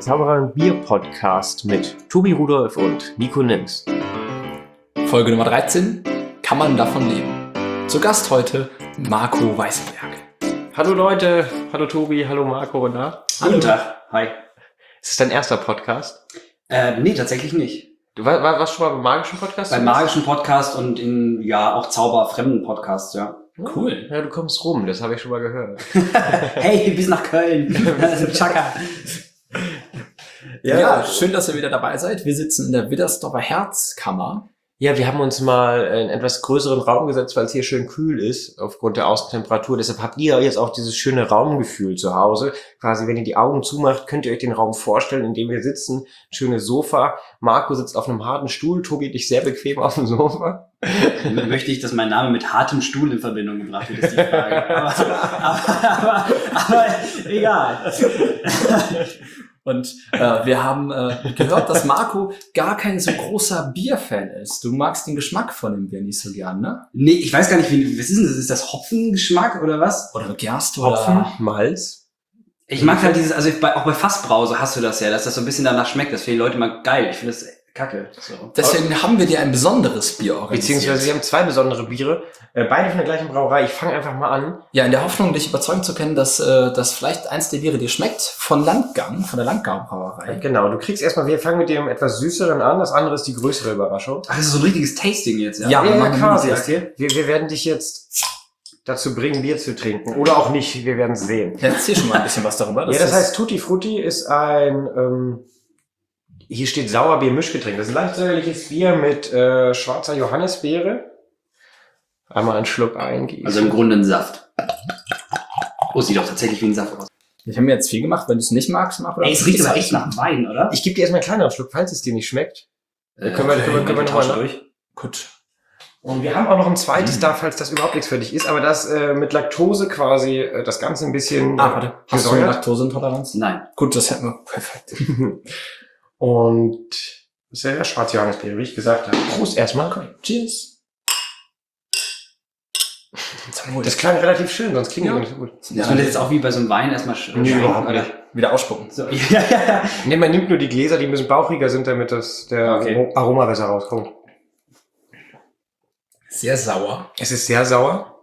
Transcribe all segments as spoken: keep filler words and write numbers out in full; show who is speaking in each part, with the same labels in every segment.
Speaker 1: Zauberer und Bier Podcast mit Tobi Rudolph und Nico Nims.
Speaker 2: Folge Nummer dreizehn. Kann man davon leben? Zu Gast heute Marco Weißenberg.
Speaker 1: Hallo Leute, hallo Tobi, hallo Marco, na?
Speaker 3: Guten Tag, hi.
Speaker 1: Ist das dein erster Podcast?
Speaker 3: Äh, nee, tatsächlich nicht.
Speaker 1: Du war, war, warst schon mal beim magischen Podcast?
Speaker 3: Beim magischen Podcast und in, ja, auch zauberfremden Podcasts, ja.
Speaker 2: Cool.
Speaker 1: Ja, du kommst rum, das habe ich schon mal gehört.
Speaker 3: Hey, bis nach Köln. Chaka.
Speaker 2: Ja, ja, schön, dass ihr wieder dabei seid. Wir sitzen in der Widdersdorfer Herzkammer.
Speaker 1: Ja, wir haben uns mal einen etwas größeren Raum gesetzt, weil es hier schön kühl ist, aufgrund der Außentemperatur. Deshalb habt ihr jetzt auch dieses schöne Raumgefühl zu Hause. Quasi, wenn ihr die Augen zumacht, könnt ihr euch den Raum vorstellen, in dem wir sitzen. Ein schönes Sofa. Marco sitzt auf einem harten Stuhl. Tobi dich sehr bequem auf dem Sofa.
Speaker 3: Möchte ich, dass mein Name mit hartem Stuhl in Verbindung gebracht wird, ist die Frage. Aber, aber, aber, aber egal.
Speaker 2: Und äh, wir haben äh, gehört, dass Marco gar kein so großer Bierfan ist. Du magst den Geschmack von dem Bier nicht so gern, ne?
Speaker 3: Nee, ich weiß gar nicht, wie, was ist denn das? Ist das Hopfengeschmack oder was?
Speaker 2: Oder Gerste
Speaker 1: Hopfen,
Speaker 2: oder
Speaker 1: Malz.
Speaker 3: Ich mag halt dieses, also bei, auch bei Fassbrause hast du das ja, dass das so ein bisschen danach schmeckt. Das finden die Leute mal geil. Ich finde das kacke. So.
Speaker 2: Deswegen haben wir dir ein besonderes Bier organisiert.
Speaker 1: Beziehungsweise wir haben zwei besondere Biere, äh, beide von der gleichen Brauerei. Ich fange einfach mal an.
Speaker 2: Ja, in der Hoffnung, dich überzeugen zu können, dass äh, das vielleicht eins der Biere dir schmeckt, von Landgang, von der Landgang Brauerei.
Speaker 1: Genau, du kriegst erstmal, wir fangen mit dem etwas süßeren an, das andere ist die größere Überraschung.
Speaker 3: Ach, das ist so ein richtiges Tasting jetzt, ja?
Speaker 2: Ja,
Speaker 1: Ja, ja,
Speaker 2: machen wir
Speaker 1: quasi.
Speaker 2: das
Speaker 1: Wir, wir werden dich jetzt dazu bringen, Bier zu trinken. Oder auch nicht, wir werden es sehen.
Speaker 2: Ja, erzähl schon mal ein bisschen was darüber.
Speaker 1: Ja, das
Speaker 2: ist-
Speaker 1: heißt, Tutti Frutti ist ein, ähm, hier steht Sauerbier-Mischgetränk. Das ist ein leicht säuerliches Bier mit äh, schwarzer Johannisbeere. Einmal einen Schluck eingießen.
Speaker 3: Also im Grunde ein Saft. Oh, sieht doch tatsächlich wie ein Saft aus.
Speaker 2: Ich habe mir jetzt viel gemacht, wenn du es nicht magst, Marco.
Speaker 3: Ey, es riecht aber echt nach Wein, oder?
Speaker 1: ich gebe dir erstmal einen kleineren Schluck, falls es dir nicht schmeckt.
Speaker 3: Äh,
Speaker 1: können wir, können wir, können wir nochmal nach.
Speaker 3: durch.
Speaker 2: Gut.
Speaker 1: Und wir haben auch noch ein zweites
Speaker 3: Mhm.
Speaker 1: da, falls das überhaupt nichts für dich ist, aber das äh, mit Laktose quasi äh, das Ganze ein bisschen
Speaker 2: Ah, warte. Hast du eine
Speaker 1: gesäuert.
Speaker 2: Laktoseintoleranz?
Speaker 3: Nein.
Speaker 2: Gut, das hätten wir. Perfekt.
Speaker 1: Und das ist ja der schwarze Johannisbeere, wie ich gesagt habe. Prost erstmal.
Speaker 2: Cheers.
Speaker 1: Das klang relativ schön, sonst klingt
Speaker 2: Ja.
Speaker 1: das nicht so gut.
Speaker 3: Muss man das jetzt auch wie bei so einem Wein erstmal sch-
Speaker 1: Nee, überhaupt
Speaker 3: oder?
Speaker 1: nicht.
Speaker 2: Wieder ausspucken.
Speaker 3: So, ja, ja, ja.
Speaker 1: Ne, man nimmt nur die Gläser, die ein bisschen bauchiger sind, damit das der
Speaker 3: Okay.
Speaker 1: Aroma besser rauskommt.
Speaker 2: Sehr sauer.
Speaker 1: Es ist sehr sauer.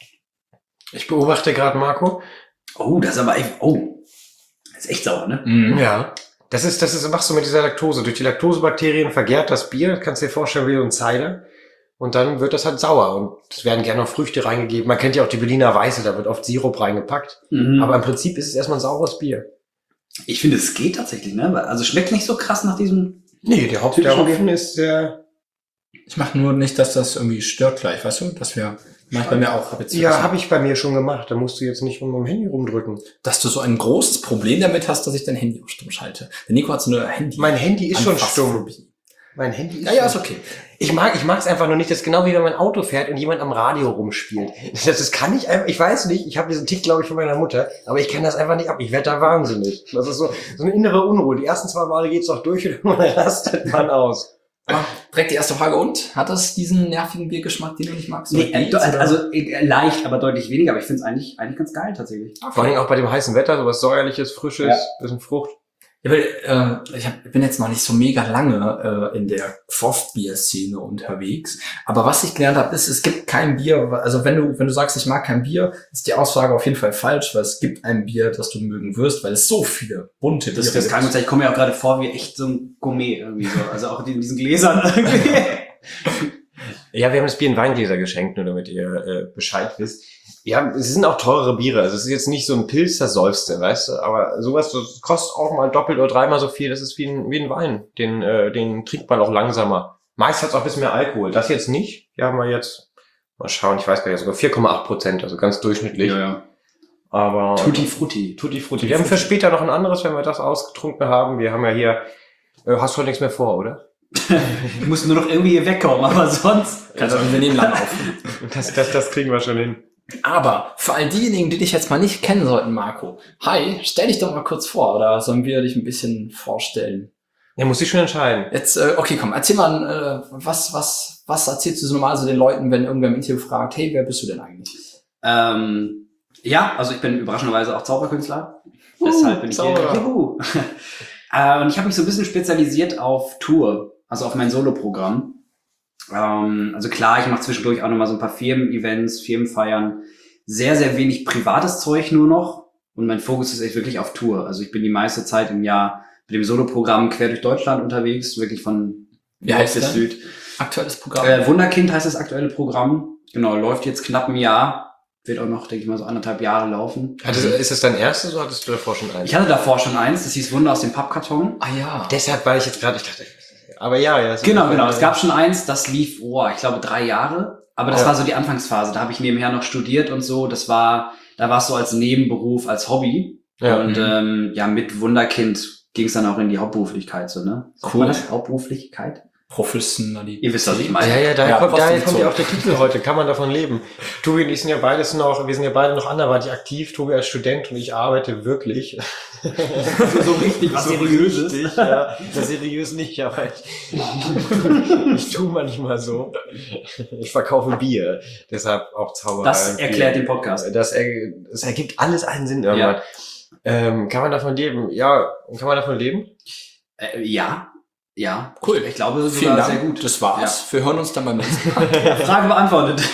Speaker 1: Ich beobachte gerade Marco.
Speaker 3: Oh, das ist aber echt, oh. Das ist echt sauer, ne?
Speaker 2: Mhm.
Speaker 1: Ja. Das ist, das ist, machst du mit dieser Laktose. Durch die Laktosebakterien vergärt das Bier, kannst du dir vorstellen, wie so ein Cider. Und dann wird das halt sauer. Und es werden gerne noch Früchte reingegeben. Man kennt ja auch die Berliner Weiße, da wird oft Sirup reingepackt.
Speaker 3: Mhm.
Speaker 1: Aber im Prinzip ist es erstmal ein saures Bier.
Speaker 3: ich finde, es geht tatsächlich, ne? Also schmeckt nicht so krass nach diesem.
Speaker 1: Nee, der Hopfen, der Hopfen ist sehr...
Speaker 2: Ich mache nur nicht, dass das irgendwie stört gleich, weißt du? Dass wir, mach ich bei mir auch. Hab jetzt
Speaker 1: Ja, habe ich bei mir schon gemacht. Da musst du jetzt nicht um am Handy rumdrücken.
Speaker 2: Dass du so ein großes Problem damit hast, dass ich dein Handy auf stumm schalte. Der Nico hat so eine Handy.
Speaker 1: Mein Handy ist schon stumm.
Speaker 2: Anfassphobie.
Speaker 1: Mein Handy ist
Speaker 2: Ja, ja, ist
Speaker 1: schon-
Speaker 2: okay.
Speaker 1: Ich mag, ich mag es einfach nur nicht. Das ist genau wie wenn man Auto fährt und jemand am Radio rumspielt. Das, das kann ich einfach, ich weiß nicht, ich habe diesen Tick, glaube ich, von meiner Mutter, aber ich kann das einfach nicht ab. Ich werde da wahnsinnig. Das ist so, so eine innere Unruhe. Die ersten zwei Male geht's auch durch und dann rastet man aus.
Speaker 2: Ah, direkt die erste Frage. Und? Hat das diesen nervigen Biergeschmack, den du nicht magst?
Speaker 3: Nee,
Speaker 2: Oder
Speaker 3: äh,
Speaker 2: geht's,
Speaker 3: do-
Speaker 2: oder?
Speaker 3: also äh, leicht, aber deutlich weniger. Aber ich finde es eigentlich, eigentlich ganz geil tatsächlich.
Speaker 1: Vor allem auch bei dem heißen Wetter, sowas säuerliches, frisches,
Speaker 3: Ja.
Speaker 1: bisschen Frucht.
Speaker 2: Ja, weil, äh, ich hab, bin jetzt noch nicht so mega lange äh, in der Craft-Bier-Szene unterwegs. Aber was ich gelernt habe, ist, es gibt kein Bier. Also wenn du wenn du sagst, ich mag kein Bier, ist die Aussage auf jeden Fall falsch, weil es gibt ein Bier, das du mögen wirst, weil es so viele bunte
Speaker 3: Das,
Speaker 2: Biere
Speaker 3: das kann
Speaker 2: gibt.
Speaker 3: ich, ich komme mir auch gerade vor wie echt so ein Gourmet irgendwie so. Also auch in diesen Gläsern irgendwie.
Speaker 1: Ja, wir haben das Bier in Weingläser geschenkt, nur damit ihr äh, Bescheid wisst. Ja, es sind auch teurere Biere. Also es ist jetzt nicht so ein Pilz, das säufste, weißt du. Aber sowas, das kostet auch mal doppelt oder dreimal so viel. Das ist wie ein, wie ein Wein. Den, äh, den trinkt man auch langsamer. Meist hat es auch ein bisschen mehr Alkohol. Das jetzt nicht. Hier haben wir jetzt, mal schauen, ich weiß gar nicht, sogar vier Komma acht Prozent. Also ganz durchschnittlich.
Speaker 3: ja.
Speaker 1: Aber
Speaker 3: Tutti Frutti.
Speaker 1: Tutti Frutti. Wir haben für später noch ein anderes, wenn wir das ausgetrunken haben. Wir haben ja hier, äh, hast du heute nichts mehr vor, oder?
Speaker 3: Ich muss nur noch irgendwie hier wegkommen, aber sonst.
Speaker 2: Also, wir nehmen lang auf.
Speaker 1: Das, das, das kriegen wir schon hin.
Speaker 2: Aber für all diejenigen, die dich jetzt mal nicht kennen sollten, Marco, hi, stell dich doch mal kurz vor, oder sollen wir dich ein bisschen vorstellen?
Speaker 1: Ja, muss ich schon entscheiden.
Speaker 2: Jetzt, äh, okay, komm, erzähl mal, äh, was, was, was erzählst du so normal so den Leuten, wenn irgendwer im Interview fragt, hey, wer bist du denn eigentlich?
Speaker 3: Ähm, ja, also ich bin überraschenderweise auch Zauberkünstler. Deshalb bin ich
Speaker 1: Zauberer.
Speaker 3: hier. Juhu. Äh, und ich habe mich so ein bisschen spezialisiert auf Tour, also auf mein Solo-Programm. Ähm, also klar, ich mache zwischendurch auch nochmal so ein paar Firmen-Events, Firmenfeiern. Sehr, sehr wenig privates Zeug nur noch. Und mein Fokus ist echt wirklich auf Tour. Also ich bin die meiste Zeit im Jahr mit dem Solo-Programm quer durch Deutschland unterwegs, wirklich von
Speaker 2: Wie heißt
Speaker 3: bis
Speaker 2: das?
Speaker 3: Süd.
Speaker 2: Aktuelles Programm?
Speaker 3: Äh, Wunderkind heißt das aktuelle Programm. Genau, läuft jetzt knapp ein Jahr. Wird auch noch, denke ich mal, so anderthalb Jahre laufen.
Speaker 1: Hattest, ist es dein erstes oder hattest du davor schon eins?
Speaker 3: Ich hatte davor schon eins, das hieß Wunder aus dem Pappkarton.
Speaker 2: Ah ja.
Speaker 1: Deshalb war ich jetzt gerade, ich dachte, aber ja, ja. es-
Speaker 3: Genau, genau. Es gab schon eins, das lief, oh, ich glaube, drei Jahre. Aber das
Speaker 1: Ja.
Speaker 3: war so die Anfangsphase. Da habe ich nebenher noch studiert und so. Das war, da war es so als Nebenberuf, als Hobby.
Speaker 1: Ja.
Speaker 3: Und
Speaker 2: Mhm.
Speaker 3: ähm, ja, mit Wunderkind ging es dann auch in die Hauptberuflichkeit, so, ne? Sagt
Speaker 2: Cool.
Speaker 3: man das? Hauptberuflichkeit?
Speaker 2: Professionalität.
Speaker 3: Ihr wisst, was ich meine.
Speaker 1: Ja, ja, daher,
Speaker 2: Ja,
Speaker 1: kommt, daher
Speaker 2: Postdienst
Speaker 1: kommt ja
Speaker 2: so.
Speaker 1: auch der Titel heute. Kann man davon leben? Tobi und ich sind ja beides noch, wir sind ja beide noch anderweitig aktiv. Tobi als Student und ich arbeite wirklich.
Speaker 3: So richtig was
Speaker 1: So
Speaker 3: Seriöses.
Speaker 1: richtig, ja. Das seriös nicht, aber ich, ich tue manchmal so. Ich verkaufe Bier. Deshalb auch Zauberei.
Speaker 3: Das
Speaker 1: und Bier.
Speaker 3: erklärt den Podcast.
Speaker 1: Das, er, das ergibt alles einen Sinn irgendwann. Ähm, kann man davon leben? Ja, kann man davon leben?
Speaker 3: Äh, ja, ja.
Speaker 2: Cool.
Speaker 3: Ich glaube
Speaker 2: Vielen
Speaker 3: sogar
Speaker 2: Dank.
Speaker 3: sehr gut.
Speaker 2: Das war's. Wir hören uns dann beim nächsten Mal.
Speaker 3: Ja, Frage beantwortet.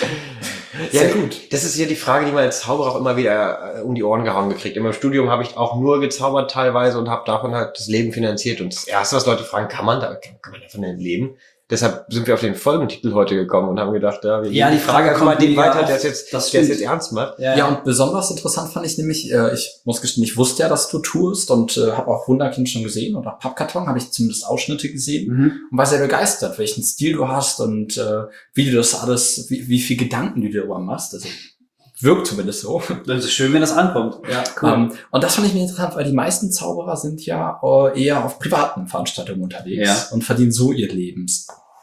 Speaker 1: Ja,
Speaker 2: Sehr gut.
Speaker 1: Das ist ja die Frage, die man als Zauberer auch immer wieder äh, um die Ohren gehauen gekriegt. In meinem Studium habe ich auch nur gezaubert teilweise und habe davon halt das Leben finanziert. Und das Erste, was Leute fragen, kann man da, kann man davon denn leben? Deshalb sind wir auf den Folgentitel heute gekommen und haben gedacht, ja, wir
Speaker 3: Ja,
Speaker 1: geben
Speaker 3: die Frage
Speaker 1: einfach mal
Speaker 3: kommt
Speaker 1: den
Speaker 3: mega
Speaker 1: weiter,
Speaker 3: oft.
Speaker 1: der es jetzt,
Speaker 3: Das
Speaker 1: der es
Speaker 3: stimmt.
Speaker 1: jetzt ernst macht.
Speaker 2: Ja, und besonders interessant fand ich nämlich, äh, ich muss gestehen, ich wusste ja, dass du tourst und äh, habe auch Wunderkind schon gesehen oder Pappkarton, habe ich zumindest Ausschnitte gesehen
Speaker 3: Mhm.
Speaker 2: und war sehr begeistert, welchen Stil du hast und äh, wie du das alles, wie, wie viel Gedanken du dir darüber machst. Also wirkt zumindest so.
Speaker 3: Das ist schön, wenn das ankommt. Ja,
Speaker 2: Ähm, und das fand ich mir interessant, weil die meisten Zauberer sind ja äh, eher auf privaten Veranstaltungen unterwegs
Speaker 3: Ja.
Speaker 2: und verdienen so ihr Lebens,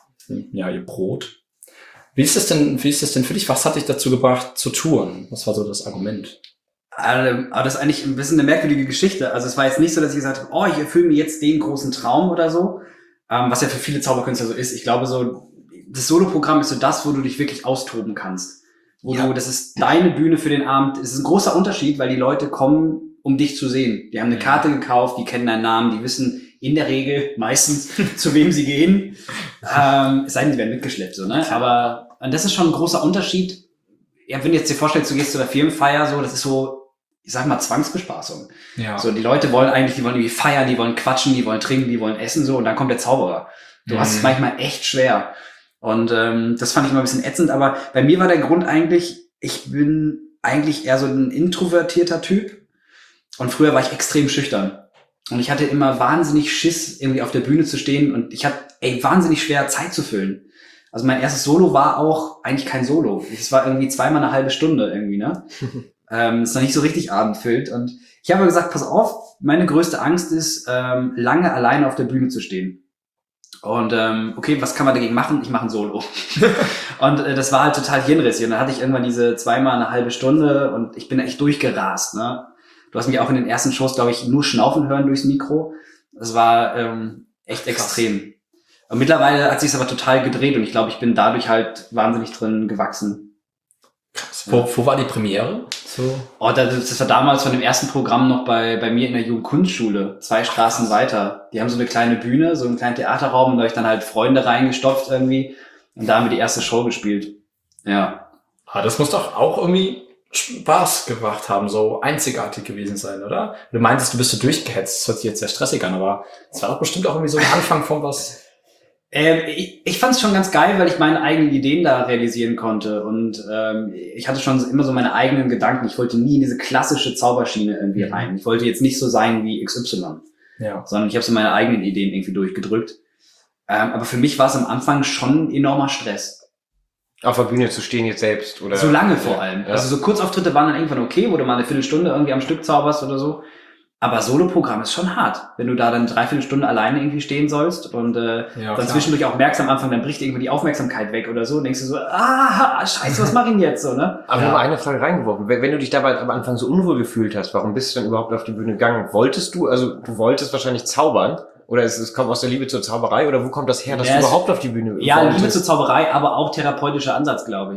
Speaker 2: ja, ihr Brot. Wie ist das denn, wie ist das denn für dich? Was hat dich dazu gebracht zu touren? Was war so das Argument?
Speaker 3: Ähm, Aber das ist eigentlich ein bisschen eine merkwürdige Geschichte. Also es war jetzt nicht so, dass ich gesagt habe, oh, ich erfülle mir jetzt den großen Traum oder so, ähm, was ja für viele Zauberkünstler so ist. Ich glaube so, das Solo-Programm ist so das, wo du dich wirklich austoben kannst. Wo
Speaker 2: Ja.
Speaker 3: du, das ist deine Bühne für den Abend. Es ist ein großer Unterschied, weil die Leute kommen, um dich zu sehen. Die haben eine Karte gekauft, die kennen deinen Namen, die wissen in der Regel meistens, zu wem sie gehen. Ähm, es sei denn, sie werden mitgeschleppt, so, ne? Aber und das ist schon ein großer Unterschied. Ja, wenn du jetzt dir vorstellst, du gehst zu der Firmenfeier, so, das ist so, ich sag mal, Zwangsbespaßung.
Speaker 2: Ja.
Speaker 3: So, die Leute wollen eigentlich, die wollen irgendwie feiern, die wollen quatschen, die wollen trinken, die wollen essen, so, und dann kommt der Zauberer. Du hast es
Speaker 2: Mhm.
Speaker 3: manchmal echt schwer. Und ähm, das fand ich immer ein bisschen ätzend, aber bei mir war der Grund eigentlich, ich bin eigentlich eher so ein introvertierter Typ. Und früher war ich extrem schüchtern. Und ich hatte immer wahnsinnig Schiss, irgendwie auf der Bühne zu stehen. Und ich hatte, ey, wahnsinnig schwer, Zeit zu füllen. Also mein erstes Solo war auch eigentlich kein Solo. Es war irgendwie zweimal eine halbe Stunde irgendwie, ne? ähm, ist noch nicht so richtig abendfüllt. Und ich habe gesagt, pass auf, meine größte Angst ist, ähm, lange alleine auf der Bühne zu stehen. Und ähm, okay, was kann man dagegen machen? Ich mache ein Solo. Und äh, das war halt total hirnrissig. Und dann hatte ich irgendwann diese zweimal eine halbe Stunde und ich bin echt durchgerast, ne? Du hast mich auch in den ersten Shows, glaube ich, nur schnaufen hören durchs Mikro. Das war ähm, echt
Speaker 2: Krass.
Speaker 3: extrem. Und mittlerweile hat sich aber total gedreht und ich glaube, ich bin dadurch halt wahnsinnig drin gewachsen.
Speaker 2: Wo, wo war die Premiere? So.
Speaker 3: Oh, das, das war damals von dem ersten Programm noch bei, bei mir in der Jugendkunstschule, zwei Straßen weiter. Die haben so eine kleine Bühne, so einen kleinen Theaterraum und da habe ich dann halt Freunde reingestopft irgendwie und da haben wir die erste Show gespielt. Ja.
Speaker 2: Ah, das muss doch auch irgendwie Spaß gemacht haben, so einzigartig gewesen sein, oder? Du meintest, du bist so durchgehetzt, das hört sich jetzt sehr stressig an, aber es war doch bestimmt auch irgendwie so ein Anfang von was.
Speaker 3: Ähm, ich ich fand es schon ganz geil, weil ich meine eigenen Ideen da realisieren konnte und ähm, ich hatte schon immer so meine eigenen Gedanken. Ich wollte nie in diese klassische Zauberschiene irgendwie
Speaker 2: Mhm.
Speaker 3: rein. Ich wollte jetzt nicht so sein wie X Y,
Speaker 2: Ja.
Speaker 3: sondern ich habe so meine eigenen Ideen irgendwie durchgedrückt. Ähm, aber für mich war es am Anfang schon ein enormer Stress.
Speaker 1: Auf der Bühne zu stehen jetzt selbst, oder?
Speaker 3: So lange vor allem.
Speaker 1: Ja.
Speaker 3: Also so Kurzauftritte waren dann irgendwann okay, wo du mal eine Viertelstunde irgendwie am Stück zauberst oder so. Aber Solo-Programm ist schon hart, wenn du da dann dreiviertel Stunde alleine irgendwie stehen sollst und äh,
Speaker 2: Ja,
Speaker 3: dann
Speaker 2: klar.
Speaker 3: zwischendurch auch merkst am Anfang, dann bricht irgendwie die Aufmerksamkeit weg oder so und denkst du so, ah, scheiße, was mach ich denn jetzt so, ne?
Speaker 1: Aber
Speaker 2: Ja.
Speaker 1: nur eine Frage reingeworfen. Wenn wenn du dich dabei am Anfang so unwohl gefühlt hast, warum bist du dann überhaupt auf die Bühne gegangen? Wolltest du, also du wolltest wahrscheinlich zaubern? Oder es, es kommt aus der Liebe zur Zauberei? Oder wo kommt das her, dass
Speaker 3: Ja,
Speaker 1: du
Speaker 3: es-
Speaker 1: überhaupt auf die Bühne
Speaker 3: Ja,
Speaker 1: wolltest?
Speaker 3: Liebe zur Zauberei, aber auch therapeutischer Ansatz, glaube ich.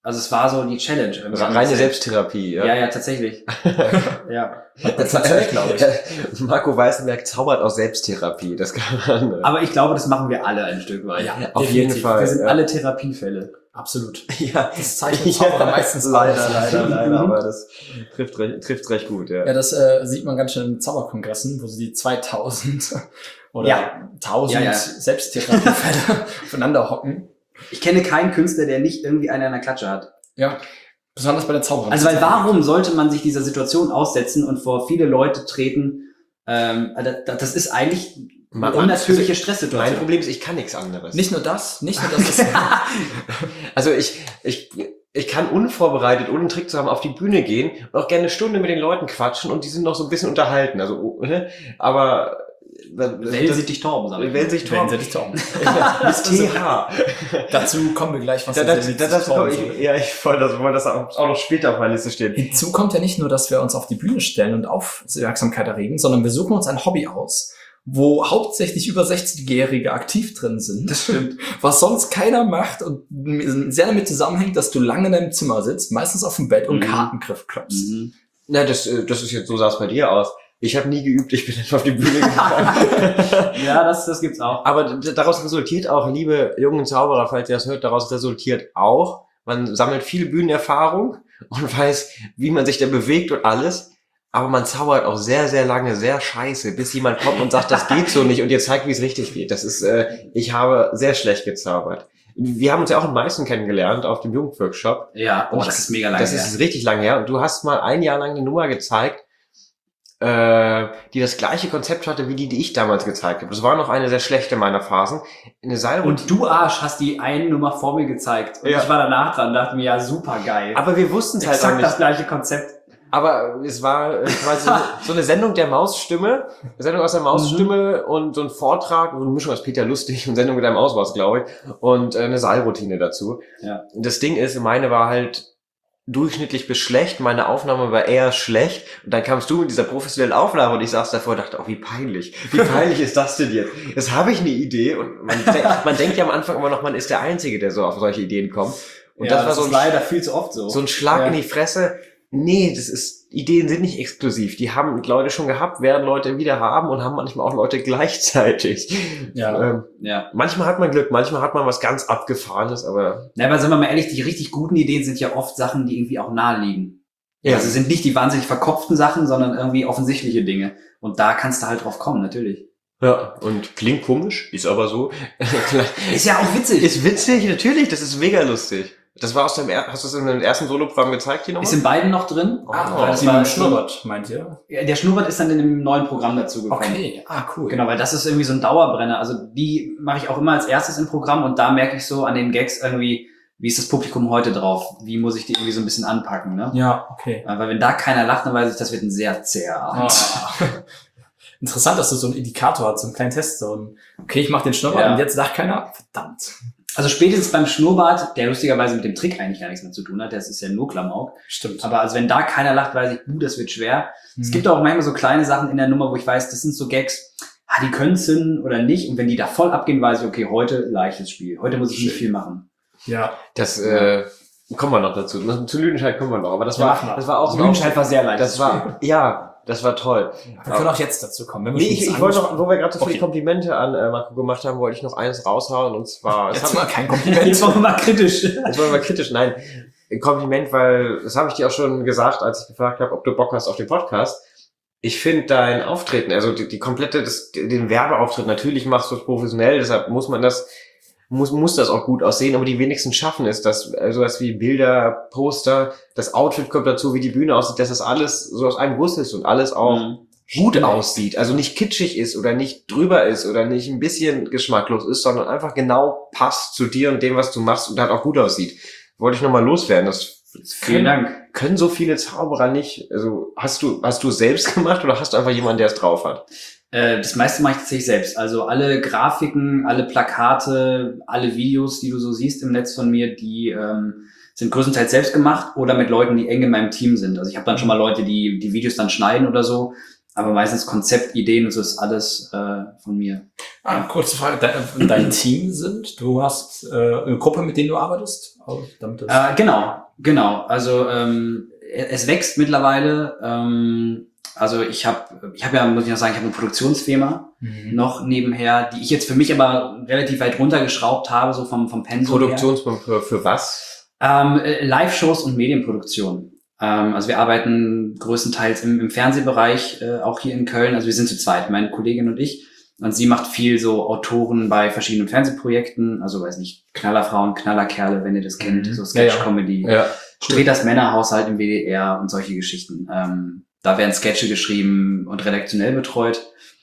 Speaker 3: Also es war so die Challenge. irgendwie.
Speaker 1: Reine Selbsttherapie, ja.
Speaker 3: Ja, ja, tatsächlich. ja.
Speaker 2: Das natürlich, glaube ich.
Speaker 1: Marco Weißenberg zaubert aus Selbsttherapie. Das kann man.
Speaker 3: Aber ich glaube, das machen wir alle ein Stück weit.
Speaker 2: Ja,
Speaker 1: auf
Speaker 2: definitiv.
Speaker 1: jeden Fall.
Speaker 3: Wir sind
Speaker 1: ja.
Speaker 3: alle Therapiefälle.
Speaker 2: Absolut.
Speaker 1: Ja,
Speaker 2: Das zeichnet Zauberer meistens
Speaker 1: leider,
Speaker 2: aus.
Speaker 1: leider, leider,
Speaker 3: Mhm.
Speaker 1: aber das trifft recht, trifft recht gut, ja.
Speaker 2: Ja, das äh, sieht man ganz schön in Zauberkongressen, wo sie die zweitausend oder
Speaker 3: Ja.
Speaker 2: tausend
Speaker 3: Ja, ja.
Speaker 2: Selbsttherapiefälle aufeinander hocken.
Speaker 3: Ich kenne keinen Künstler, der nicht irgendwie einen an der Klatsche hat.
Speaker 2: Ja, besonders bei der Zauberin.
Speaker 3: Also weil warum sollte man sich dieser Situation aussetzen und vor viele Leute treten? Ähm, das, das ist eigentlich
Speaker 1: Man-
Speaker 3: eine unnatürliche
Speaker 1: Mein
Speaker 3: Stresssituation.
Speaker 1: Problem ist, ich kann nichts anderes.
Speaker 2: Nicht nur das, nicht nur das. Ist,
Speaker 1: Also ich, ich, ich kann unvorbereitet, ohne einen Trick zu haben, auf die Bühne gehen und auch gerne eine Stunde mit den Leuten quatschen und die sind noch so ein bisschen unterhalten. Also, ne? Aber
Speaker 3: Wählen Sie dich Torben, sag ich.
Speaker 1: Wählen sich
Speaker 2: wenn
Speaker 1: Torben.
Speaker 2: sie dich taugen.
Speaker 1: Mit T H.
Speaker 2: Dazu kommen wir gleich, was
Speaker 1: Da,
Speaker 2: das
Speaker 1: das,
Speaker 2: denn
Speaker 1: das,
Speaker 2: mit
Speaker 1: das,
Speaker 2: Tauben
Speaker 1: ich,
Speaker 2: soll.
Speaker 1: ja, ich wollte das, wollte das auch auch noch später auf meiner Liste stehen.
Speaker 2: Hinzu kommt ja nicht nur, dass wir uns auf die Bühne stellen und Aufmerksamkeit erregen, sondern wir suchen uns ein Hobby aus, wo hauptsächlich über sechzigjährige aktiv drin sind.
Speaker 3: Das stimmt.
Speaker 2: Was sonst keiner macht und sehr damit zusammenhängt, dass du lange in deinem Zimmer sitzt, meistens auf dem Bett und
Speaker 3: Mhm.
Speaker 2: Kartengriff klopfst.
Speaker 3: Mhm.
Speaker 1: Na, das, äh, das ist jetzt, so sah es bei dir aus. Ich habe nie geübt, ich bin einfach auf die Bühne gegangen.
Speaker 3: Ja, das, das gibt's auch.
Speaker 1: Aber d- daraus resultiert auch, liebe jungen Zauberer, falls ihr das hört, daraus resultiert auch, man sammelt viel Bühnenerfahrung und weiß, wie man sich da bewegt und alles. Aber man zaubert auch sehr, sehr lange, sehr scheiße, bis jemand kommt und sagt, das geht so nicht und dir zeigt, wie es richtig geht. Das ist, äh, ich habe sehr schlecht gezaubert. Wir haben uns ja auch in Meißen kennengelernt auf dem Jugendworkshop.
Speaker 3: Ja, oh,
Speaker 1: Und
Speaker 3: das ist mega lange
Speaker 1: Das
Speaker 3: her.
Speaker 1: ist richtig lange her. Und du hast mal ein Jahr lang eine Nummer gezeigt, äh, die das gleiche Konzept hatte, wie die, die ich damals gezeigt habe. Das war noch eine sehr schlechte meiner Phasen. Eine Seilroutine.
Speaker 3: Und du Arsch hast die eine Nummer vor mir gezeigt. Und
Speaker 1: Ja.
Speaker 3: ich war danach dran und dachte mir, ja, super geil.
Speaker 1: Aber wir wussten es halt auch
Speaker 3: Exakt
Speaker 1: nicht.
Speaker 3: das gleiche Konzept.
Speaker 1: Aber es war äh, quasi so, so eine Sendung der Mausstimme, eine Sendung aus der Mausstimme und so ein Vortrag, so eine Mischung aus Peter Lustig und Sendung mit einem Maus war es, glaube ich, und äh, eine Seilroutine dazu.
Speaker 3: Ja.
Speaker 1: Und das Ding ist, meine war halt durchschnittlich bis schlecht, meine Aufnahme war eher schlecht und dann kamst du mit dieser professionellen Aufnahme und ich saß davor und dachte, oh, wie peinlich, wie peinlich ist das denn jetzt? Jetzt habe ich eine Idee und man, de man denkt ja am Anfang immer noch, man ist der Einzige, der so auf solche Ideen kommt. Und
Speaker 3: ja,
Speaker 1: das war so
Speaker 3: ist
Speaker 1: ein
Speaker 3: leider viel zu oft so.
Speaker 1: so ein Schlag
Speaker 3: Ja.
Speaker 1: in die Fresse. Nee, das ist, Ideen sind nicht exklusiv. Die haben Leute schon gehabt, werden Leute wieder haben und haben manchmal auch Leute gleichzeitig.
Speaker 2: Ja.
Speaker 1: Ähm,
Speaker 3: Ja.
Speaker 1: manchmal hat man Glück, manchmal hat man was ganz Abgefahrenes, aber
Speaker 3: Na, aber sind wir mal ehrlich, die richtig guten Ideen sind ja oft Sachen, die irgendwie auch nahe liegen.
Speaker 1: ja.
Speaker 3: Also sind nicht die wahnsinnig verkopften Sachen, sondern irgendwie offensichtliche Dinge. Und da kannst du halt drauf kommen, natürlich.
Speaker 1: ja. Und klingt komisch, ist aber so.
Speaker 3: Ist ja auch witzig.
Speaker 1: Ist witzig, natürlich, das ist mega lustig. Das war aus dem, er hast du das in deinem ersten Soloprogramm gezeigt, die Nummer?
Speaker 3: Ist in beiden noch drin.
Speaker 1: Oh,
Speaker 3: weil
Speaker 2: das
Speaker 3: das
Speaker 2: war
Speaker 3: war
Speaker 2: ein Schnurrbart, meint ihr?
Speaker 3: Ja, der Schnurrbart ist dann in dem neuen Programm dazu gekommen.
Speaker 2: Okay, ah, cool.
Speaker 3: Genau, weil das ist irgendwie so ein Dauerbrenner. Also die mache ich auch immer als erstes im Programm und da merke ich so an den Gags irgendwie, wie ist das Publikum heute drauf? Wie muss ich die irgendwie so ein bisschen anpacken, ne?
Speaker 2: Ja, okay.
Speaker 3: Weil wenn da keiner lacht, dann weiß ich, das wird ein sehr zäher Abend.
Speaker 2: Ah. Interessant, dass du so einen Indikator hast, so einen kleinen Test, so ein, okay, ich mache den Schnurrbart
Speaker 3: Ja.
Speaker 2: und jetzt lacht keiner. Verdammt.
Speaker 3: Also spätestens beim Schnurrbart, der lustigerweise mit dem Trick eigentlich gar nichts mehr zu tun hat, das ist ja nur Klamauk.
Speaker 2: Stimmt.
Speaker 3: Aber also wenn da keiner lacht, weiß ich, uh, das wird schwer. Es
Speaker 2: Mhm.
Speaker 3: gibt auch manchmal so kleine Sachen in der Nummer, wo ich weiß, das sind so Gags, ah, die können zünden oder nicht. Und wenn die da voll abgehen, weiß ich, okay, heute leichtes Spiel. Heute muss ich nicht viel machen.
Speaker 2: Ja.
Speaker 1: Das, äh, kommen wir noch dazu. Zu Lüdenscheid kommen wir noch, aber das
Speaker 2: Ja,
Speaker 1: war,
Speaker 2: machen wir.
Speaker 1: das war auch,
Speaker 3: Grünscheid war sehr leicht.
Speaker 1: das war, ja, das war toll.
Speaker 2: Wir können auch jetzt dazu kommen. Wenn wir
Speaker 1: Nee,
Speaker 2: schon
Speaker 1: ich,
Speaker 2: das
Speaker 1: ich wollte noch,
Speaker 2: angesprochen-
Speaker 1: wo wir gerade so viele
Speaker 2: Okay.
Speaker 1: Komplimente an äh, Marco gemacht haben, wollte ich noch eines raushauen und zwar, es
Speaker 2: Jetzt
Speaker 1: hat-
Speaker 2: mal kein Kompliment.
Speaker 3: Jetzt wollen wir mal kritisch.
Speaker 1: jetzt wollen wir mal kritisch, nein, ein Kompliment, weil, das habe ich dir auch schon gesagt, als ich gefragt habe, ob du Bock hast auf den Podcast. Ich finde dein Auftreten, also die, die komplette, das, den Werbeauftritt, natürlich machst du es professionell, deshalb muss man das, muss, muss das auch gut aussehen, aber die wenigsten schaffen es, dass äh, sowas wie Bilder, Poster, das Outfit kommt dazu, wie die Bühne aussieht, dass das alles so aus einem Guss ist und alles auch
Speaker 3: Mhm.
Speaker 1: gut aussieht, also nicht kitschig ist oder nicht drüber ist oder nicht ein bisschen geschmacklos ist, sondern einfach genau passt zu dir und dem, was du machst und halt auch gut aussieht. Wollte ich nochmal loswerden, das
Speaker 3: Vielen Dank.
Speaker 1: können so viele Zauberer nicht. Also hast du hast du es selbst gemacht oder hast du einfach jemanden, der es drauf hat?
Speaker 3: Äh, das meiste mache ich tatsächlich selbst. Also alle Grafiken, alle Plakate, alle Videos, die du so siehst im Netz von mir, die ähm, sind größtenteils selbst gemacht oder mit Leuten, die eng in meinem Team sind. Also ich habe dann schon mal Leute, die die Videos dann schneiden oder so. Aber meistens Konzept, Ideen und so ist alles äh, von mir.
Speaker 2: Ah, kurze Frage. Dein, dein Team sind, du hast äh, eine Gruppe, mit denen du arbeitest? Also, damit das
Speaker 3: Äh, genau, genau. Also ähm, es wächst mittlerweile. Ähm, also ich habe, ich habe ja, muss ich noch sagen, ich habe eine Produktionsfirma
Speaker 2: mhm.
Speaker 3: noch nebenher, die ich jetzt für mich aber relativ weit runtergeschraubt habe, so vom vom Pensum her.
Speaker 1: Produktionsfirma für, für was?
Speaker 3: Ähm, Live-Shows und Medienproduktion. Ähm, also wir arbeiten größtenteils im, im Fernsehbereich, äh, auch hier in Köln. Also wir sind zu zweit, meine Kollegin und ich. Und sie macht viel so Autoren bei verschiedenen Fernsehprojekten. Also weiß nicht, Knallerfrauen, Knallerkerle, wenn ihr das kennt.
Speaker 2: Mhm.
Speaker 3: So Sketch-Comedy.
Speaker 1: Ja, ja.
Speaker 3: Dreht das Männerhaushalt im W D R und solche Geschichten. Ähm, da werden Sketche geschrieben und redaktionell betreut.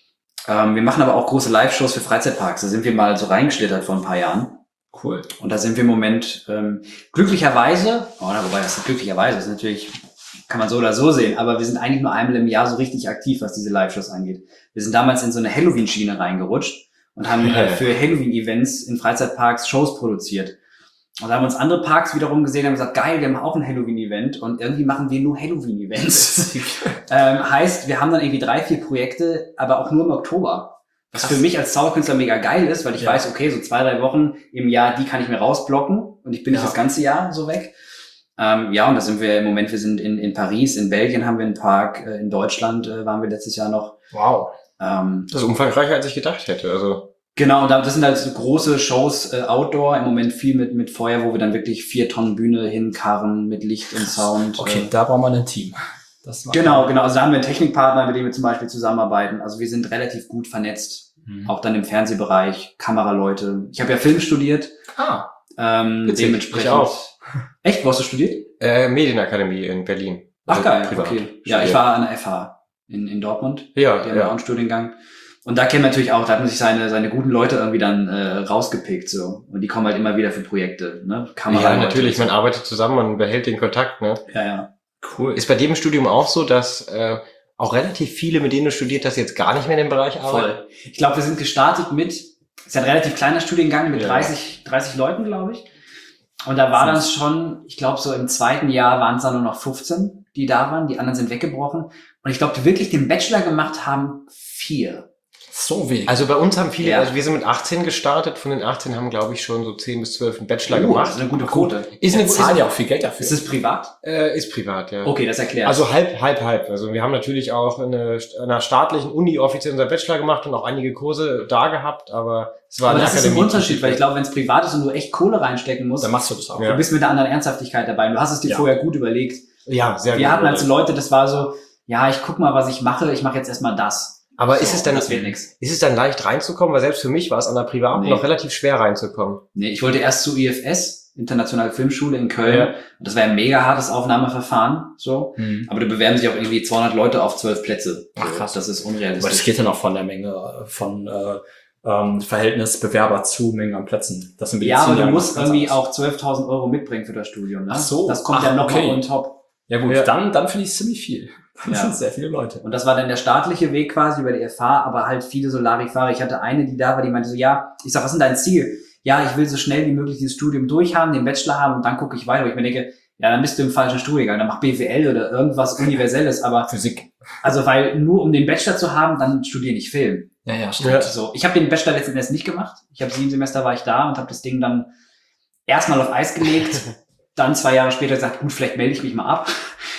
Speaker 3: Ähm, wir machen aber auch große Live-Shows für Freizeitparks. Da sind wir mal so reingeschlittert vor ein paar Jahren.
Speaker 2: Cool.
Speaker 3: Und da sind wir im Moment ähm, glücklicherweise, oder wobei das ist glücklicherweise, das ist natürlich, kann man so oder so sehen, aber wir sind eigentlich nur einmal im Jahr so richtig aktiv, was diese Live-Shows angeht. Wir sind damals in so eine Halloween-Schiene reingerutscht und haben äh, für Halloween-Events in Freizeitparks Shows produziert. Und da haben uns andere Parks wiederum gesehen und haben gesagt, geil, wir haben auch ein Halloween-Event und irgendwie machen wir nur Halloween-Events. ähm, heißt, wir haben dann irgendwie drei, vier Projekte, aber auch nur im Oktober. Was
Speaker 2: Krass.
Speaker 3: für mich als Zauberkünstler mega geil ist, weil ich
Speaker 2: Ja.
Speaker 3: weiß, okay, so zwei, drei Wochen im Jahr, die kann ich mir rausblocken und ich bin nicht
Speaker 2: Ja.
Speaker 3: das ganze Jahr so weg. Ähm, ja, und da sind wir im Moment, wir sind in, in Paris, in Belgien haben wir einen Park, äh, in Deutschland äh, waren wir letztes Jahr noch.
Speaker 2: Wow.
Speaker 3: Ähm,
Speaker 1: Das ist umfangreicher, als ich gedacht hätte. Also
Speaker 3: genau, und da- das sind halt so große Shows, äh, Outdoor, im Moment viel mit, mit Feuer, wo wir dann wirklich vier Tonnen Bühne hinkarren mit Licht und Sound.
Speaker 2: Okay,
Speaker 3: äh,
Speaker 2: da braucht man ein Team. Das macht
Speaker 3: Genau,
Speaker 2: man.
Speaker 3: genau. Also da haben wir einen Technikpartner, mit dem wir zum Beispiel zusammenarbeiten. Also wir sind relativ gut vernetzt.
Speaker 2: Mhm.
Speaker 3: Auch dann im Fernsehbereich, Kameraleute. Ich habe ja Film studiert.
Speaker 2: Ah,
Speaker 3: Ähm,
Speaker 1: Witzig,
Speaker 3: dementsprechend.
Speaker 1: ich auch.
Speaker 3: Echt? Wo hast du studiert?
Speaker 1: äh, Medienakademie in Berlin.
Speaker 3: Ach
Speaker 1: Also
Speaker 3: geil,
Speaker 1: privat
Speaker 3: okay. Ja, ich
Speaker 1: studiert.
Speaker 3: war an der F H in, in Dortmund.
Speaker 1: Ja,
Speaker 3: Die haben ja auch
Speaker 1: ja.
Speaker 3: einen Studiengang. Und da kennt man natürlich auch, da hat man sich seine, seine guten Leute irgendwie dann äh, rausgepickt. So. Und die kommen halt immer wieder für Projekte. Ne?
Speaker 1: Ja,
Speaker 3: Kameraleute
Speaker 1: natürlich,
Speaker 3: und
Speaker 1: man arbeitet zusammen, man behält den Kontakt. Ne?
Speaker 3: so. Ja, ja.
Speaker 2: cool.
Speaker 1: Ist bei dem Studium auch so, dass äh, auch relativ viele, mit denen du studiert hast, jetzt gar nicht mehr in dem Bereich arbeiten?
Speaker 3: Voll. Ich glaube, wir sind gestartet mit, ist ja ein relativ kleiner Studiengang mit
Speaker 1: Ja.
Speaker 3: dreißig, dreißig Leuten, glaube ich. Und da war das schon, ich glaube, so im zweiten Jahr waren es dann nur noch fünfzehn, die da waren. Die anderen sind weggebrochen. Und ich glaube, die wirklich den Bachelor gemacht haben, vier.
Speaker 2: So wenig.
Speaker 1: Also bei uns haben viele,
Speaker 3: Ja.
Speaker 1: also wir sind mit achtzehn gestartet, von den achtzehn haben, glaube ich, schon so zehn bis zwölf einen Bachelor
Speaker 3: Oh,
Speaker 1: gemacht.
Speaker 3: das ist eine gute Quote.
Speaker 1: Ist,
Speaker 2: die
Speaker 1: eine,
Speaker 2: zahlen
Speaker 1: ist,
Speaker 2: ja auch viel Geld dafür.
Speaker 3: Ist es privat?
Speaker 1: äh, ist privat, ja.
Speaker 3: Okay, das erklärt.
Speaker 1: Also halb, halb, halb. Also wir haben natürlich auch eine, einer staatlichen Uni offiziell unser Bachelor gemacht und auch einige Kurse da gehabt, aber es war
Speaker 3: aber
Speaker 1: eine
Speaker 3: das ist ein
Speaker 1: Akademie.
Speaker 3: Unterschied, weil ich glaube, wenn es privat ist und du echt Kohle reinstecken musst,
Speaker 2: Dann machst du das auch.
Speaker 1: Ja.
Speaker 3: du bist mit einer anderen Ernsthaftigkeit dabei. Und du hast es dir
Speaker 2: Ja.
Speaker 3: vorher gut überlegt.
Speaker 1: Ja, sehr
Speaker 3: Wir
Speaker 1: gut.
Speaker 3: hatten halt so Leute, das war so, ja, ich guck mal, was ich mache. Ich mache jetzt erstmal das.
Speaker 1: Aber
Speaker 3: So,
Speaker 1: ist es dann,
Speaker 3: das wird nix.
Speaker 1: ist es dann leicht reinzukommen? Weil selbst für mich war es an der privaten
Speaker 3: Nee.
Speaker 1: noch relativ schwer reinzukommen.
Speaker 3: Nee, ich wollte erst zu I F S, Internationale Filmschule in Köln.
Speaker 1: Ja.
Speaker 3: Und das war ein mega hartes Aufnahmeverfahren, so.
Speaker 2: Mhm.
Speaker 3: Aber da bewerben sich auch irgendwie zweihundert Leute auf zwölf Plätze.
Speaker 2: Ach,
Speaker 3: So,
Speaker 2: krass.
Speaker 3: Das ist
Speaker 2: Aber das
Speaker 3: unrealistisch.
Speaker 2: geht dann auch von der Menge, von äh, ähm, Verhältnis Bewerber zu Menge an Plätzen. Das sind
Speaker 3: Ja, aber du
Speaker 2: Medizinjahrgang
Speaker 3: musst
Speaker 2: ganz
Speaker 3: irgendwie
Speaker 2: anders.
Speaker 3: auch zwölftausend Euro mitbringen für das Studium, ne?
Speaker 2: Ach so.
Speaker 3: Das kommt
Speaker 2: Ach,
Speaker 3: ja nochmal
Speaker 2: okay.
Speaker 3: on top.
Speaker 2: Ja gut,
Speaker 1: Ja.
Speaker 2: dann, dann finde ich es ziemlich viel. Das
Speaker 3: Ja.
Speaker 2: sind sehr viele Leute.
Speaker 3: Und das war dann der staatliche Weg quasi über die F H, aber halt viele so Larifari. Ich hatte eine, die da war, die meinte so, ja, ich sag, was ist denn dein Ziel? Ja, ich will so schnell wie möglich dieses Studium durchhaben, den Bachelor haben und dann gucke ich weiter. Wo ich mir denke, ja, dann bist du im falschen Studiengang, dann mach B W L oder irgendwas Universelles, aber
Speaker 2: Physik.
Speaker 3: also weil nur um den Bachelor zu haben, dann studiere ich Film.
Speaker 2: Ja, ja, stimmt.
Speaker 1: Ja.
Speaker 3: So, ich habe den Bachelor letzten Endes nicht gemacht. Ich habe sieben Semester war ich da und habe das Ding dann erstmal auf Eis gelegt, dann zwei Jahre später gesagt, gut, vielleicht melde ich mich mal ab.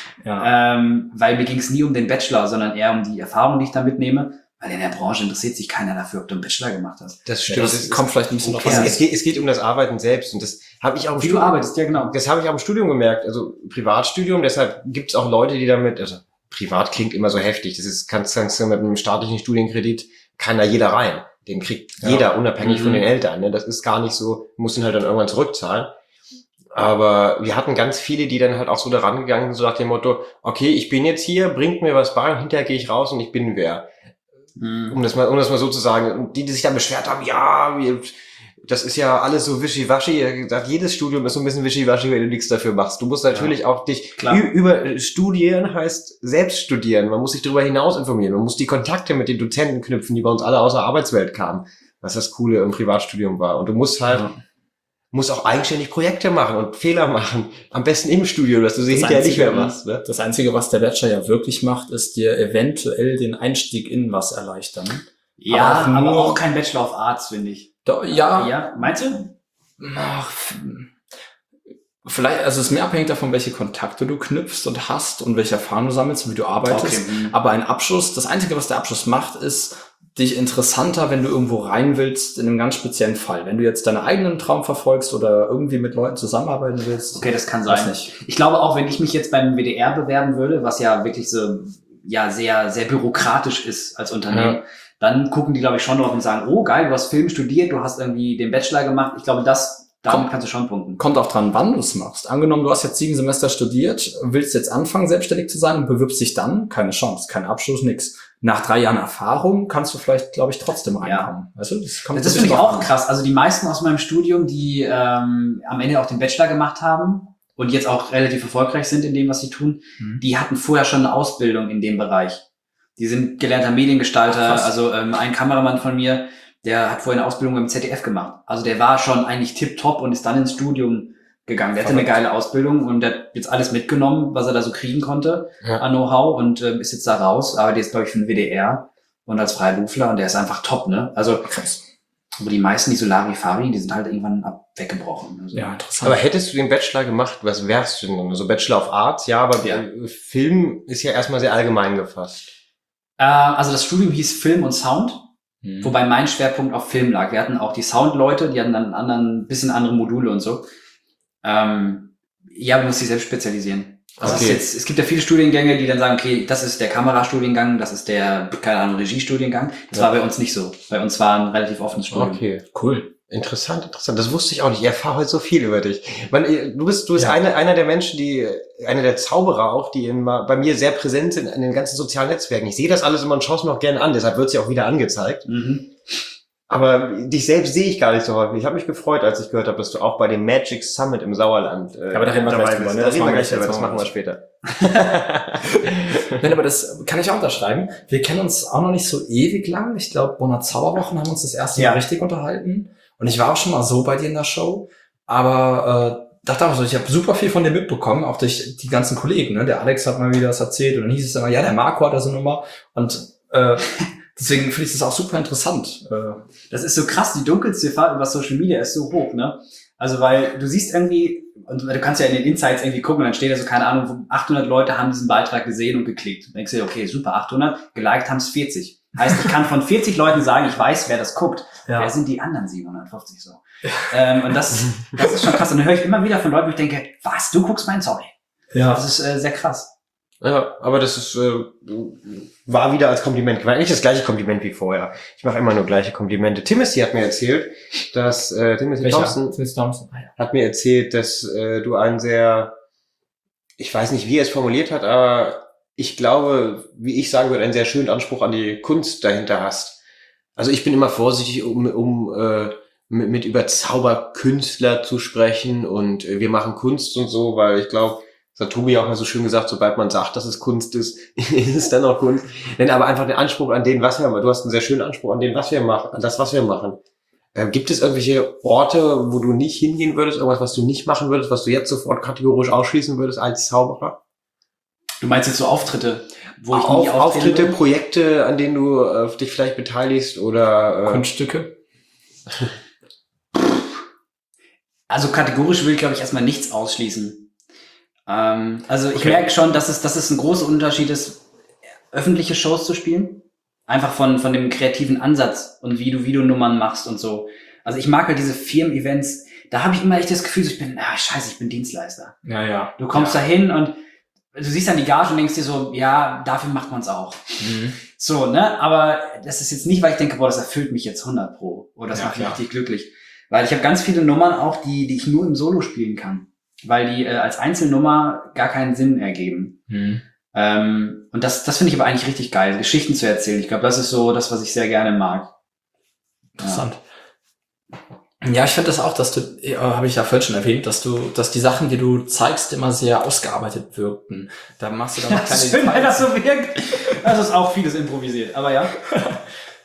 Speaker 2: Ja.
Speaker 3: Ähm, weil mir ging es nie um den Bachelor, sondern eher um die Erfahrung, die ich da mitnehme. Weil in der Branche interessiert sich keiner dafür, ob du einen Bachelor gemacht hast.
Speaker 1: Das
Speaker 2: Ja,
Speaker 1: stimmt.
Speaker 2: das
Speaker 1: Es-
Speaker 2: kommt vielleicht ein bisschen
Speaker 1: es,
Speaker 2: drauf
Speaker 1: es,
Speaker 2: an.
Speaker 1: es, geht, es geht um das Arbeiten selbst und das habe ich auch im
Speaker 3: Wie du
Speaker 1: Studium,
Speaker 3: arbeitest, ja genau.
Speaker 1: das habe ich auch im Studium gemerkt. Also Privatstudium, deshalb gibt es auch Leute, die damit, also privat klingt immer so heftig. Das ist, kannst, kannst du mit einem staatlichen Studienkredit, kann da jeder rein. Den kriegt
Speaker 2: Ja.
Speaker 1: jeder, unabhängig
Speaker 3: Mhm.
Speaker 1: von den Eltern. Ne? Das ist gar nicht so, muss ihn halt dann irgendwann zurückzahlen. Aber wir hatten ganz viele, die dann halt auch so daran gegangen sind, so nach dem Motto, okay, ich bin jetzt hier, bringt mir was bei und hinterher gehe ich raus und ich bin wer.
Speaker 3: Mhm.
Speaker 1: Um das mal, um das mal so zu sagen. Und die, die sich dann beschwert haben, ja, wir, das ist ja alles so wischiwaschi. Er hat gesagt, jedes Studium ist so ein bisschen wischiwaschi, wenn du nichts dafür machst. Du musst natürlich auch dich
Speaker 3: Klar.
Speaker 1: ü- über studieren heißt selbst studieren. Man muss sich darüber hinaus informieren. Man muss die Kontakte mit den Dozenten knüpfen, die bei uns alle aus der Arbeitswelt kamen. Was das Coole im Privatstudium war. Und du musst halt,
Speaker 2: Ja.
Speaker 1: muss auch eigenständig Projekte machen und Fehler machen. Am besten im Studio, dass du sie
Speaker 2: Das
Speaker 1: hinterher nicht
Speaker 2: Einzige,
Speaker 1: mehr machst. Ne?
Speaker 2: Das Einzige, was der Bachelor ja wirklich macht, ist dir eventuell den Einstieg in was erleichtern.
Speaker 3: Ja,
Speaker 2: aber auch,
Speaker 3: aber
Speaker 2: nur,
Speaker 3: auch kein Bachelor of Arts, finde ich.
Speaker 2: Da, ja,
Speaker 3: Ja, meinst du?
Speaker 2: ach, vielleicht, also es ist mehr abhängig davon, welche Kontakte du knüpfst und hast und welche Erfahrungen du sammelst und wie du arbeitest.
Speaker 3: Okay.
Speaker 2: Aber ein Abschluss, das Einzige, was der Abschluss macht, ist dich interessanter, wenn du irgendwo rein willst, in einem ganz speziellen Fall. Wenn du jetzt deinen eigenen Traum verfolgst oder irgendwie mit Leuten zusammenarbeiten willst.
Speaker 3: Okay, das kann
Speaker 2: weiß
Speaker 3: sein.
Speaker 2: nicht.
Speaker 3: Ich glaube auch, wenn ich mich jetzt beim W D R bewerben würde, was ja wirklich so, ja, sehr, sehr bürokratisch ist als Unternehmen,
Speaker 2: Ja.
Speaker 3: dann gucken die, glaube ich, schon drauf und sagen, oh geil, du hast Film studiert, du hast irgendwie den Bachelor gemacht. Ich glaube, das, damit
Speaker 2: Komm.
Speaker 3: kannst du schon punkten.
Speaker 2: Kommt auch dran, wann du es machst. Angenommen, du hast jetzt sieben Semester studiert, willst jetzt anfangen, selbstständig zu sein und bewirbst dich dann, keine Chance, kein Abschluss, nix. Nach drei Jahren Erfahrung kannst du vielleicht, glaube ich, trotzdem reinkommen. Weißt du, das kommt
Speaker 3: Das
Speaker 2: ein
Speaker 3: finde ich
Speaker 2: bisschen
Speaker 3: auch
Speaker 2: drauf an.
Speaker 3: krass. Also die meisten aus meinem Studium, die ähm, am Ende auch den Bachelor gemacht haben und jetzt auch relativ erfolgreich sind in dem, was sie tun,
Speaker 2: Mhm.
Speaker 3: die hatten vorher schon eine Ausbildung in dem Bereich. Die sind gelernter Mediengestalter.
Speaker 2: Ach, krass.
Speaker 3: Also ähm, ein Kameramann von mir, der hat vorher eine Ausbildung beim Z D F gemacht. Also der war schon eigentlich tipptopp und ist dann ins Studium gegangen. Der hatte eine
Speaker 2: Verrückt.
Speaker 3: geile Ausbildung und der hat jetzt alles mitgenommen, was er da so kriegen konnte
Speaker 1: Ja.
Speaker 3: an Know-how und ähm, ist jetzt da raus. Aber der ist, glaube ich, für den W D R und als Freiberufler und der ist einfach top, ne? Also
Speaker 2: Krass.
Speaker 3: aber die meisten, die so Larifari, die sind halt irgendwann ab weggebrochen. Also,
Speaker 2: Ja, interessant.
Speaker 1: Aber hättest du den Bachelor gemacht, was wärst du denn? Also Bachelor of Arts, ja, aber
Speaker 3: Ja.
Speaker 1: äh, Film ist ja erstmal sehr allgemein gefasst.
Speaker 3: Äh, also das Studium hieß Film und Sound,
Speaker 2: Mhm.
Speaker 3: wobei mein Schwerpunkt auf Film lag. Wir hatten auch die Soundleute, die hatten dann einen anderen, bisschen andere Module und so. Ähm, ja, man muss sich selbst spezialisieren. Also es, ist
Speaker 1: Okay.
Speaker 3: jetzt, es gibt ja viele Studiengänge, die dann sagen, okay, das ist der Kamerastudiengang, das ist der, keine Ahnung, Regiestudiengang. Das
Speaker 1: Ja.
Speaker 3: war bei uns nicht so. Bei uns war ein relativ offenes Studium.
Speaker 1: Okay.
Speaker 2: Cool.
Speaker 1: Interessant, interessant. Das wusste ich auch nicht. Ich erfahre heute so viel über dich. Man, äh, du bist, du bist
Speaker 2: Ja.
Speaker 1: einer, einer der Menschen, die, einer der Zauberer auch, die immer bei mir sehr präsent sind in den ganzen sozialen Netzwerken. Ich sehe das alles immer und schaue es mir auch gerne an. Deshalb wird es ja auch wieder angezeigt.
Speaker 3: Mhm.
Speaker 1: Aber dich selbst sehe ich gar nicht so häufig. Ich habe mich gefreut, als ich gehört habe, dass du auch bei dem Magic Summit im Sauerland äh,
Speaker 2: Aber da reden wir
Speaker 1: dabei
Speaker 2: gleich
Speaker 1: bist.
Speaker 2: drüber, ne?
Speaker 1: Da
Speaker 2: Das
Speaker 1: reden wir
Speaker 2: machen wir
Speaker 1: gleich
Speaker 2: jetzt
Speaker 1: drüber. Das
Speaker 2: mal.
Speaker 1: machen wir später.
Speaker 2: Nein, aber das kann ich auch unterschreiben. Wir kennen uns auch noch nicht so ewig lang. Ich glaube, Bonner Zauberwochen haben wir uns das erste
Speaker 3: Ja.
Speaker 2: Mal richtig unterhalten. Und ich war auch schon mal so bei dir in der Show. Aber äh, dachte auch so, ich habe super viel von dir mitbekommen, auch durch die ganzen Kollegen. Ne? Der Alex hat mal wieder das erzählt und dann hieß es immer, ja, der Marco hat da so eine Nummer. Und äh, deswegen finde ich das auch super interessant. Äh,
Speaker 3: Das ist so krass, die Dunkelziffer über Social Media ist so hoch, ne? Also, weil du siehst irgendwie, und du kannst ja in den Insights irgendwie gucken, dann steht da so, keine Ahnung, achthundert Leute haben diesen Beitrag gesehen und geklickt. Und denkst du dir, okay, super, achthundert, geliked haben es vierzig. Heißt, ich kann von vierzig Leuten sagen, ich weiß, wer das guckt.
Speaker 2: Ja.
Speaker 3: Wer sind die anderen siebenhundertfünfzig so? ähm, und das, das ist schon krass. Und dann höre ich immer wieder von Leuten, wo ich denke, was, du guckst meinen Story?
Speaker 2: ja.
Speaker 3: Das ist äh, sehr krass.
Speaker 1: Ja, aber das ist äh, war wieder als Kompliment. War eigentlich das gleiche Kompliment wie vorher. Ich mache immer nur gleiche Komplimente. Timothy hat mir erzählt, dass äh, Timothy Thompson
Speaker 2: Timothy Thompson. Ah, ja.
Speaker 1: hat mir erzählt, dass äh, du einen sehr, ich weiß nicht, wie er es formuliert hat, aber ich glaube, wie ich sagen würde, einen sehr schönen Anspruch an die Kunst dahinter hast. Also ich bin immer vorsichtig, um, um äh, mit, mit über Zauberkünstler zu sprechen und äh, wir machen Kunst und so, weil ich glaube, das hat Tobi auch mal so schön gesagt, sobald man sagt, dass es Kunst ist, ist es dann auch Kunst. Denn aber einfach den Anspruch an den, was wir machen. Du hast einen sehr schönen Anspruch an den, was wir machen, an das, was wir machen. Ähm, gibt es irgendwelche Orte, wo du nicht hingehen würdest, irgendwas, was du nicht machen würdest, was du jetzt sofort kategorisch ausschließen würdest als Zauberer?
Speaker 3: Du meinst jetzt so Auftritte, wo ich
Speaker 1: Auf,
Speaker 3: nie auftreten
Speaker 1: Auftritte,
Speaker 3: würde?
Speaker 1: Projekte, an denen du äh, dich vielleicht beteiligst oder äh,
Speaker 2: Kunststücke.
Speaker 3: Also kategorisch will ich, glaube ich, erstmal nichts ausschließen. Ähm, also ich
Speaker 2: Okay.
Speaker 3: merke schon, dass es, dass es ein großer Unterschied ist, öffentliche Shows zu spielen. Einfach von, von dem kreativen Ansatz und wie du, wie du Nummern machst und so. Also ich mag halt diese Firmen-Events, da habe ich immer echt das Gefühl, so ich bin, ah, scheiße, ich bin Dienstleister.
Speaker 2: Ja, ja.
Speaker 3: Du kommst
Speaker 2: ja.
Speaker 3: da hin und du siehst dann die Gage und denkst dir so, ja, dafür macht man es auch.
Speaker 2: Mhm.
Speaker 3: So, ne? Aber das ist jetzt nicht, weil ich denke, boah, das erfüllt mich jetzt hundert pro. Oder das
Speaker 2: Ja,
Speaker 3: macht mich
Speaker 2: klar.
Speaker 3: richtig glücklich. Weil ich habe ganz viele Nummern auch, die, die ich nur im Solo spielen kann. Weil die äh, als Einzelnummer gar keinen Sinn ergeben.
Speaker 2: Mhm.
Speaker 3: Ähm, und das, das finde ich aber eigentlich richtig geil, Geschichten zu erzählen. Ich glaube, das ist so das, was ich sehr gerne mag.
Speaker 2: Interessant. Ja, ich finde das auch, dass du, äh, habe ich ja vorhin schon erwähnt, dass du, dass die Sachen, die du zeigst, immer sehr ausgearbeitet wirkten. Da machst du dann noch
Speaker 3: Das
Speaker 2: keine
Speaker 3: ist schön, weil das
Speaker 2: Details.
Speaker 3: so wirkt. Das ist auch vieles improvisiert, aber ja.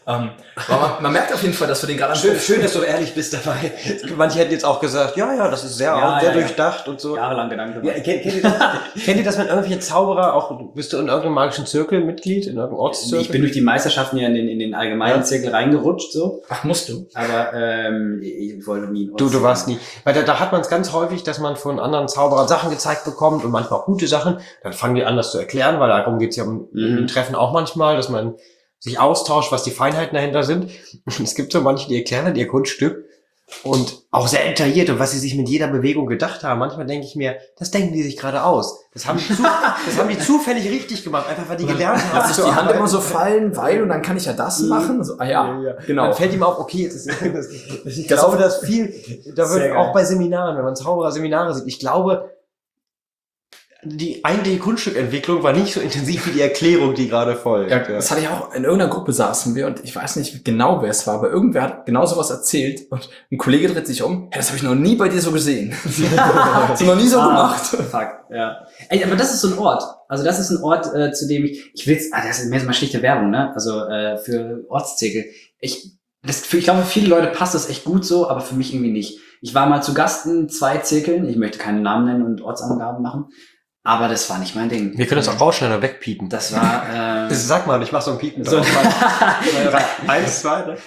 Speaker 2: Ähm, aber man, man merkt auf jeden Fall, dass wir den gerade
Speaker 1: Schön, schön, dass du ehrlich bist dabei. Manche hätten jetzt auch gesagt, ja, ja, das ist sehr,
Speaker 3: Ja,
Speaker 1: sehr
Speaker 3: ja,
Speaker 1: durchdacht und so.
Speaker 3: Jahrelang Gedanken
Speaker 1: Ja,
Speaker 3: gemacht.
Speaker 1: kennt, kennt, ihr das, kennt ihr das, wenn irgendwelche Zauberer, auch bist du in irgendeinem magischen Zirkel Mitglied, in irgendeinem Ortszirkel?
Speaker 3: Ich bin durch die Meisterschaften ja in den, in den allgemeinen
Speaker 1: Ja.
Speaker 3: Zirkel reingerutscht, so.
Speaker 2: Ach, musst du?
Speaker 3: Aber ähm, ich wollte nie.
Speaker 1: Du, du warst nie. Weil da, da hat man es ganz häufig, dass man von anderen Zauberern Sachen gezeigt bekommt und manchmal auch gute Sachen. Dann fangen die an, das zu erklären, weil darum geht's ja um
Speaker 3: Mhm.
Speaker 1: im Treffen auch manchmal, dass man sich austauscht, was die Feinheiten dahinter sind. Und es gibt so manche, die erklären dann ihr Kunststück und auch sehr detailliert und was sie sich mit jeder Bewegung gedacht haben. Manchmal denke ich mir, das denken die sich gerade aus. Das haben die, zu, das haben die zufällig richtig gemacht, einfach weil die gelernt haben.
Speaker 2: Lass ich
Speaker 1: zu
Speaker 2: die Hand
Speaker 1: arbeiten.
Speaker 2: immer so fallen, weil, und dann kann ich ja das machen. So, ah ja, genau.
Speaker 1: Dann fällt ihm auf, okay, jetzt ist, das, ich glaube, dass viel, da
Speaker 3: Sehr
Speaker 1: wird
Speaker 3: geil.
Speaker 1: auch bei Seminaren, wenn man Zauberer Seminare sieht, ich glaube, die eigentliche Kunststückentwicklung war nicht so intensiv wie die Erklärung, die gerade folgt.
Speaker 2: Ja, das hatte ich auch, in irgendeiner Gruppe saßen wir und ich weiß nicht genau, wer es war, aber irgendwer hat genau sowas erzählt und ein Kollege dreht sich um, hey, das habe ich noch nie bei dir so gesehen. Das noch nie so
Speaker 3: Ah,
Speaker 2: gemacht.
Speaker 3: Fuck, ja. Ey, aber das ist so ein Ort. Also das ist ein Ort, äh, zu dem ich, ich will's, ah, das ist mehr so mal schlichte Werbung, ne? Also äh, für Ortszirkel. Ich, das, für, ich glaube, für viele Leute passt das echt gut so, aber für mich irgendwie nicht. Ich war mal zu Gast in zwei Zirkeln. Ich möchte keinen Namen nennen und Ortsangaben machen, aber das war nicht mein Ding.
Speaker 1: Wir können das auch rausschneiden oder wegpiepen.
Speaker 3: Das war. Äh,
Speaker 1: Sag mal, ich mach so ein Piepen.
Speaker 3: so,
Speaker 1: Eins, zwei, drei.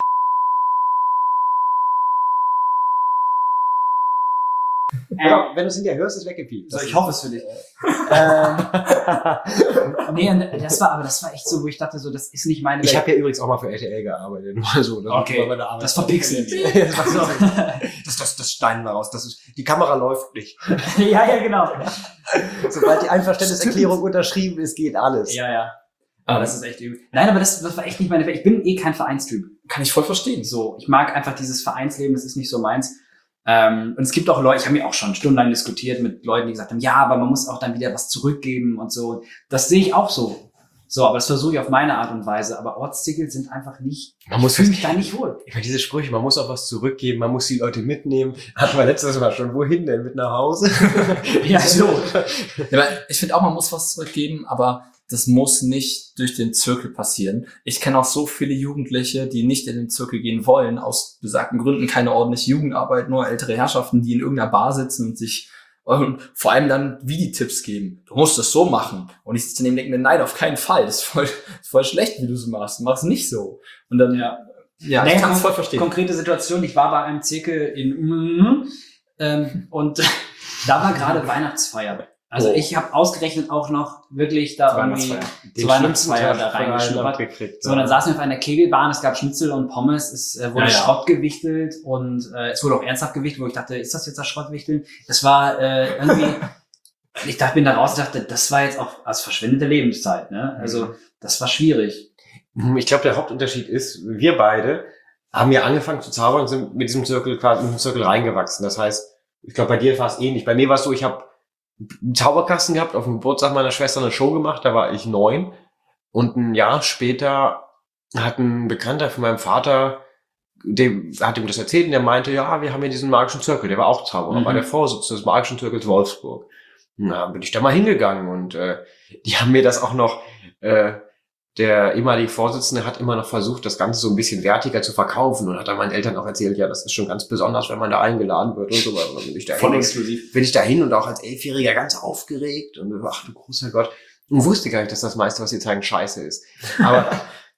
Speaker 1: Ja, wenn du es hinterher hörst, ist weggepiept.
Speaker 3: so, ich hoffe es für dich. ähm, nee, und das war, aber das war echt so, wo ich dachte, so, das ist nicht meine
Speaker 1: Ich
Speaker 3: Welt.
Speaker 1: habe ja übrigens auch mal für R T L gearbeitet. Nur so, das
Speaker 3: Okay.
Speaker 1: war meine Arbeit.
Speaker 3: Das verpixelt.
Speaker 1: das, war so, das, das, das Stein daraus. Das ist, die Kamera läuft nicht.
Speaker 3: ja, ja, genau.
Speaker 1: Sobald die Einverständniserklärung unterschrieben ist, geht alles.
Speaker 3: Ja, ja. Aber das ist echt übel. Nein, aber das, das war echt nicht meine Welt. Ich bin eh kein Vereinstyp.
Speaker 2: Kann ich voll verstehen.
Speaker 3: So, ich mag einfach dieses Vereinsleben, das ist nicht so meins. Ähm, und es gibt auch Leute, ich habe mir auch schon stundenlang diskutiert mit Leuten, die gesagt haben, ja, aber man muss auch dann wieder was zurückgeben und so. Das sehe ich auch so. So, aber das versuche ich auf meine Art und Weise. Aber Ortszirkel sind einfach nicht,
Speaker 1: Man muss
Speaker 3: ich fühle mich da nicht wohl.
Speaker 1: Ich meine, diese Sprüche, man muss auch was zurückgeben, man muss die Leute mitnehmen. Hatten wir letztes Mal schon. Wohin denn? Mit nach Hause?
Speaker 3: Ja, so.
Speaker 2: Ja, aber ich finde auch, man muss was zurückgeben, aber das muss nicht durch den Zirkel passieren. Ich kenne auch so viele Jugendliche, die nicht in den Zirkel gehen wollen, aus besagten Gründen keine ordentliche Jugendarbeit, nur ältere Herrschaften, die in irgendeiner Bar sitzen und sich und vor allem dann wie die Tipps geben. Du musst es so machen. Und ich sitze daneben und denke, nein, auf keinen Fall. Das ist voll, das ist voll schlecht, wie du es machst. Mach es nicht so. Und dann,
Speaker 3: Ja.
Speaker 2: ja,
Speaker 3: Nee,
Speaker 2: ich kann es voll verstehen.
Speaker 3: Konkrete Situation, ich war bei einem Zirkel in ähm, und da war gerade Weihnachtsfeier. Also
Speaker 2: Oh.
Speaker 3: ich habe ausgerechnet auch noch wirklich da irgendwie
Speaker 2: Weihnachtsfeier.
Speaker 3: zur Weihnachtsfeier da reingeschnuppert.
Speaker 1: gekriegt.
Speaker 3: So, und dann saßen wir auf einer Kegelbahn, es gab Schnitzel und Pommes, es äh, wurde
Speaker 2: Ja, ja.
Speaker 3: Schrott gewichtelt und äh, es wurde auch ernsthaft gewichtelt, wo ich dachte, ist das jetzt das Schrottwichteln? Das war äh, irgendwie, ich dachte, bin da raus und dachte, das war jetzt auch als verschwendete Lebenszeit, ne? Also das war schwierig.
Speaker 1: Ich glaube, der Hauptunterschied ist, wir beide haben ja angefangen zu zaubern und sind mit diesem Zirkel quasi in den Zirkel reingewachsen. Das heißt, ich glaube, bei dir war es ähnlich. Bei mir war es so, ich habe einen Zauberkasten gehabt, auf dem Geburtstag meiner Schwester eine Show gemacht, da war ich neun. Und ein Jahr später hat ein Bekannter von meinem Vater, dem hat ihm das erzählt und der meinte, ja, wir haben hier diesen magischen Zirkel, der war auch Zauberer,
Speaker 3: Mhm.
Speaker 1: war der Vorsitzende des magischen Zirkels Wolfsburg. Na, bin ich da mal hingegangen und äh, die haben mir das auch noch, äh, der ehemalige Vorsitzende hat immer noch versucht, das Ganze so ein bisschen wertiger zu verkaufen und hat dann meinen Eltern auch erzählt, ja, das ist schon ganz besonders, wenn man da eingeladen wird und so weiter. Und dann bin ich da hin,
Speaker 3: exklusiv.
Speaker 1: bin ich da hin und auch als Elfjähriger ganz aufgeregt und ach du großer Gott. Und wusste gar nicht, dass das meiste, was sie zeigen, scheiße ist. Aber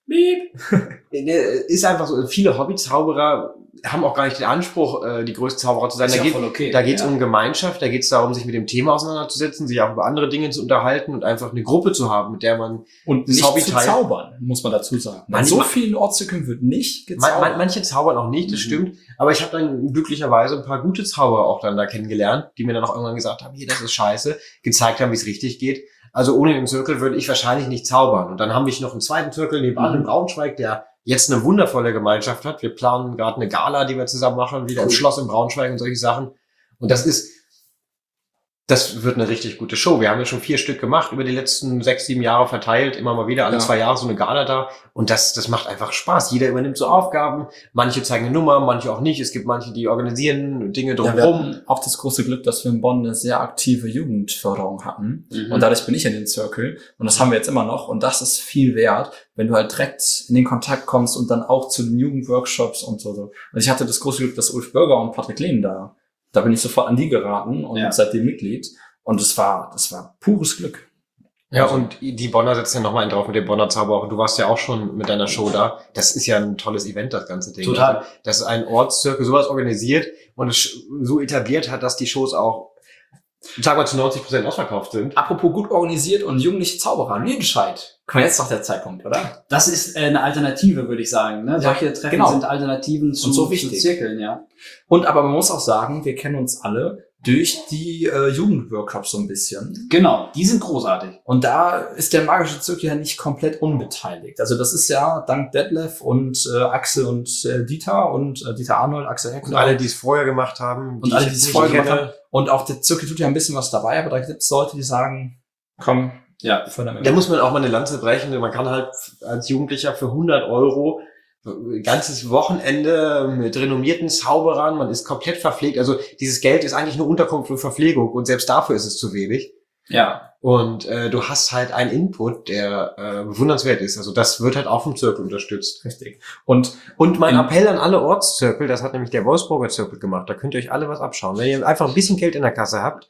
Speaker 1: ist einfach so, viele Hobbyzauberer haben auch gar nicht den Anspruch, äh, die größten Zauberer zu sein.
Speaker 3: Ist
Speaker 1: Da
Speaker 3: ja
Speaker 1: geht
Speaker 3: voll okay.
Speaker 1: da geht's
Speaker 3: Ja.
Speaker 1: um Gemeinschaft, da geht's darum, sich mit dem Thema auseinanderzusetzen, sich auch über andere Dinge zu unterhalten und einfach eine Gruppe zu haben, mit der man
Speaker 2: Und
Speaker 1: das
Speaker 2: nicht
Speaker 1: Hobby
Speaker 2: zu
Speaker 1: teilen.
Speaker 2: zaubern, muss man dazu sagen.
Speaker 1: Man-
Speaker 2: An so
Speaker 1: man-
Speaker 2: vielen Ortszirkeln wird nicht
Speaker 1: Man,
Speaker 2: gezaubert.
Speaker 1: man, manche zaubern auch nicht, das
Speaker 3: Mhm.
Speaker 1: stimmt. Aber ich habe dann glücklicherweise ein paar gute Zauberer auch dann da kennengelernt, die mir dann auch irgendwann gesagt haben, hier, das ist scheiße, gezeigt haben, wie es richtig geht. Also ohne den Zirkel würde ich wahrscheinlich nicht zaubern. Und dann haben wir noch einen zweiten Zirkel nebenan
Speaker 3: Mhm.
Speaker 1: in Braunschweig, der jetzt eine wundervolle Gemeinschaft hat. Wir planen gerade eine Gala, die wir zusammen machen, wieder im
Speaker 3: Cool.
Speaker 1: Schloss in Braunschweig und solche Sachen. Und das ist, Das wird eine richtig gute Show. Wir haben ja schon vier Stück gemacht, über die letzten sechs, sieben Jahre verteilt, immer mal wieder, alle
Speaker 2: Ja.
Speaker 1: zwei Jahre so eine Gala da. Und das, das macht einfach Spaß. Jeder übernimmt so Aufgaben. Manche zeigen eine Nummer, manche auch nicht. Es gibt manche, die organisieren Dinge
Speaker 2: Ja, wir
Speaker 1: drumherum.
Speaker 2: hatten auch das große Glück, dass wir in Bonn eine sehr aktive Jugendförderung hatten.
Speaker 3: Mhm.
Speaker 2: Und dadurch bin ich in den Circle. Und das haben wir jetzt immer noch. Und das ist viel wert, wenn du halt direkt in den Kontakt kommst und dann auch zu den Jugendworkshops und so. Also ich hatte das große Glück, dass Ulf Bürger und Patrick Lehn da. Da bin ich sofort an die geraten und
Speaker 3: Ja.
Speaker 2: seitdem Mitglied. Und es war, das war pures Glück.
Speaker 1: Ja, und die Bonner setzen ja nochmal einen drauf mit dem Bonner Zauberer. Du warst ja auch schon mit deiner Show da. Das ist ja ein tolles Event, das ganze Ding.
Speaker 3: Total.
Speaker 1: Also, dass ein Ortszirkel sowas organisiert und es so etabliert hat, dass die Shows auch, sagen wir, zu neunzig Prozent ausverkauft sind.
Speaker 2: Apropos gut organisiert und jugendliche Zauberer, Lüdenscheid. Komm, jetzt doch der Zeitpunkt, oder?
Speaker 3: Das ist äh, eine Alternative, würde ich sagen. Ne?
Speaker 2: Ja,
Speaker 3: Solche Treffen
Speaker 2: genau.
Speaker 3: sind Alternativen zu,
Speaker 2: Und so
Speaker 3: zu
Speaker 2: wichtig.
Speaker 3: Zirkeln, ja.
Speaker 2: Und aber man muss auch sagen, wir kennen uns alle durch die äh, Jugendworkshops so ein bisschen.
Speaker 3: Genau, die sind großartig.
Speaker 2: Und da ist der magische Zirkel ja nicht komplett unbeteiligt. Also das ist ja dank Detlef und äh, Axel und äh, Dieter und äh, Dieter Arnold, Axel Heckler.
Speaker 1: Und alle, die es vorher gemacht haben.
Speaker 2: und alle,
Speaker 1: ich
Speaker 2: die
Speaker 1: jetzt
Speaker 2: es
Speaker 1: nicht
Speaker 2: vorher gemacht
Speaker 1: kenne.
Speaker 2: haben. Und auch der Zirkel tut ja ein bisschen was dabei, aber da gibt es Leute, die sagen, komm,
Speaker 3: Ja.
Speaker 2: von der
Speaker 1: Da muss man auch mal eine Lanze brechen. Man kann halt als Jugendlicher für hundert Euro ein ganzes Wochenende mit renommierten Zauberern, man ist komplett verpflegt. Also dieses Geld ist eigentlich nur Unterkunft und Verpflegung und selbst dafür ist es zu wenig.
Speaker 3: Ja.
Speaker 1: Und äh, du hast halt einen Input, der äh, bewundernswert ist. Also das wird halt auch vom Zirkel unterstützt.
Speaker 2: richtig. Und
Speaker 1: Und mein
Speaker 2: In-
Speaker 1: Appell an alle Ortszirkel, das hat nämlich der Wolfsburger Zirkel gemacht, da könnt ihr euch alle was abschauen. Wenn ihr einfach ein bisschen Geld in der Kasse habt,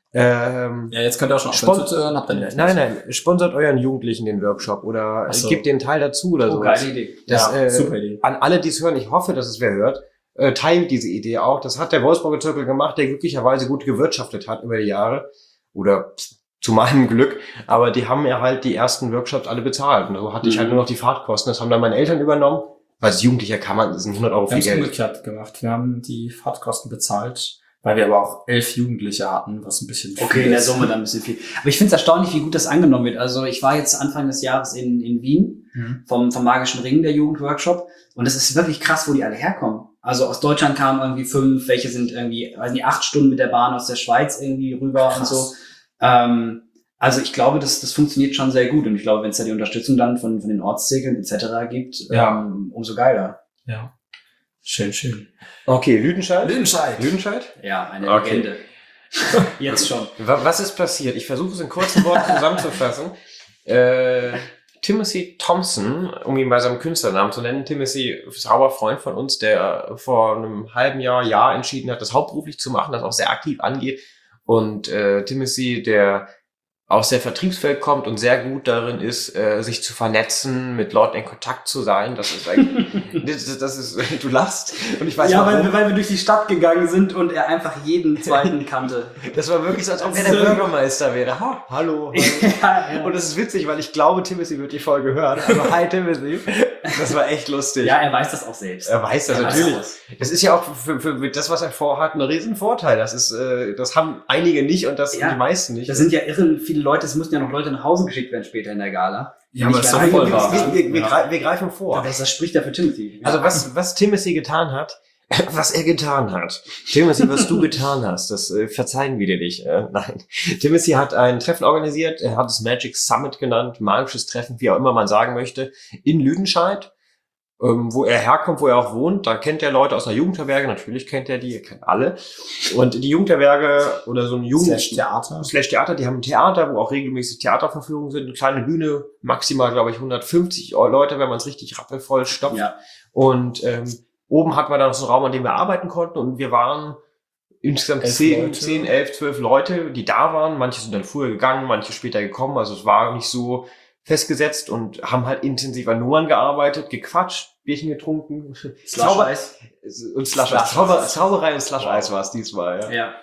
Speaker 1: ähm,
Speaker 2: ja, jetzt könnt ihr auch schon
Speaker 1: Spon-
Speaker 2: aufhören zuzuhören, habt ihr nicht.
Speaker 1: nein, nein, sponsert euren Jugendlichen den Workshop oder
Speaker 2: Ach so.
Speaker 1: gebt den Teil dazu oder
Speaker 3: Oh,
Speaker 1: so.
Speaker 3: geile Idee.
Speaker 1: Das,
Speaker 2: ja,
Speaker 1: äh,
Speaker 2: super Idee.
Speaker 1: An alle, die es hören, ich hoffe, dass es wer hört, äh, teilt diese Idee auch. Das hat der Wolfsburger Zirkel gemacht, der glücklicherweise gut gewirtschaftet hat über die Jahre. Oder zu meinem Glück. Aber die haben ja halt die ersten Workshops alle bezahlt. Und so hatte ich
Speaker 3: Mhm.
Speaker 1: halt nur noch die Fahrtkosten. Das haben dann meine Eltern übernommen. Weil als Jugendlicher kann man, das sind hundert Euro
Speaker 2: Wir haben
Speaker 1: viel
Speaker 2: es
Speaker 1: Geld.
Speaker 2: umgekehrt gemacht. Wir haben die Fahrtkosten bezahlt, weil wir aber auch elf Jugendliche hatten, was ein bisschen
Speaker 3: Okay,
Speaker 2: viel
Speaker 3: in der
Speaker 2: ist.
Speaker 3: Summe dann ein bisschen viel. Aber ich finde es erstaunlich, wie gut das angenommen wird. Also ich war jetzt Anfang des Jahres in, in Wien
Speaker 2: Mhm.
Speaker 3: vom, vom Magischen Ring, der Jugendworkshop. Und es ist wirklich krass, wo die alle herkommen. Also aus Deutschland kamen irgendwie fünf, welche sind irgendwie, weiß nicht, acht Stunden mit der Bahn aus der Schweiz irgendwie rüber
Speaker 2: Krass.
Speaker 3: und so. Ähm, also ich glaube, das, das funktioniert schon sehr gut. Und ich glaube, wenn es da die Unterstützung dann von, von den Ortszirkeln et cetera gibt,
Speaker 2: Ja.
Speaker 3: ähm, umso geiler.
Speaker 2: Ja. Schön, schön.
Speaker 1: Okay, Lüdenscheid?
Speaker 2: Lüdenscheid.
Speaker 1: Lüdenscheid?
Speaker 3: Ja, eine
Speaker 1: Okay.
Speaker 3: Legende. Jetzt schon.
Speaker 1: Wa- Was ist passiert? Ich versuche es in kurzen Worten zusammenzufassen. Äh, Timothy Thompson, um ihn bei seinem Künstlernamen zu nennen, Timothy, Zauberfreund von uns, der vor einem halben Jahr, Jahr entschieden hat, das hauptberuflich zu machen, das auch sehr aktiv angeht. Und äh, Timothy, der aus der Vertriebswelt kommt und sehr gut darin ist, äh, sich zu vernetzen, mit Leuten in Kontakt zu sein. Das ist eigentlich, das, das ist, du lachst und ich weiß
Speaker 3: Ja,
Speaker 1: warum.
Speaker 3: weil, wir- weil wir durch die Stadt gegangen sind und er einfach jeden zweiten kannte.
Speaker 1: Das war wirklich so, als ob er der Bürgermeister wäre. Ha, hallo, hallo.
Speaker 3: ja, ja.
Speaker 1: Und es ist witzig, weil ich glaube, Timothy wird die Folge hören. Also, hi Timothy. Das war echt lustig.
Speaker 3: ja, er weiß das auch selbst.
Speaker 1: Er weiß das
Speaker 3: Er weiß
Speaker 1: natürlich.
Speaker 3: das.
Speaker 1: Das ist ja auch für, für, für das, was er vorhat, ein Riesenvorteil. Das ist, äh, das haben einige nicht und das
Speaker 3: Ja.
Speaker 1: die meisten nicht.
Speaker 3: Da sind ja irre viele Leute, es mussten ja noch Leute nach Hause geschickt werden später in der Gala.
Speaker 2: Ja,
Speaker 3: Nicht
Speaker 2: aber es ist
Speaker 3: mehr
Speaker 2: doch voll
Speaker 3: reingegangen
Speaker 2: wahr.
Speaker 3: sind.
Speaker 1: wir, wir, wir,
Speaker 2: Ja.
Speaker 1: greif- wir greifen vor.
Speaker 3: Aber das, das spricht ja für Timothy.
Speaker 1: Also was, was Timothy getan hat, was er getan hat. Timothy, was du getan hast, das äh, verzeihen wir dir nicht. Äh, nein. Timothy hat ein Treffen organisiert, er hat es Magic Summit genannt, magisches Treffen, wie auch immer man sagen möchte, in Lüdenscheid, ähm, wo er herkommt, wo er auch wohnt. Da kennt er Leute aus der Jugendherberge, natürlich kennt er die, er kennt alle. Und die Jugendherberge oder so ein Jugend...
Speaker 2: Slash Theater.
Speaker 1: Slash Theater, die haben ein Theater, wo auch regelmäßig Theaterverführungen sind, eine kleine Bühne, maximal, glaube ich, hundertfünfzig Leute, wenn man es richtig rappelvoll stopft.
Speaker 3: Ja.
Speaker 1: Und ähm, oben hatten wir dann noch so einen Raum, an dem wir arbeiten konnten und wir waren insgesamt
Speaker 2: Elf
Speaker 1: zehn,
Speaker 2: Leute.
Speaker 1: zehn, elf, zwölf Leute, die da waren. Manche sind dann früher gegangen, manche später gekommen. Also es war nicht so festgesetzt und haben halt intensiv an Nummern gearbeitet, gequatscht, Bierchen getrunken. Zauber
Speaker 3: Slush-Eis.
Speaker 1: und Slush
Speaker 3: Slush-Eis.
Speaker 1: Zauber, Zauberei und Slush-Eis
Speaker 2: Wow.
Speaker 1: war es diesmal, ja.
Speaker 3: Ja.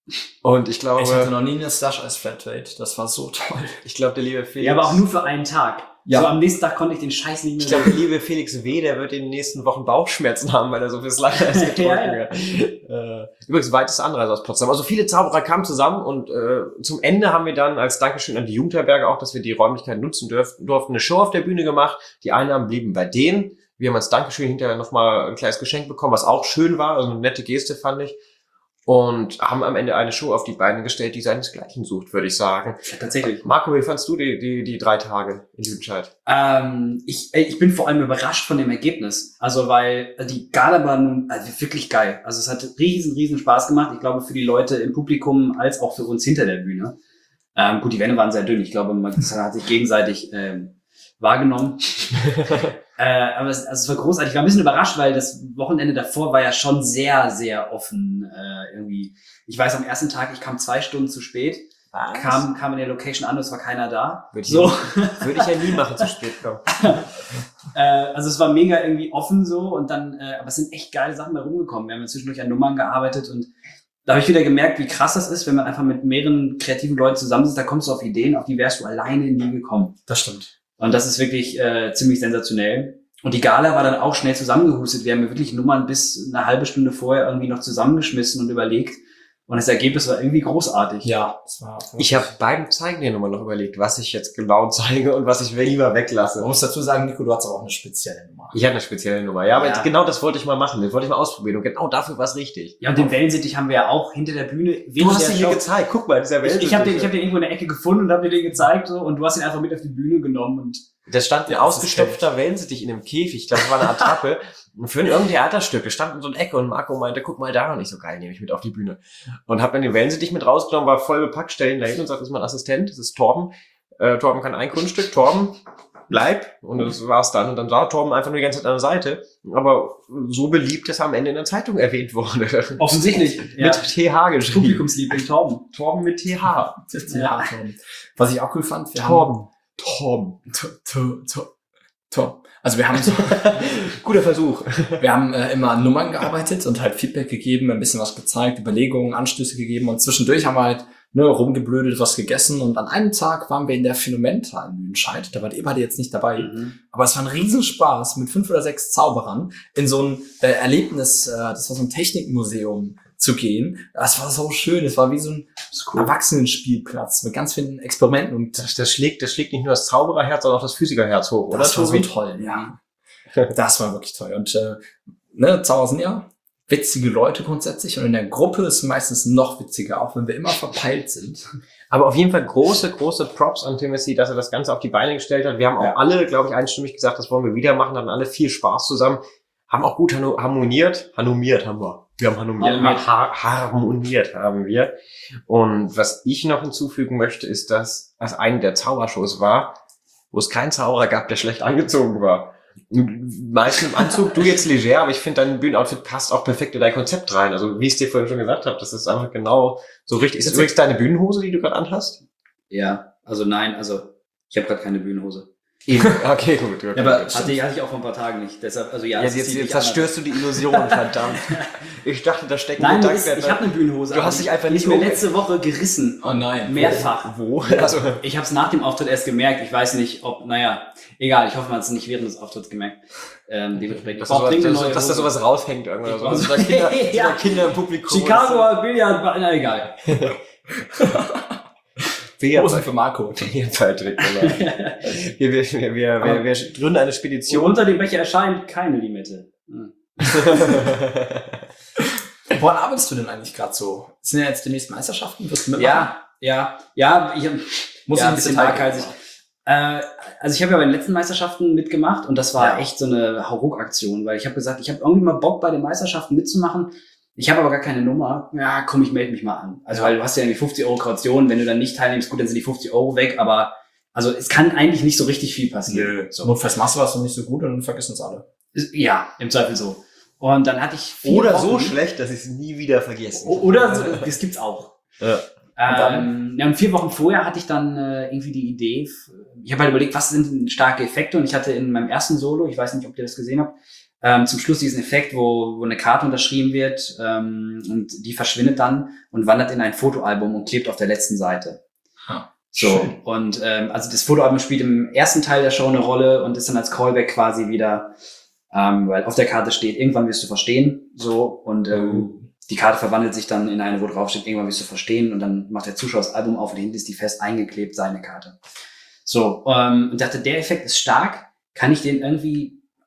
Speaker 1: Und ich glaube,
Speaker 2: Ich hatte noch nie eine Slush Eis Flatrate. Das war so toll.
Speaker 1: ich glaube, der liebe Felix.
Speaker 3: ja, aber auch nur für einen Tag.
Speaker 2: Ja.
Speaker 3: So am nächsten Tag konnte ich den Scheiß nicht mehr
Speaker 1: Ich glaube, der liebe Felix W., der wird in den nächsten Wochen Bauchschmerzen haben, weil er so viel Slush-Eis getrunken
Speaker 3: Ja, ja.
Speaker 1: hat. Äh, übrigens, weiteste Anreise aus Potsdam. Also viele Zauberer kamen zusammen und äh, zum Ende haben wir dann als Dankeschön an die Jugendherberge auch, dass wir die Räumlichkeiten nutzen dürften, durften eine Show auf der Bühne gemacht. Die Einnahmen blieben bei denen. Wir haben als Dankeschön hinterher nochmal ein kleines Geschenk bekommen, was auch schön war. Also eine nette Geste, fand ich. und haben am Ende eine Show auf die Beine gestellt, die seinesgleichen sucht, würde ich sagen.
Speaker 3: Ja, tatsächlich.
Speaker 1: Marco, wie fandst du die, die, die drei Tage in Lüdenscheid?
Speaker 3: Ähm, ich, ey, ich bin vor allem überrascht von dem Ergebnis. Also, weil die Gala war nun also wirklich geil. Also, es hat riesen, riesen Spaß gemacht. Ich glaube, für die Leute im Publikum als auch für uns hinter der Bühne. Ähm, gut, die Wände waren sehr dünn. Ich glaube, man das hat sich gegenseitig ähm, wahrgenommen. äh, aber es, also es war großartig. Ich war ein bisschen überrascht, weil das Wochenende davor war ja schon sehr, sehr offen. Äh, irgendwie. Ich weiß, am ersten Tag, ich kam zwei Stunden zu spät.
Speaker 1: Was?
Speaker 3: Kam, kam in der Location an, es war keiner da.
Speaker 1: Würde ich,
Speaker 3: so.
Speaker 1: ja, würde ich ja nie machen, zu spät kommen.
Speaker 3: äh, also es war mega irgendwie offen so und dann, äh, aber es sind echt geile Sachen da rumgekommen. Wir haben zwischendurch an Nummern gearbeitet und da habe ich wieder gemerkt, wie krass das ist, wenn man einfach mit mehreren kreativen Leuten zusammensitzt, da kommst du auf Ideen, auf die wärst du alleine nie gekommen.
Speaker 2: Das stimmt.
Speaker 3: Und das ist wirklich äh, ziemlich sensationell. Und die Gala war dann auch schnell zusammengehustet. Wir haben mir wirklich Nummern bis eine halbe Stunde vorher irgendwie noch zusammengeschmissen und überlegt. Und das Ergebnis war irgendwie großartig.
Speaker 2: Ja, das war.
Speaker 1: Ich habe beim Zeigen der Nummer noch überlegt, was ich jetzt genau zeige und was ich lieber weglasse.
Speaker 2: Man muss dazu sagen, Nico, du hast auch eine spezielle Nummer.
Speaker 1: Ich hatte eine spezielle Nummer, ja, aber
Speaker 3: Ja.
Speaker 1: genau das wollte ich mal machen. Das wollte ich mal ausprobieren und genau dafür war es richtig.
Speaker 3: Ja, und den Wellensittich haben wir ja auch hinter der Bühne.
Speaker 1: Du hast
Speaker 3: der
Speaker 1: ihn mir
Speaker 3: Show-
Speaker 1: gezeigt. Guck mal, dieser
Speaker 3: Ich,
Speaker 1: Wellensittich.
Speaker 3: ich habe den, ich hab den irgendwo in der Ecke gefunden und habe dir den gezeigt so, und du hast ihn einfach mit auf die Bühne genommen und
Speaker 1: Da stand ein
Speaker 2: Ja, das ist
Speaker 1: ausgestopfter Wellensittich in einem Käfig. Ich glaube, das war eine Attrappe. Und für irgendein Theaterstück. Wir standen in so einer Ecke und Marco meinte, guck mal da. Und ich so, geil, nehme ich mit auf die Bühne. Und hab dann den Wellensittich mit rausgenommen, war voll bepackt, stell ihn da hin und sagt, das ist mein Assistent, das ist Torben. Äh, Torben kann ein Kunststück, Torben, bleib. Und das war's dann. Und dann war Torben einfach nur die ganze Zeit an der Seite. Aber so beliebt, dass er am Ende in der Zeitung erwähnt wurde.
Speaker 3: offensichtlich ja.
Speaker 1: Mit T H geschrieben.
Speaker 3: Publikumsliebling Torben.
Speaker 1: Torben mit T H.
Speaker 2: Ja, Tom. Was ich auch cool fand, wir
Speaker 1: Torben. Torben.
Speaker 2: haben. To- to- to- to- Also wir haben so,
Speaker 1: Guter Versuch.
Speaker 2: wir haben äh, immer an Nummern gearbeitet und halt Feedback gegeben, ein bisschen was gezeigt, Überlegungen, Anstöße gegeben und zwischendurch haben wir halt ne, rumgeblödelt, was gegessen und an einem Tag waren wir in der Phänomenta in Lüdenscheid. Da wart ihr beide jetzt nicht dabei.
Speaker 3: Mhm.
Speaker 2: Aber es war ein Riesenspaß mit fünf oder sechs Zauberern in so ein äh, Erlebnis, äh, das war so ein Technikmuseum zu gehen. Das war so schön. Es war wie so ein Erwachsenenspielplatz mit ganz vielen Experimenten und
Speaker 1: Das, das schlägt, das schlägt nicht nur das Zaubererherz, sondern auch das Physikerherz hoch, oder?
Speaker 2: das war so
Speaker 1: Tobi?
Speaker 2: toll, ja. Das war wirklich toll. Und äh, ne, Zauber sind ja witzige Leute grundsätzlich und in der Gruppe ist es meistens noch witziger, auch wenn wir immer verpeilt sind.
Speaker 1: Aber auf jeden Fall große, große Props an Timothy, dass er das Ganze auf die Beine gestellt hat. Wir haben auch
Speaker 3: Ja.
Speaker 1: alle, glaube ich, einstimmig gesagt, das wollen wir wieder machen, hatten alle viel Spaß zusammen, haben auch gut harno- harmoniert, harmoniert haben wir. Wir haben harmoniert,
Speaker 3: Harmoniert.
Speaker 1: ha harmoniert haben wir. Und was ich noch hinzufügen möchte, ist, dass es eine der Zaubershows war, wo es keinen Zauberer gab, der schlecht angezogen war. Meistens im Anzug, du jetzt leger, aber ich finde, dein Bühnenoutfit passt auch perfekt in dein Konzept rein. Also wie ich es dir vorhin schon gesagt habe, das ist einfach genau so richtig. Ist das übrigens deine Bühnenhose, die du gerade anhast?
Speaker 3: Ja, also nein, also ich habe gerade keine Bühnenhose.
Speaker 1: Eben. Okay, gut. gut
Speaker 3: Ja, aber
Speaker 1: gut.
Speaker 3: hatte ich, hatte ich auch vor ein paar Tagen nicht. Deshalb, also ja.
Speaker 1: Jetzt,
Speaker 3: das
Speaker 1: jetzt,
Speaker 3: zieht
Speaker 1: jetzt
Speaker 3: mich an.
Speaker 1: zerstörst du die Illusion, verdammt. Ich dachte, da stecken
Speaker 3: Nein, das
Speaker 1: Gedanken
Speaker 3: ist, ich habe eine Bühnenhose.
Speaker 1: Du
Speaker 3: aber
Speaker 1: hast dich
Speaker 3: die-
Speaker 1: einfach
Speaker 3: die
Speaker 1: nicht
Speaker 3: ist mir
Speaker 1: um-
Speaker 3: letzte Woche gerissen.
Speaker 2: Oh nein.
Speaker 3: Mehrfach.
Speaker 1: Wo? Also,
Speaker 3: Ich habe es nach dem Auftritt erst gemerkt. Ich weiß nicht, ob, naja, egal. Ich hoffe, man hat es nicht während des Auftritts gemerkt. Ähm, dementsprechend.
Speaker 1: dass,
Speaker 3: Ich brauch
Speaker 1: da sowas,
Speaker 3: dringend eine
Speaker 1: dass,
Speaker 3: neue
Speaker 1: dass da
Speaker 3: Hose.
Speaker 1: sowas raushängt irgendwo oder so.
Speaker 3: Also-
Speaker 1: Also, da Kinder,
Speaker 3: Ja.
Speaker 1: ja. Kinder im Publikum.
Speaker 3: Chicago Billard, na egal.
Speaker 2: Hosen für Marco.
Speaker 1: Patrick, genau. Wir, wir, wir, wir, wir, wir gründen eine
Speaker 3: So
Speaker 1: Spedition.
Speaker 3: unter dem Becher erscheint keine Limette. Hm.
Speaker 2: Woran arbeitest du denn eigentlich gerade so? Sind ja jetzt die nächsten Meisterschaften? Wirst du mitmachen?
Speaker 3: Ja, ja, ja, ich hab,
Speaker 2: Muss
Speaker 3: ja,
Speaker 2: ich
Speaker 3: ein bisschen
Speaker 2: Detail
Speaker 3: waghalsig.
Speaker 2: gehen?
Speaker 3: Äh, also ich habe ja bei den letzten Meisterschaften mitgemacht und das war
Speaker 2: Ja.
Speaker 3: echt so eine Hauruck-Aktion, weil ich habe gesagt, ich habe irgendwie mal Bock bei den Meisterschaften mitzumachen. Ich habe aber gar keine Nummer. Ja, komm, ich melde mich mal an. Also weil du hast ja irgendwie fünfzig Euro Kaution, wenn du dann nicht teilnimmst, gut, dann sind die fünfzig Euro weg, aber also es kann eigentlich nicht so richtig viel passieren.
Speaker 2: Nö. So. Notfalls machst du was und nicht so gut und dann vergessen es alle.
Speaker 3: Ist- Ja, im Zweifel so. Und dann hatte ich vier
Speaker 1: Oder
Speaker 3: Wochen,
Speaker 1: so schlecht, dass ich es nie wieder vergesse.
Speaker 3: O- Oder so, das gibt's auch.
Speaker 1: Ja.
Speaker 3: Ähm, ja, und vier Wochen vorher hatte ich dann äh, irgendwie die Idee, f- ich habe halt überlegt, was sind denn starke Effekte und ich hatte in meinem ersten Solo, ich weiß nicht, ob ihr das gesehen habt, ähm, zum Schluss diesen Effekt, wo, wo eine Karte unterschrieben wird ähm, und die verschwindet dann und wandert in ein Fotoalbum und klebt auf der letzten Seite.
Speaker 2: Ha,
Speaker 3: So,
Speaker 2: schön.
Speaker 3: und ähm, also das Fotoalbum spielt im ersten Teil der Show eine Rolle und ist dann als Callback quasi wieder, ähm, weil auf der Karte steht, irgendwann wirst du verstehen, so, und ähm, die Karte verwandelt sich dann in eine, wo drauf steht, irgendwann wirst du verstehen und dann macht der Zuschauer das Album auf und hinten ist die fest eingeklebt, seine Karte. So, ähm, und dachte, der Effekt ist stark, kann ich den irgendwie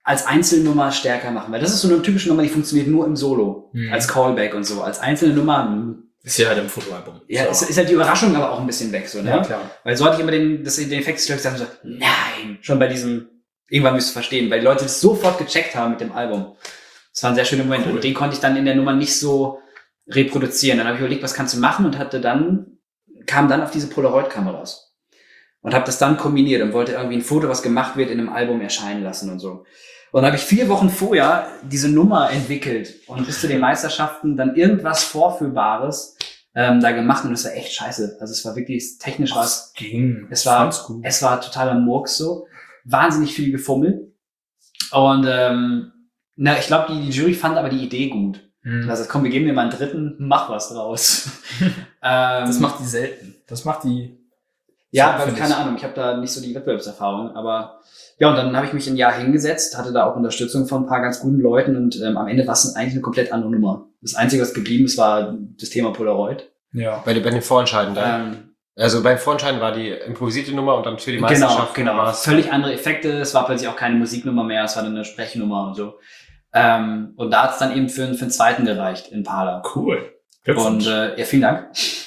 Speaker 3: als Einzelnummer stärker machen. Weil das ist so eine typische Nummer, die funktioniert nur im Solo.
Speaker 2: Mhm.
Speaker 3: Als Callback und so. Als einzelne Nummer, mh.
Speaker 2: Ist ja halt im Fotoalbum.
Speaker 3: Ja,
Speaker 2: so.
Speaker 3: ist, ist halt die Überraschung aber auch ein bisschen weg, so, ne?
Speaker 2: Ja, klar.
Speaker 3: Weil so hatte ich immer den, das, den Effekt, dass ich so, nein, schon bei diesem, irgendwann müsst ihr verstehen, weil die Leute das sofort gecheckt haben mit dem Album. Das war ein sehr schöner Moment.
Speaker 2: Cool.
Speaker 3: Und den konnte ich dann in der Nummer nicht so reproduzieren. Dann habe ich überlegt, was kannst du machen und hatte dann, kam dann auf diese Polaroid-Kameras. Und habe das dann kombiniert und wollte irgendwie ein Foto, was gemacht wird, in einem Album erscheinen lassen und so. Und dann habe ich vier Wochen vorher diese Nummer entwickelt und bis zu den Meisterschaften dann irgendwas Vorführbares ähm, da gemacht und das war echt scheiße. Also es war wirklich, technisch war es,
Speaker 2: ging.
Speaker 3: es war,
Speaker 2: gut.
Speaker 3: es war totaler Murks so. Wahnsinnig viel gefummelt. Und ähm, na, ich glaube, die, die Jury fand aber die Idee gut.
Speaker 2: Mhm.
Speaker 3: Also komm, wir geben dir mal einen dritten, mach was draus. ähm,
Speaker 2: Das macht die selten. Das macht die...
Speaker 3: Ja,
Speaker 2: So,
Speaker 3: weil
Speaker 2: find
Speaker 3: keine
Speaker 2: ich.
Speaker 3: Ahnung, ich habe da nicht so die Wettbewerbserfahrung, aber ja, und dann habe ich mich ein Jahr hingesetzt, hatte da auch Unterstützung von ein paar ganz guten Leuten und ähm, am Ende war es eigentlich eine komplett andere Nummer. Das Einzige, was geblieben ist, war das Thema Polaroid.
Speaker 2: Ja.
Speaker 1: Bei, den- bei den Vorentscheiden dann.
Speaker 3: Ähm,
Speaker 1: Also beim Vorentscheiden war die improvisierte Nummer und dann für die
Speaker 3: genau,
Speaker 1: Meisterschaft
Speaker 3: genau.
Speaker 1: war es.
Speaker 3: Völlig andere Effekte, es war plötzlich auch keine Musiknummer mehr, es war dann eine Sprechnummer und so. Ähm, und da hat es dann eben für, für den zweiten gereicht in Pala.
Speaker 2: Cool.
Speaker 3: Und äh, ja, vielen Dank.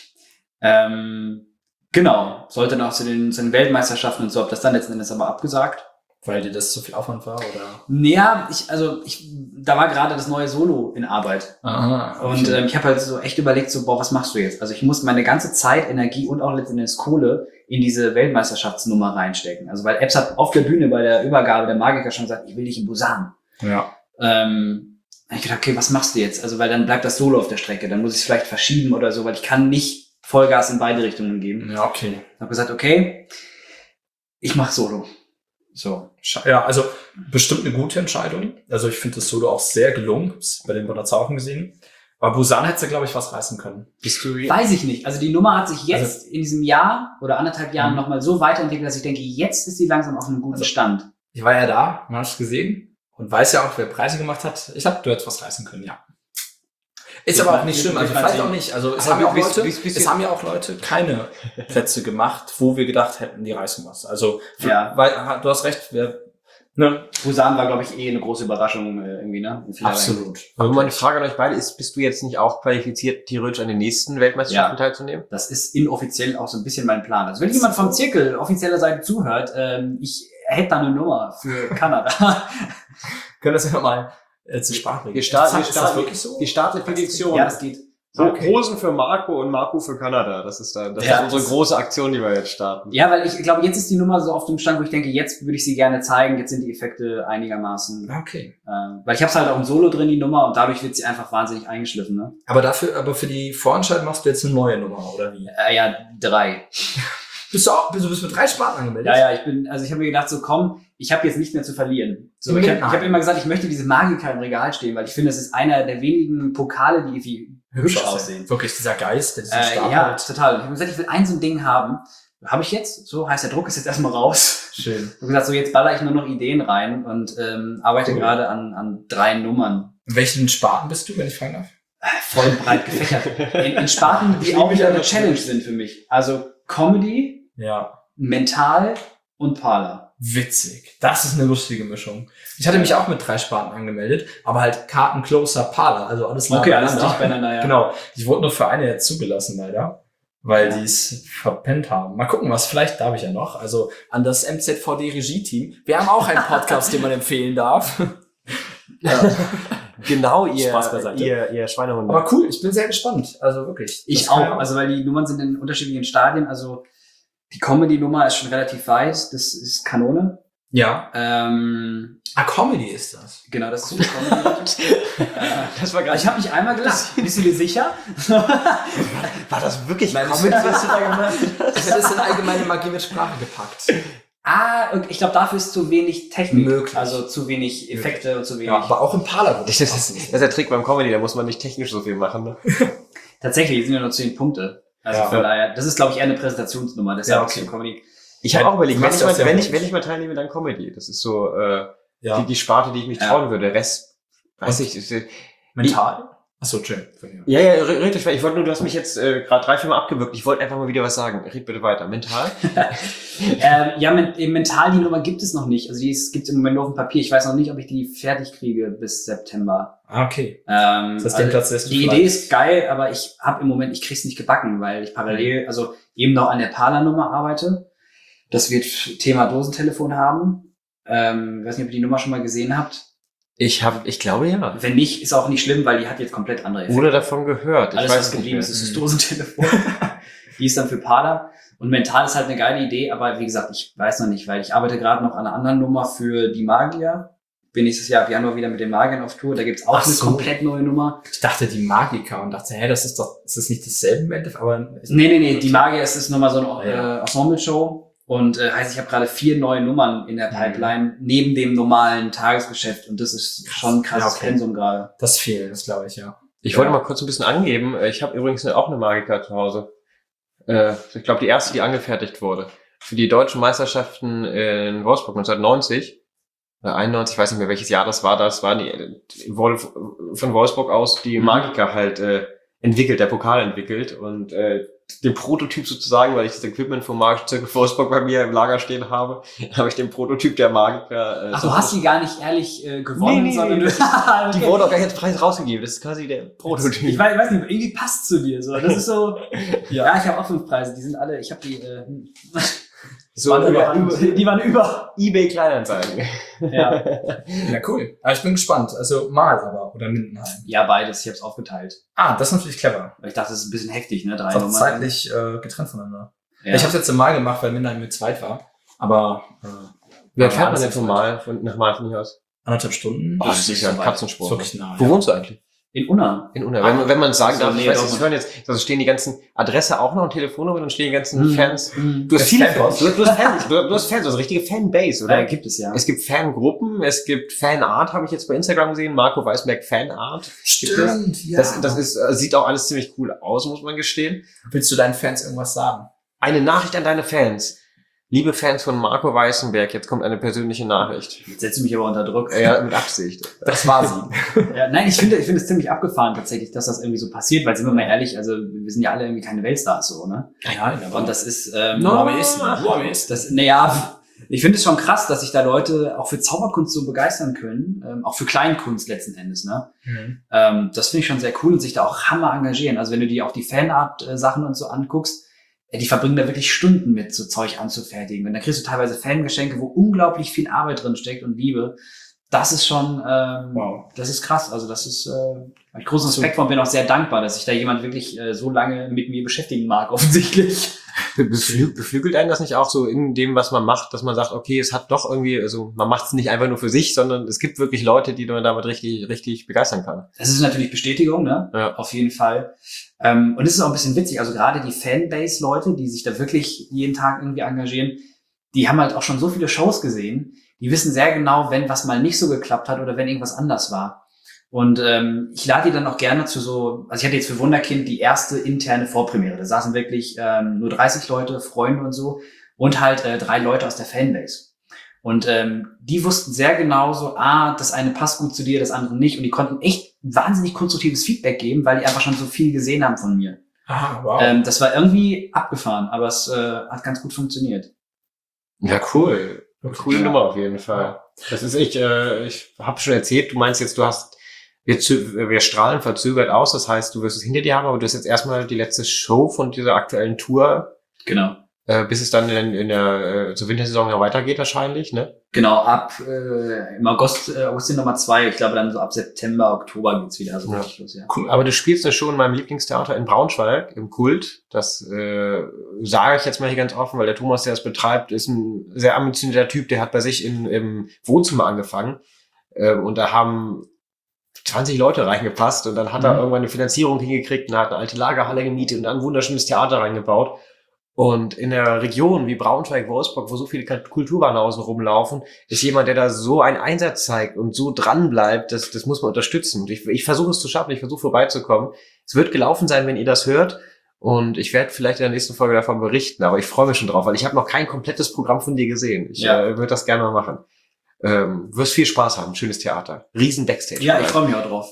Speaker 3: Ähm, genau, sollte noch zu den, zu den Weltmeisterschaften und so, hab das dann letzten Endes aber abgesagt.
Speaker 2: Weil dir das zu viel Aufwand war, oder?
Speaker 3: Ja, ich, also ich, da war gerade das neue Solo in Arbeit.
Speaker 2: Aha.
Speaker 3: Und ähm, ich habe halt so echt überlegt, so, boah, was machst du jetzt? Also ich muss meine ganze Zeit, Energie und auch letztendlich Kohle in diese Weltmeisterschaftsnummer reinstecken. Also weil Epps hat auf der Bühne bei der Übergabe der Magiker schon gesagt, ich will dich in Busan.
Speaker 2: Ja.
Speaker 3: Ähm, hab ich gedacht, okay, was machst du jetzt? Also weil dann bleibt das Solo auf der Strecke, dann muss ich es vielleicht verschieben oder so, weil ich kann nicht Vollgas in beide Richtungen geben.
Speaker 2: Ja, okay.
Speaker 3: Ich habe gesagt, okay, ich mach Solo. So.
Speaker 2: Ja, also bestimmt eine gute Entscheidung. Also ich finde das Solo auch sehr gelungen. Hab's bei den Bonnerzauchen gesehen. Aber Busan hätte, glaube ich, was reißen können.
Speaker 1: Bist du
Speaker 3: Weiß ich nicht. Also die Nummer hat sich jetzt
Speaker 2: Also-
Speaker 3: in diesem Jahr oder anderthalb Jahren
Speaker 2: Mhm.
Speaker 3: nochmal so weiterentwickelt, dass ich denke, jetzt ist sie langsam auf einem guten
Speaker 2: Also-
Speaker 3: Stand.
Speaker 2: Ich war ja da, man hat es gesehen und weiß ja auch, wer Preise gemacht hat. Ich glaube, du hättest was reißen können, ja. Ist
Speaker 3: Ich
Speaker 2: aber
Speaker 3: mein-
Speaker 2: auch nicht
Speaker 3: ich-
Speaker 2: schlimm,
Speaker 3: ich
Speaker 2: also
Speaker 3: mein,
Speaker 2: vielleicht
Speaker 3: sie-
Speaker 2: auch nicht. Also es
Speaker 1: Aber
Speaker 2: haben ja auch
Speaker 1: bis-
Speaker 2: Leute,
Speaker 1: bis- bis-
Speaker 2: es haben ja auch Leute keine Plätze gemacht, wo wir gedacht hätten, die reißen was. Also für,
Speaker 3: Ja.
Speaker 2: weil ha, du hast recht, wir, ne?
Speaker 3: Busan war, glaube ich, eh eine große Überraschung äh, irgendwie, ne? In vielerlei.
Speaker 2: Absolut.
Speaker 1: Aber meine Frage an euch beide ist, bist du jetzt nicht auch qualifiziert, theoretisch an den nächsten Weltmeisterschaften
Speaker 3: Ja.
Speaker 1: teilzunehmen?
Speaker 3: Das ist inoffiziell auch so ein bisschen mein Plan. Also wenn jemand vom Zirkel offizieller Seite zuhört, ähm, ich hätte da eine Nummer für Kanada.
Speaker 2: Können das ja mal äh, zu Sprache bringen.
Speaker 1: Wir starten, wir
Speaker 2: Ist das
Speaker 1: starten,
Speaker 2: wirklich so?
Speaker 1: wir starten eine Petition.
Speaker 3: Ja, das geht.
Speaker 1: Ho-
Speaker 2: Okay.
Speaker 1: Hosen für Marco und Marco für Kanada. Das ist dann, das
Speaker 3: Ja,
Speaker 1: ist unsere
Speaker 3: das-
Speaker 1: große Aktion, die wir jetzt starten.
Speaker 3: Ja, weil ich glaube, jetzt ist die Nummer so auf dem Stand, wo ich denke, jetzt würde ich sie gerne zeigen. Jetzt sind die Effekte einigermaßen,
Speaker 2: Okay.
Speaker 3: äh, weil ich habe es halt auch im Solo drin, die Nummer, und dadurch wird sie einfach wahnsinnig eingeschliffen, ne?
Speaker 2: Aber dafür, aber für die Vorentscheid machst du jetzt eine neue Nummer, oder wie?
Speaker 3: Äh, ja, drei.
Speaker 2: Bist du auch, bist du bist mit drei Sparten angemeldet?
Speaker 3: Ja, ja, ich bin, also ich habe mir gedacht, so komm, ich habe jetzt nichts mehr zu verlieren. So,
Speaker 2: Im
Speaker 3: ich habe
Speaker 2: Nein.
Speaker 3: ich hab immer gesagt, ich möchte diese Magiker im Regal stehen, weil ich finde, das ist einer der wenigen Pokale, die irgendwie hübsch aussehen.
Speaker 2: Wirklich dieser Geist, der diesen
Speaker 3: Äh,
Speaker 2: Stab
Speaker 3: ja,
Speaker 2: hat.
Speaker 3: total. Ich habe gesagt, ich will ein so ein Ding haben. Habe ich jetzt. So heißt der Druck ist jetzt erstmal raus.
Speaker 2: Schön.
Speaker 3: Ich habe gesagt, so jetzt baller ich nur noch Ideen rein und ähm, arbeite
Speaker 2: Cool.
Speaker 3: gerade an, an drei Nummern.
Speaker 2: In welchen Sparten bist du, wenn ich fragen darf?
Speaker 3: Äh, Voll breit gefächert. In, in Sparten, die auch wieder eine Challenge sind für mich. Also Comedy,
Speaker 2: Ja.
Speaker 3: Mental und Parler.
Speaker 2: Witzig. Das ist eine lustige Mischung. Ich hatte mich auch mit drei Sparten angemeldet, aber halt Karten, Closer, Parler, also alles nah
Speaker 3: Okay, alles
Speaker 2: beieinander.
Speaker 3: dicht beieinander, ja.
Speaker 2: Genau. Ich wurde nur für eine jetzt zugelassen, leider, weil die es verpennt haben. Mal gucken, was, vielleicht darf ich ja noch. Also an das M Z V D-Regie-Team. Wir haben auch einen Podcast, den man empfehlen darf. Ja.
Speaker 1: Genau, ihr,
Speaker 2: Spaß beiseite.
Speaker 1: ihr, ihr Schweinehunde.
Speaker 2: Aber cool, ich bin sehr gespannt. Also wirklich.
Speaker 3: Ich
Speaker 2: Das kann
Speaker 3: auch,
Speaker 2: ja-
Speaker 3: also weil die Nummern sind in unterschiedlichen Stadien. Also die Comedy-Nummer ist schon relativ weit. Das ist Kanone.
Speaker 2: Ja.
Speaker 3: Ähm,
Speaker 2: Ah, Comedy ist das.
Speaker 3: genau, das ist die Comedy. äh,
Speaker 1: das war gar
Speaker 3: ich habe mich einmal gelacht. Bist du dir sicher?
Speaker 1: War das wirklich
Speaker 2: Nein,
Speaker 1: Comedy,
Speaker 2: das-
Speaker 1: was du da gemacht hast?
Speaker 2: Ich hätte es in allgemeine Magie mit Sprache gepackt.
Speaker 3: Ah, und ich glaube, dafür ist zu wenig Technik.
Speaker 2: Möglich.
Speaker 3: Also zu wenig Effekte und zu wenig.
Speaker 2: Ja, aber auch im Parler würde
Speaker 1: Das
Speaker 2: ich
Speaker 1: ist,
Speaker 2: passen.
Speaker 1: das ist der Trick beim Comedy, da muss man nicht technisch so viel machen. Ne?
Speaker 3: Tatsächlich sind ja nur zehn Punkte. Also
Speaker 2: Ja.
Speaker 3: von daher, das ist, glaube ich, eher eine Präsentationsnummer. Deshalb
Speaker 2: Ja,
Speaker 3: ist
Speaker 2: okay.
Speaker 3: die Comedy.
Speaker 1: Ich habe auch überlegt,
Speaker 2: Du
Speaker 1: wenn
Speaker 2: machst
Speaker 1: ich,
Speaker 2: das
Speaker 1: mal,
Speaker 2: ja
Speaker 1: wenn,
Speaker 2: gut.
Speaker 1: ich, wenn ich mal teilnehme, dann Comedy. Das ist so äh,
Speaker 2: Ja.
Speaker 1: die, die Sparte, die ich mich
Speaker 3: Ja.
Speaker 1: trauen würde. Der Rest, weiß
Speaker 2: Und-
Speaker 1: ich, ist,
Speaker 2: Mental? Achso, Jim.
Speaker 1: Ja, ja, red red euch weiter. Ich wollte nur, du hast mich jetzt äh, gerade drei, vier Mal abgewürgt. Ich wollte einfach mal wieder was sagen. Red bitte weiter. Mental?
Speaker 3: ähm, ja, men eben mental die Nummer gibt es noch nicht. Also die gibt es im Moment nur auf dem Papier. Ich weiß noch nicht, ob ich die fertig kriege bis September.
Speaker 2: Ah, okay.
Speaker 3: Ähm,
Speaker 2: das heißt, den
Speaker 3: also
Speaker 2: Platz lässt du
Speaker 3: die
Speaker 2: vielleicht.
Speaker 3: Idee ist geil, aber ich habe im Moment, ich krieg's nicht gebacken, weil ich parallel, also eben noch an der Parler-Nummer arbeite. Das wird Thema Dosentelefon haben. Ähm, ich weiß nicht, ob ihr die Nummer schon mal gesehen habt.
Speaker 1: Ich habe, ich glaube ja.
Speaker 3: Wenn nicht, ist auch nicht schlimm, weil die hat jetzt komplett andere Effekte.
Speaker 1: Oder davon gehört. Ich
Speaker 3: Alles,
Speaker 1: weiß
Speaker 3: was
Speaker 1: nicht
Speaker 3: geblieben
Speaker 1: mehr.
Speaker 3: ist, ist das Dosentelefon. Die ist dann für Parler. Und mental ist halt eine geile Idee, aber wie gesagt, ich weiß noch nicht, weil ich arbeite gerade noch an einer anderen Nummer für die Magier. Bin nächstes Jahr ab Januar wieder mit den Magiern auf Tour. Da gibt's auch
Speaker 2: Ach
Speaker 3: eine
Speaker 2: so.
Speaker 3: komplett neue Nummer.
Speaker 2: Ich dachte, die Magiker und dachte, hä, das ist doch, ist das nicht dasselbe im Endeffekt, aber.
Speaker 3: Nee, nee, nee, die Magier ist, ist nochmal so eine
Speaker 2: Ja.
Speaker 3: äh, Ensemble-Show. Und äh, heißt, ich habe gerade vier neue Nummern in der Pipeline, neben dem normalen Tagesgeschäft. Und das ist schon ein krasses
Speaker 2: Ja, okay.
Speaker 3: Pensum gerade.
Speaker 2: Das fehlt, das glaube ich, ja.
Speaker 1: Ich wollte mal kurz ein bisschen angeben. Ich habe übrigens auch eine Magica zu Hause. Äh, ich glaube, die erste, die angefertigt wurde. Für die deutschen Meisterschaften in Wolfsburg neunzehnhundertneunzig. Oder einundneunzig, ich weiß nicht mehr, welches Jahr das war. Das war die, die Wolf, von Wolfsburg aus die Magica halt äh, entwickelt, der Pokal entwickelt. Und äh, den Prototyp sozusagen, weil ich das Equipment vom Magischen Zirkel Wolfsburg bei mir im Lager stehen habe, habe ich den Prototyp der Magica. Äh,
Speaker 3: Ach, du hast die gar nicht ehrlich äh, gewonnen,
Speaker 1: Nee, nee,
Speaker 3: sondern
Speaker 1: nee,
Speaker 3: du...
Speaker 1: Die
Speaker 3: Okay.
Speaker 1: wurde auch gar nicht als Preis rausgegeben. Das ist quasi der Prototyp.
Speaker 3: Ich weiß, ich weiß nicht, irgendwie passt zu dir so. Das ist so. Ja, ich habe auch fünf Preise. Die sind alle. Ich habe die. Äh,
Speaker 1: so
Speaker 3: waren
Speaker 1: über,
Speaker 3: über,
Speaker 1: über
Speaker 3: die waren über.
Speaker 1: eBay Kleinanzeigen.
Speaker 3: Ja,
Speaker 2: Ja, cool. Aber ich bin gespannt. Also mal aber, oder Mindenheim.
Speaker 3: ja beides. Ich habe es aufgeteilt.
Speaker 2: Ah, das ist natürlich clever.
Speaker 3: Weil ich dachte, das ist ein bisschen heftig, ne? Drei
Speaker 2: Das ist
Speaker 3: Nummern.
Speaker 2: zeitlich äh, getrennt voneinander.
Speaker 3: Ja.
Speaker 2: Ich habe es jetzt mal gemacht, weil Mindenheim mit zweit war. Aber äh,
Speaker 1: Wie weit
Speaker 2: ja,
Speaker 1: fährt man
Speaker 2: das
Speaker 1: denn
Speaker 2: ist
Speaker 1: von mal, von, nach mal von hier aus?
Speaker 2: anderthalb Stunden.
Speaker 1: Oh, das ist ja ein
Speaker 3: so weit.
Speaker 1: Katzensport.
Speaker 2: Wirklich nah.
Speaker 1: Wo
Speaker 2: Ja.
Speaker 1: wohnst du eigentlich?
Speaker 3: In Unna.
Speaker 1: In Unna. Wenn, man- wenn man sagen
Speaker 3: So,
Speaker 1: darf, ich
Speaker 3: nee,
Speaker 1: weiß,
Speaker 3: doch.
Speaker 1: es hören jetzt, also stehen die ganzen Adresse auch noch und Telefonnummer, dann stehen die ganzen
Speaker 3: Mhm.
Speaker 1: Fans.
Speaker 3: Mhm.
Speaker 1: Du hast
Speaker 2: Das
Speaker 1: viele
Speaker 2: Fanpost.
Speaker 1: Fans. Du, du hast Fans, du, du hast Fans, also richtige Fanbase, oder?
Speaker 3: Äh, gibt es ja.
Speaker 1: Es gibt Fangruppen, es gibt Fanart, habe ich jetzt bei Instagram gesehen, Marco Weißberg Fanart.
Speaker 2: Stimmt, ja.
Speaker 1: Das, das ist, äh, sieht auch alles ziemlich cool aus, muss man gestehen.
Speaker 2: Willst du deinen Fans irgendwas sagen?
Speaker 1: Eine Nachricht an deine Fans. Liebe Fans von Marco Weißenberg, jetzt kommt eine persönliche Nachricht.
Speaker 3: Jetzt setzt du mich aber unter Druck.
Speaker 1: Ja, mit Absicht.
Speaker 2: Das war sie.
Speaker 3: Ja, nein, ich finde, ich finde es ziemlich abgefahren tatsächlich, dass das irgendwie so passiert, weil sind wir mal ehrlich, also wir sind ja alle irgendwie keine Weltstars so, ne?
Speaker 2: Ja, ja,
Speaker 3: Und das ist, ähm,
Speaker 1: No.
Speaker 2: Lobbyist, ne? Lobbyist.
Speaker 3: das, naja, ich finde es schon krass, dass sich da Leute auch für Zauberkunst so begeistern können, ähm, auch für Kleinkunst letzten Endes, ne?
Speaker 2: Mhm.
Speaker 3: Ähm, das finde ich schon sehr cool und sich da auch hammer engagieren. Also wenn du dir auch die Fanart-Sachen und so anguckst, äh, die verbringen da wirklich Stunden mit, so Zeug anzufertigen. Und da kriegst du teilweise Fangeschenke, wo unglaublich viel Arbeit drin steckt und Liebe. Das ist schon, ähm,
Speaker 2: Wow.
Speaker 3: das ist krass. Also das ist, äh, hab ich großen Respekt vor und bin auch sehr dankbar, dass sich da jemand wirklich äh, so lange mit mir beschäftigen mag, offensichtlich.
Speaker 1: Beflü beflügelt einen das nicht auch so in dem, was man macht, dass man sagt, okay, es hat doch irgendwie, also man macht es nicht einfach nur für sich, sondern es gibt wirklich Leute, die man damit richtig, richtig begeistern kann.
Speaker 3: Das ist natürlich Bestätigung, ne?
Speaker 1: Ja.
Speaker 3: Auf jeden Fall. Ähm, und es ist auch ein bisschen witzig, also gerade die Fanbase-Leute, die sich da wirklich jeden Tag irgendwie engagieren, die haben halt auch schon so viele Shows gesehen, die wissen sehr genau, wenn was mal nicht so geklappt hat oder wenn irgendwas anders war. Und ähm, ich lade die dann auch gerne zu so, also ich hatte jetzt für Wunderkind die erste interne Vorpremiere. Da saßen wirklich ähm, nur dreißig Leute, Freunde und so und halt äh, drei Leute aus der Fanbase. Und ähm, die wussten sehr genau so, ah, das eine passt gut zu dir, das andere nicht. Und die konnten echt wahnsinnig konstruktives Feedback geben, weil die einfach schon so viel gesehen haben von mir.
Speaker 2: Ah, wow.
Speaker 3: Ähm, das war irgendwie abgefahren, aber es äh, hat ganz gut funktioniert.
Speaker 1: Ja, cool. Coole
Speaker 2: Ja.
Speaker 1: Nummer auf jeden Fall. Das ist echt, äh, ich habe schon erzählt, du meinst jetzt, du hast, wir, zö- wir strahlen verzögert aus, das heißt, du wirst es hinter dir haben, aber du hast jetzt erstmal die letzte Show von dieser aktuellen Tour,
Speaker 3: Genau.
Speaker 1: äh, bis es dann in, in der äh, zur Wintersaison ja weitergeht wahrscheinlich, ne?
Speaker 3: Genau, ab äh, im August, äh, August sind Nummer zwei. Ich glaube dann so ab September, Oktober geht's wieder so
Speaker 1: Ja.
Speaker 3: richtig los, ja.
Speaker 1: Cool. Aber du spielst eine Show in meinem Lieblingstheater in Braunschweig, im Kult. Das äh, sage ich jetzt mal hier ganz offen, weil der Thomas, der es betreibt, ist ein sehr ambitionierter Typ, der hat bei sich in, im Wohnzimmer angefangen. Ähm, und da haben zwanzig Leute reingepasst und dann hat
Speaker 3: Mhm.
Speaker 1: er irgendwann eine Finanzierung hingekriegt und hat eine alte Lagerhalle gemietet und dann ein wunderschönes Theater reingebaut. Und in der Region wie Braunschweig, Wolfsburg, wo so viele Kulturbanausen rumlaufen, ist jemand, der da so einen Einsatz zeigt und so dran bleibt, das, das muss man unterstützen. Und ich, ich versuche es zu schaffen, ich versuche vorbeizukommen. Es wird gelaufen sein, wenn ihr das hört. Und ich werde vielleicht in der nächsten Folge davon berichten, aber ich freue mich schon drauf, weil ich habe noch kein komplettes Programm von dir gesehen. Ich
Speaker 3: Ja.
Speaker 1: äh, würde das gerne mal machen. Ähm, wirst viel Spaß haben, schönes Theater. Riesen Backstage.
Speaker 3: Ja, ich freue mich auch drauf.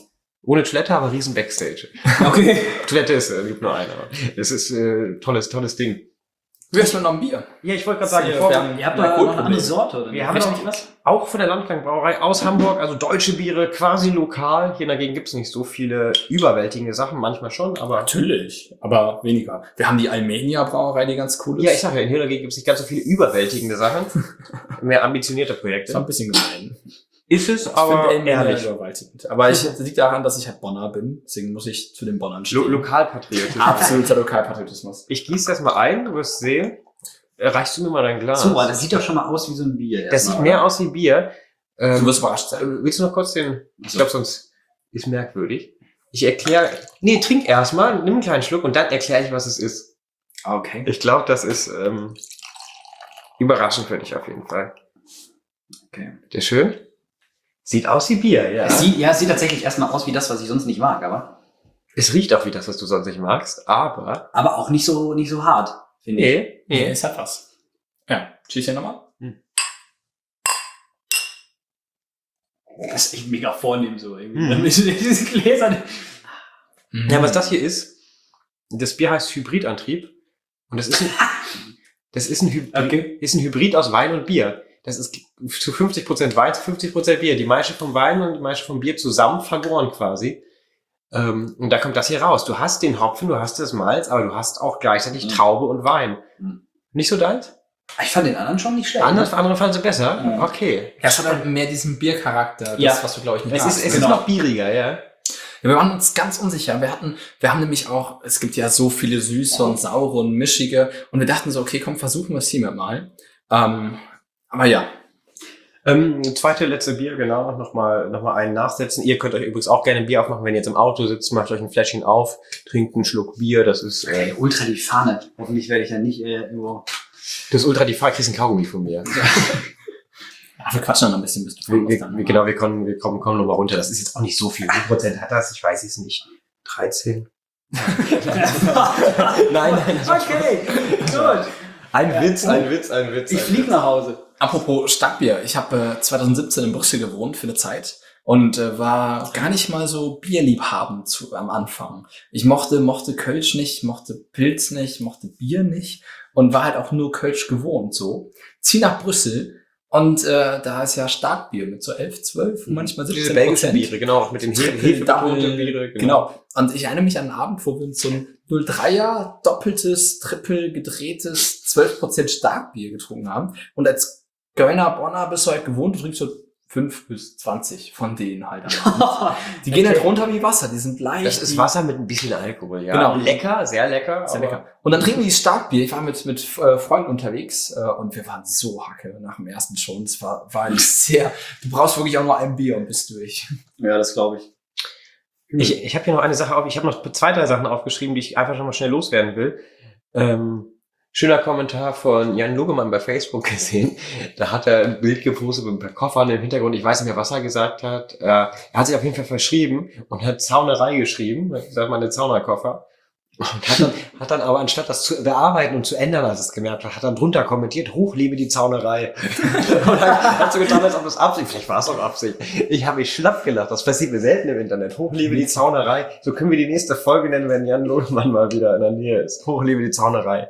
Speaker 1: Ohne Toilette, aber riesen Backstage.
Speaker 3: Okay.
Speaker 1: Toilette ist, äh, gibt nur eine. aber Das ist äh, tolles, tolles Ding.
Speaker 2: Wir haben noch ein Bier.
Speaker 1: Ja, ich wollte gerade sagen,
Speaker 2: Sehr
Speaker 1: bevor
Speaker 2: fern.
Speaker 1: wir,
Speaker 3: Ihr habt
Speaker 2: Na,
Speaker 3: da
Speaker 2: gut,
Speaker 3: noch eine andere
Speaker 2: Problem.
Speaker 3: Sorte, oder?
Speaker 1: Wir haben
Speaker 3: Wisst ihr
Speaker 1: noch-
Speaker 3: nicht was?
Speaker 1: auch von der Landklang-Brauerei aus Hamburg, also deutsche Biere, quasi lokal. Hier dagegen gibt's nicht so viele überwältigende Sachen, manchmal schon, aber...
Speaker 2: Natürlich, aber weniger. Wir haben die Almenia Brauerei, die ganz cool ist.
Speaker 1: Ja, ich sag ja, in hier dagegen gibt's nicht ganz so viele überwältigende Sachen. Mehr ambitionierte
Speaker 2: Das war
Speaker 1: Projekte.
Speaker 2: ein bisschen gemein.
Speaker 1: Ist es,
Speaker 2: Ich
Speaker 1: aber
Speaker 2: finde Almenia
Speaker 1: ehrlich.
Speaker 2: überwältigend. Aber ich, das liegt daran, dass ich halt Bonner bin. Deswegen muss ich zu den Bonnern stehen.
Speaker 1: Lo Lokalpatriotisch.
Speaker 2: Absoluter Lokalpatriotismus.
Speaker 1: Ich gieße das mal ein, du wirst sehen. Äh, Reichst du mir mal dein Glas?
Speaker 3: So, das sieht doch schon mal aus wie so ein Bier.
Speaker 1: Das
Speaker 3: erstmal,
Speaker 1: sieht mehr
Speaker 3: oder?
Speaker 1: aus wie Bier. Ähm,
Speaker 2: Du wirst überrascht sein.
Speaker 1: äh, willst du noch kurz den... Ich
Speaker 3: Also,
Speaker 1: glaube, sonst ist merkwürdig. Ich erkläre... Nee, trink erstmal, nimm einen kleinen Schluck und dann erkläre ich, was es ist.
Speaker 3: okay.
Speaker 1: Ich glaube, das ist ähm, überraschend für dich auf jeden Fall.
Speaker 3: Okay.
Speaker 1: Der schön? Sieht aus wie Bier, ja.
Speaker 3: Es sieht, ja, es sieht tatsächlich erstmal aus wie das, was ich sonst nicht mag, aber,
Speaker 1: Es riecht auch wie das, was du sonst nicht magst, aber...
Speaker 3: aber auch nicht so, nicht so hart, finde ich.
Speaker 1: Nee,
Speaker 2: Nee,
Speaker 1: nee.
Speaker 2: es hat was. Ja, tschüss hier nochmal.
Speaker 3: Das ist echt mega vornehm so irgendwie.
Speaker 1: Hm.
Speaker 3: Dann müssen wir diese Gläser.
Speaker 1: Ja, was das hier ist, das Bier heißt Hybridantrieb und das ist ein, das ist ein, Hybrid,
Speaker 3: Okay.
Speaker 1: ist ein Hybrid aus Wein und Bier. Das ist zu fünfzig Prozent Wein, zu fünfzig Prozent Bier. Die Maische vom Wein und die Maische vom Bier zusammen vergoren quasi. Ähm, und da kommt das hier raus. Du hast den Hopfen, du hast das Malz, aber du hast auch gleichzeitig
Speaker 3: Mhm.
Speaker 1: Traube und Wein.
Speaker 3: Mhm.
Speaker 1: Nicht so deins?
Speaker 3: Ich fand den anderen schon nicht schlecht.
Speaker 1: Andere,
Speaker 3: ne?
Speaker 1: andere fanden sie besser?
Speaker 3: Mhm.
Speaker 1: Okay.
Speaker 2: Ja, es hat halt mehr diesen Biercharakter, das,
Speaker 3: Ja.
Speaker 2: was du, glaube ich, nicht
Speaker 1: Es
Speaker 2: magst.
Speaker 1: ist, es
Speaker 3: genau.
Speaker 1: ist noch bieriger, ja.
Speaker 2: Ja, wir waren uns ganz unsicher. Wir hatten, wir haben nämlich auch, es gibt ja so viele süße und saure und mischige und wir dachten so, okay, komm, versuchen wir es hiermit mal. Ähm, aber ja.
Speaker 1: Ähm, zweite, letzte Bier, genau, nochmal noch mal einen nachsetzen. Ihr könnt euch übrigens auch gerne ein Bier aufmachen, wenn ihr jetzt im Auto sitzt, macht euch ein Fläschchen auf, trinkt einen Schluck Bier, das ist, äh,
Speaker 3: Ey, ultra die Fahne. Hoffentlich werde ich ja nicht äh, irgendwo.
Speaker 1: das ist ultra die Fahrt, kriegst ein Kaugummi von mir.
Speaker 2: Ja, wir quatschen noch ein bisschen, bis du
Speaker 1: Wir,
Speaker 2: fahren
Speaker 1: wir,
Speaker 2: musst dann.
Speaker 1: wir, genau, wir kommen, wir kommen, kommen nochmal runter. Das ist jetzt auch nicht so viel. Wie viel Prozent hat das? Ich weiß es nicht. dreizehn? nein, nein.
Speaker 3: Okay, gut.
Speaker 1: Ein
Speaker 3: Ja.
Speaker 1: Witz, ein Witz, ein Witz.
Speaker 3: Ich
Speaker 1: ein
Speaker 3: flieg
Speaker 1: Witz.
Speaker 3: nach Hause.
Speaker 2: Apropos Starkbier. Ich habe äh, zwanzig siebzehn in Brüssel gewohnt für eine Zeit und äh, war gar nicht mal so bierliebhabend zu, am Anfang. Ich mochte, mochte Kölsch nicht, mochte Pilz nicht, mochte Bier nicht und war halt auch nur Kölsch gewohnt so. Zieh nach Brüssel und äh, da ist ja Starkbier mit so elf, zwölf und manchmal
Speaker 1: Diese
Speaker 2: siebzehn
Speaker 1: belgischen
Speaker 2: Prozent.
Speaker 1: Biere, genau, mit dem
Speaker 2: Triple,
Speaker 1: Hefe
Speaker 2: Double,
Speaker 1: Biere.
Speaker 2: Genau. Und ich erinnere mich an einen Abend, wo wir uns so ein null Komma dreier doppeltes, triple gedrehtes zwölf Prozent Starkbier getrunken haben. Und als Kölner Bonner bist du halt gewohnt, du trinkst so fünf bis zwanzig von denen halt. am Abend. Die gehen halt runter wie Wasser, die sind leicht.
Speaker 1: Das ist
Speaker 2: die,
Speaker 1: Wasser mit ein bisschen Alkohol, ja.
Speaker 2: Genau.
Speaker 1: Lecker, sehr lecker.
Speaker 2: Sehr
Speaker 1: aber-
Speaker 2: lecker. Und dann trinken wir dieses Starkbier. Ich war mit, mit äh, Freunden unterwegs äh, und wir waren so hacke nach dem ersten schon. Es war, war nicht sehr, du brauchst wirklich auch nur ein Bier und bist durch.
Speaker 3: Ja, das glaube ich.
Speaker 1: Ich, ich habe hier noch eine Sache auf, ich habe noch zwei, drei Sachen aufgeschrieben, die ich einfach schon mal schnell loswerden will. Ähm, schöner Kommentar von Jan Lugemann bei Facebook gesehen. Da hat er ein Bild gepostet mit ein paar Koffern im Hintergrund. Ich weiß nicht mehr, was er gesagt hat. Äh, er hat sich auf jeden Fall verschrieben und hat Zaunerei geschrieben. Ich sag mal, eine Zaunerkoffer. Und hat dann, hat dann aber, anstatt das zu bearbeiten und zu ändern, als es gemerkt hat, hat dann drunter kommentiert, hoch lebe die Zaunerei. Und dann hat so getan, als ob das Absicht, vielleicht war es auch Absicht. Ich habe mich schlapp gelacht, das passiert mir selten im Internet. Hoch lebe die Zaunerei. So können wir die nächste Folge nennen, wenn Jan Lohmann mal wieder in der Nähe ist. Hoch lebe die Zaunerei.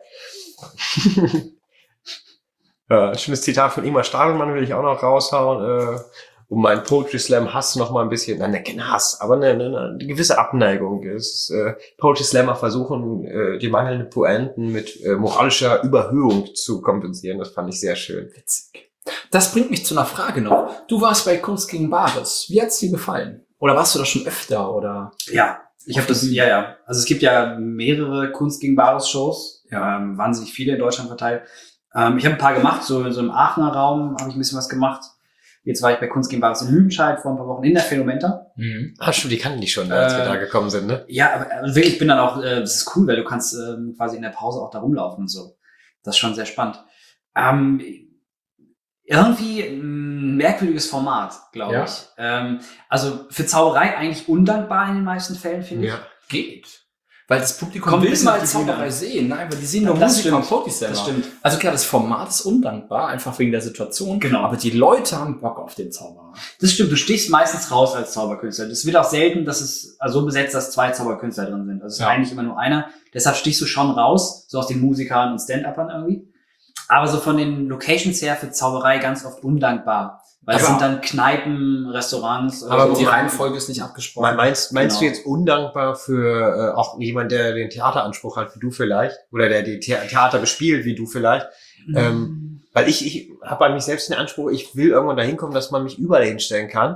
Speaker 1: Ja, ein schönes Zitat von Ingmar Stadelmann will ich auch noch raushauen, äh, um meinen Poetry Slam Hass noch mal ein bisschen, nein, kein Hass, aber eine, eine, eine gewisse Abneigung ist. Äh, Poetry Slammer versuchen, äh, die mangelnden Pointen mit äh, moralischer Überhöhung zu kompensieren. Das fand ich sehr schön.
Speaker 2: Witzig. Das bringt mich zu einer Frage noch. Du warst bei Kunst gegen Bares. Wie hat's dir gefallen? Oder warst du da schon öfter? Oder?
Speaker 3: Ja, ich habe das, ja, ja. Also es gibt ja mehrere Kunst gegen Bares Shows, ja. ähm, wahnsinnig viele in Deutschland verteilt. Ähm, ich habe ein paar gemacht, so, so im Aachener Raum habe ich ein bisschen was gemacht. Jetzt war ich bei Kunst gegen Bares in Lüdenscheid vor ein paar Wochen in der Phänomenta.
Speaker 2: Mhm.
Speaker 1: Ah, stimmt, die kannten die schon, als
Speaker 3: Äh,
Speaker 1: wir da gekommen sind, ne?
Speaker 3: Ja, aber also wirklich, ich bin dann auch, äh, das ist cool, weil du kannst ähm, quasi in der Pause auch da rumlaufen und so. Das ist schon sehr spannend. Ähm, irgendwie ein merkwürdiges Format, glaube
Speaker 2: Ja.
Speaker 3: ich. Ähm, also für Zauberei eigentlich undankbar in den meisten Fällen, finde ich.
Speaker 1: Ja.
Speaker 2: Geht. Weil das Publikum
Speaker 3: Kommt ein
Speaker 2: will
Speaker 3: bisschen
Speaker 2: mal
Speaker 3: auf die Bühne
Speaker 2: Zauberei
Speaker 3: an.
Speaker 2: sehen. Nein, weil die sehen nur
Speaker 3: Das
Speaker 2: Musiker
Speaker 3: stimmt.
Speaker 2: und Profis selber.
Speaker 3: Das stimmt.
Speaker 2: Also klar, das Format ist undankbar, einfach wegen der Situation.
Speaker 3: Genau.
Speaker 2: Aber die Leute haben Bock auf den Zauberer.
Speaker 3: Das stimmt, du stichst meistens raus als Zauberkünstler. Das wird auch selten, dass es also so besetzt, dass zwei Zauberkünstler drin sind. Also es ist
Speaker 2: Ja.
Speaker 3: eigentlich immer nur einer. Deshalb stichst du schon raus, so aus den Musikern und Stand-Uppern irgendwie. Aber so von den Locations her für Zauberei ganz oft undankbar. Weil es
Speaker 1: Aber-
Speaker 3: sind dann Kneipen, Restaurants.
Speaker 1: Aber
Speaker 3: so.
Speaker 2: die Reihenfolge ist nicht abgesprochen.
Speaker 1: Meinst, meinst
Speaker 3: Genau.
Speaker 1: du jetzt undankbar für äh, auch jemand, der den Theateranspruch hat, wie du vielleicht? Oder der die The Theater bespielt, wie du vielleicht? Ähm, weil ich, ich habe an mich selbst den Anspruch, ich will irgendwann dahin kommen, dass man mich überall hinstellen kann.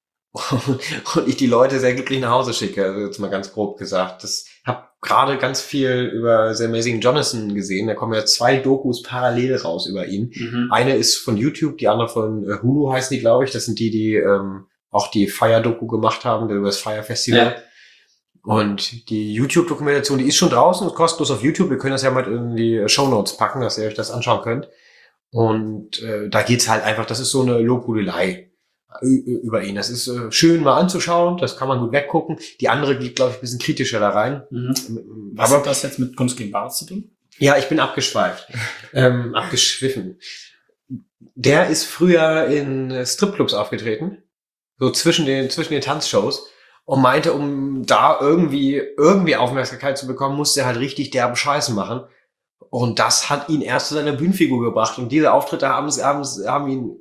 Speaker 1: Und ich die Leute sehr glücklich nach Hause schicke, also jetzt mal ganz grob gesagt. Das habe gerade ganz viel über The Amazing Jonathan gesehen. Da kommen ja zwei Dokus parallel raus über ihn.
Speaker 3: Mhm.
Speaker 1: Eine ist von YouTube, die andere von äh, Hulu heißen die, glaube ich. Das sind die, die ähm, auch die Fire-Doku gemacht haben, über das Fire Festival.
Speaker 3: Ja.
Speaker 1: Und die YouTube-Dokumentation, die ist schon draußen, ist kostenlos auf YouTube. Wir können das ja mal in die Shownotes packen, dass ihr euch das anschauen könnt. Und äh, da geht's halt einfach, das ist so eine Lobhudelei ü- über ihn. Das ist äh, schön mal anzuschauen, das kann man gut weggucken. Die andere geht, glaube ich, ein bisschen kritischer da rein.
Speaker 3: Mhm.
Speaker 2: Was
Speaker 1: Aber
Speaker 2: hat das jetzt mit Kunst gegen Bares zu tun?
Speaker 1: ja, ich bin abgeschweift, ähm, abgeschwiffen. Der ist früher in äh, Stripclubs aufgetreten, so zwischen den zwischen den Tanzshows, und meinte, um da irgendwie irgendwie Aufmerksamkeit zu bekommen, musste er halt richtig derben Scheißen machen. Und das hat ihn erst zu seiner Bühnenfigur gebracht. Und diese Auftritte haben, haben, haben ihn